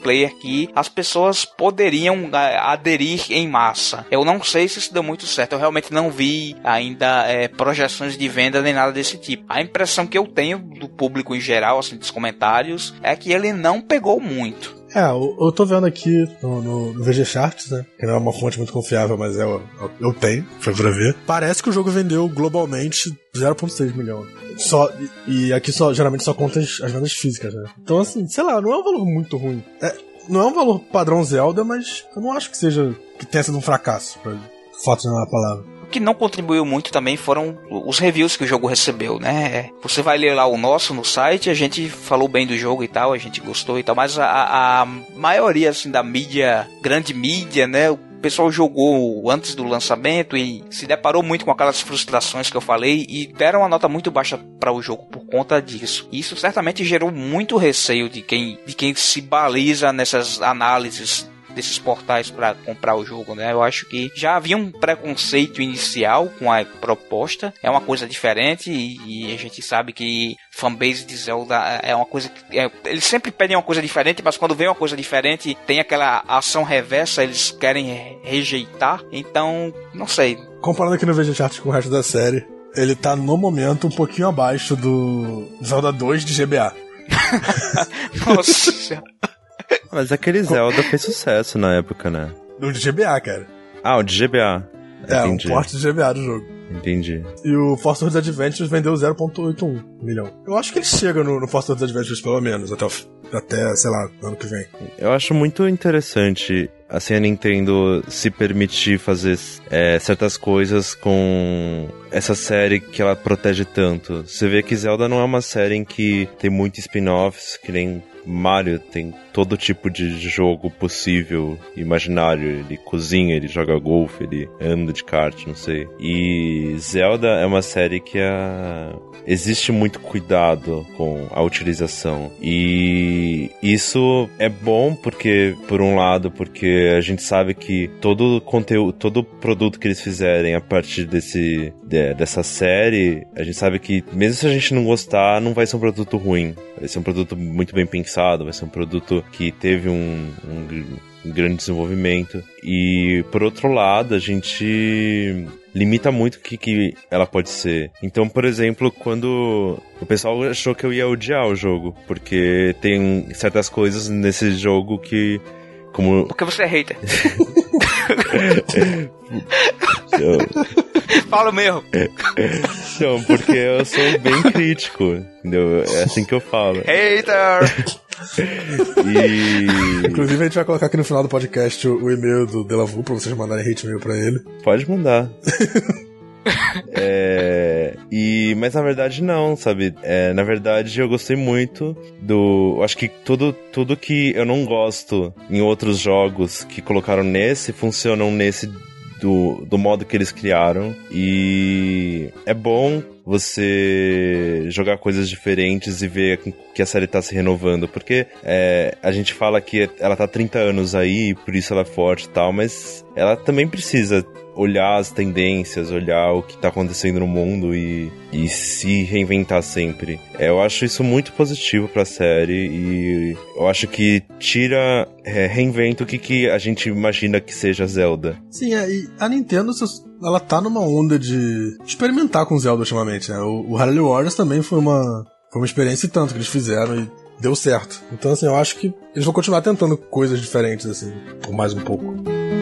que as pessoas poderiam aderir em massa. Eu não sei se isso deu muito certo, eu realmente não vi ainda projeções de venda nem nada desse tipo. A impressão que eu tenho do público em geral, assim, dos comentários, é que ele não pegou muito. Eu tô vendo aqui no VG Charts, né? Que não é uma fonte muito confiável, mas eu tenho, foi pra ver. Parece que o jogo vendeu globalmente 0,6 milhão. E aqui geralmente só conta as vendas físicas, né? Então, assim, sei lá, não é um valor muito ruim. Não é um valor padrão Zelda, mas eu não acho que tenha sido um fracasso, pra falta de uma palavra. que não contribuiu muito também foram os reviews que o jogo recebeu, né? Você vai ler lá o nosso no site, a gente falou bem do jogo e tal, a gente gostou e tal, mas a maioria, assim, da mídia, grande mídia, né? O pessoal jogou antes do lançamento e se deparou muito com aquelas frustrações que eu falei e deram uma nota muito baixa para o jogo por conta disso. Isso certamente gerou muito receio de quem se baliza nessas análises desses portais para comprar o jogo, né? Eu acho que já havia um preconceito inicial com a proposta, é uma coisa diferente e a gente sabe que fanbase de Zelda é uma coisa que eles sempre pedem uma coisa diferente, mas quando vem uma coisa diferente tem aquela ação reversa, eles querem rejeitar, então não sei. Comparando aqui no VGChat com o resto da série, ele tá no momento um pouquinho abaixo do Zelda 2 de GBA. Nossa. Mas aquele Zelda fez sucesso na época, né? O de GBA, cara. Ah, o de GBA. Entendi. O porte de GBA do jogo. Entendi. E o Force Wars Adventures vendeu 0.81 milhão. Eu acho que ele chega no Force Wars Adventures pelo menos, até, sei lá, ano que vem. Eu acho muito interessante, assim, a Nintendo se permitir fazer certas coisas com essa série que ela protege tanto. Você vê que Zelda não é uma série em que tem muitos spin-offs, que nem Mario tem todo tipo de jogo possível, imaginário. Ele cozinha, ele joga golfe, ele anda de kart, não sei. E Zelda é uma série que existe muito cuidado com a utilização. E isso é bom porque, por um lado, porque a gente sabe que todo conteúdo, todo produto que eles fizerem a partir dessa série, a gente sabe que mesmo se a gente não gostar, não vai ser um produto ruim. Vai ser um produto muito bem pensado, vai ser um produto que teve um grande desenvolvimento. E, por outro lado, a gente limita muito o que ela pode ser. Então, por exemplo, quando o pessoal achou que eu ia odiar o jogo, porque tem certas coisas nesse jogo que... Porque você é hater. Fala mesmo. Não, porque eu sou bem crítico, entendeu? É assim que eu falo. Hater! Inclusive a gente vai colocar aqui no final do podcast o e-mail do Delavu pra vocês mandarem hate mail pra ele. Pode mandar. Mas na verdade não, sabe? Na verdade eu gostei muito acho que tudo que eu não gosto em outros jogos que colocaram nesse, funcionam nesse do modo que eles criaram. E é bom você jogar coisas diferentes e ver que a série tá se renovando, porque a gente fala que ela tá há 30 anos aí, por isso ela é forte e tal, mas ela também precisa olhar as tendências, olhar o que tá acontecendo no mundo e se reinventar sempre. Eu acho isso muito positivo pra série e eu acho que reinventa o que a gente imagina que seja Zelda. Sim, e a Nintendo, ela tá numa onda de experimentar com Zelda ultimamente, né? O Hyrule Warriors também foi uma experiência e tanto que eles fizeram e deu certo. Então, assim, eu acho que eles vão continuar tentando coisas diferentes, assim, por mais um pouco.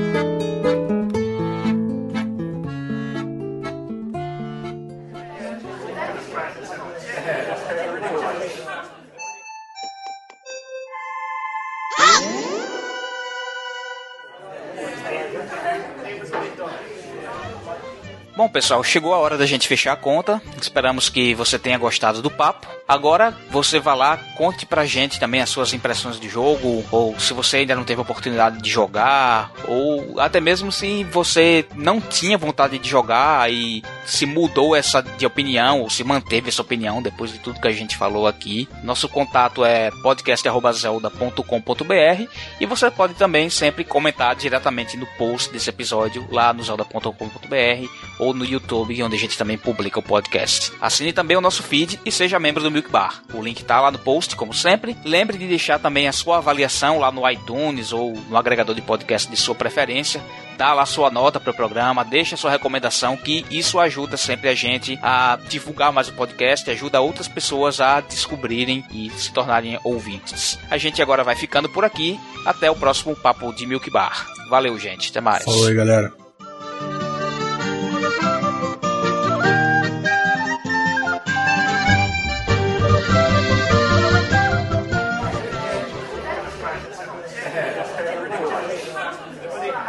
Bom, pessoal, chegou a hora da gente fechar a conta. Esperamos que você tenha gostado do papo. Agora, você vai lá, conte pra gente também as suas impressões de jogo, ou se você ainda não teve a oportunidade de jogar, ou até mesmo se você não tinha vontade de jogar e se mudou de opinião, ou se manteve essa opinião depois de tudo que a gente falou aqui. Nosso contato é podcast@zelda.com.br e você pode também sempre comentar diretamente no post desse episódio lá no zelda.com.br ou no YouTube, onde a gente também publica o podcast. Assine também o nosso feed e seja membro do Milk Bar. O link tá lá no post, como sempre. Lembre de deixar também a sua avaliação lá no iTunes ou no agregador de podcast de sua preferência. Dá lá sua nota para o programa, deixa sua recomendação, que isso ajuda sempre a gente a divulgar mais o podcast, ajuda outras pessoas a descobrirem e se tornarem ouvintes. A gente agora vai ficando por aqui. Até o próximo Papo de Milk Bar. Valeu, gente. Até mais. Falou aí, galera.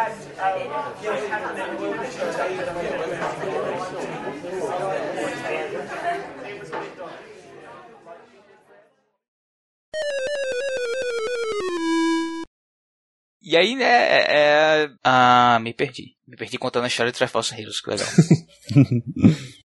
E aí, né, me perdi. Me perdi contando a história de Triforce Heroes, que legal.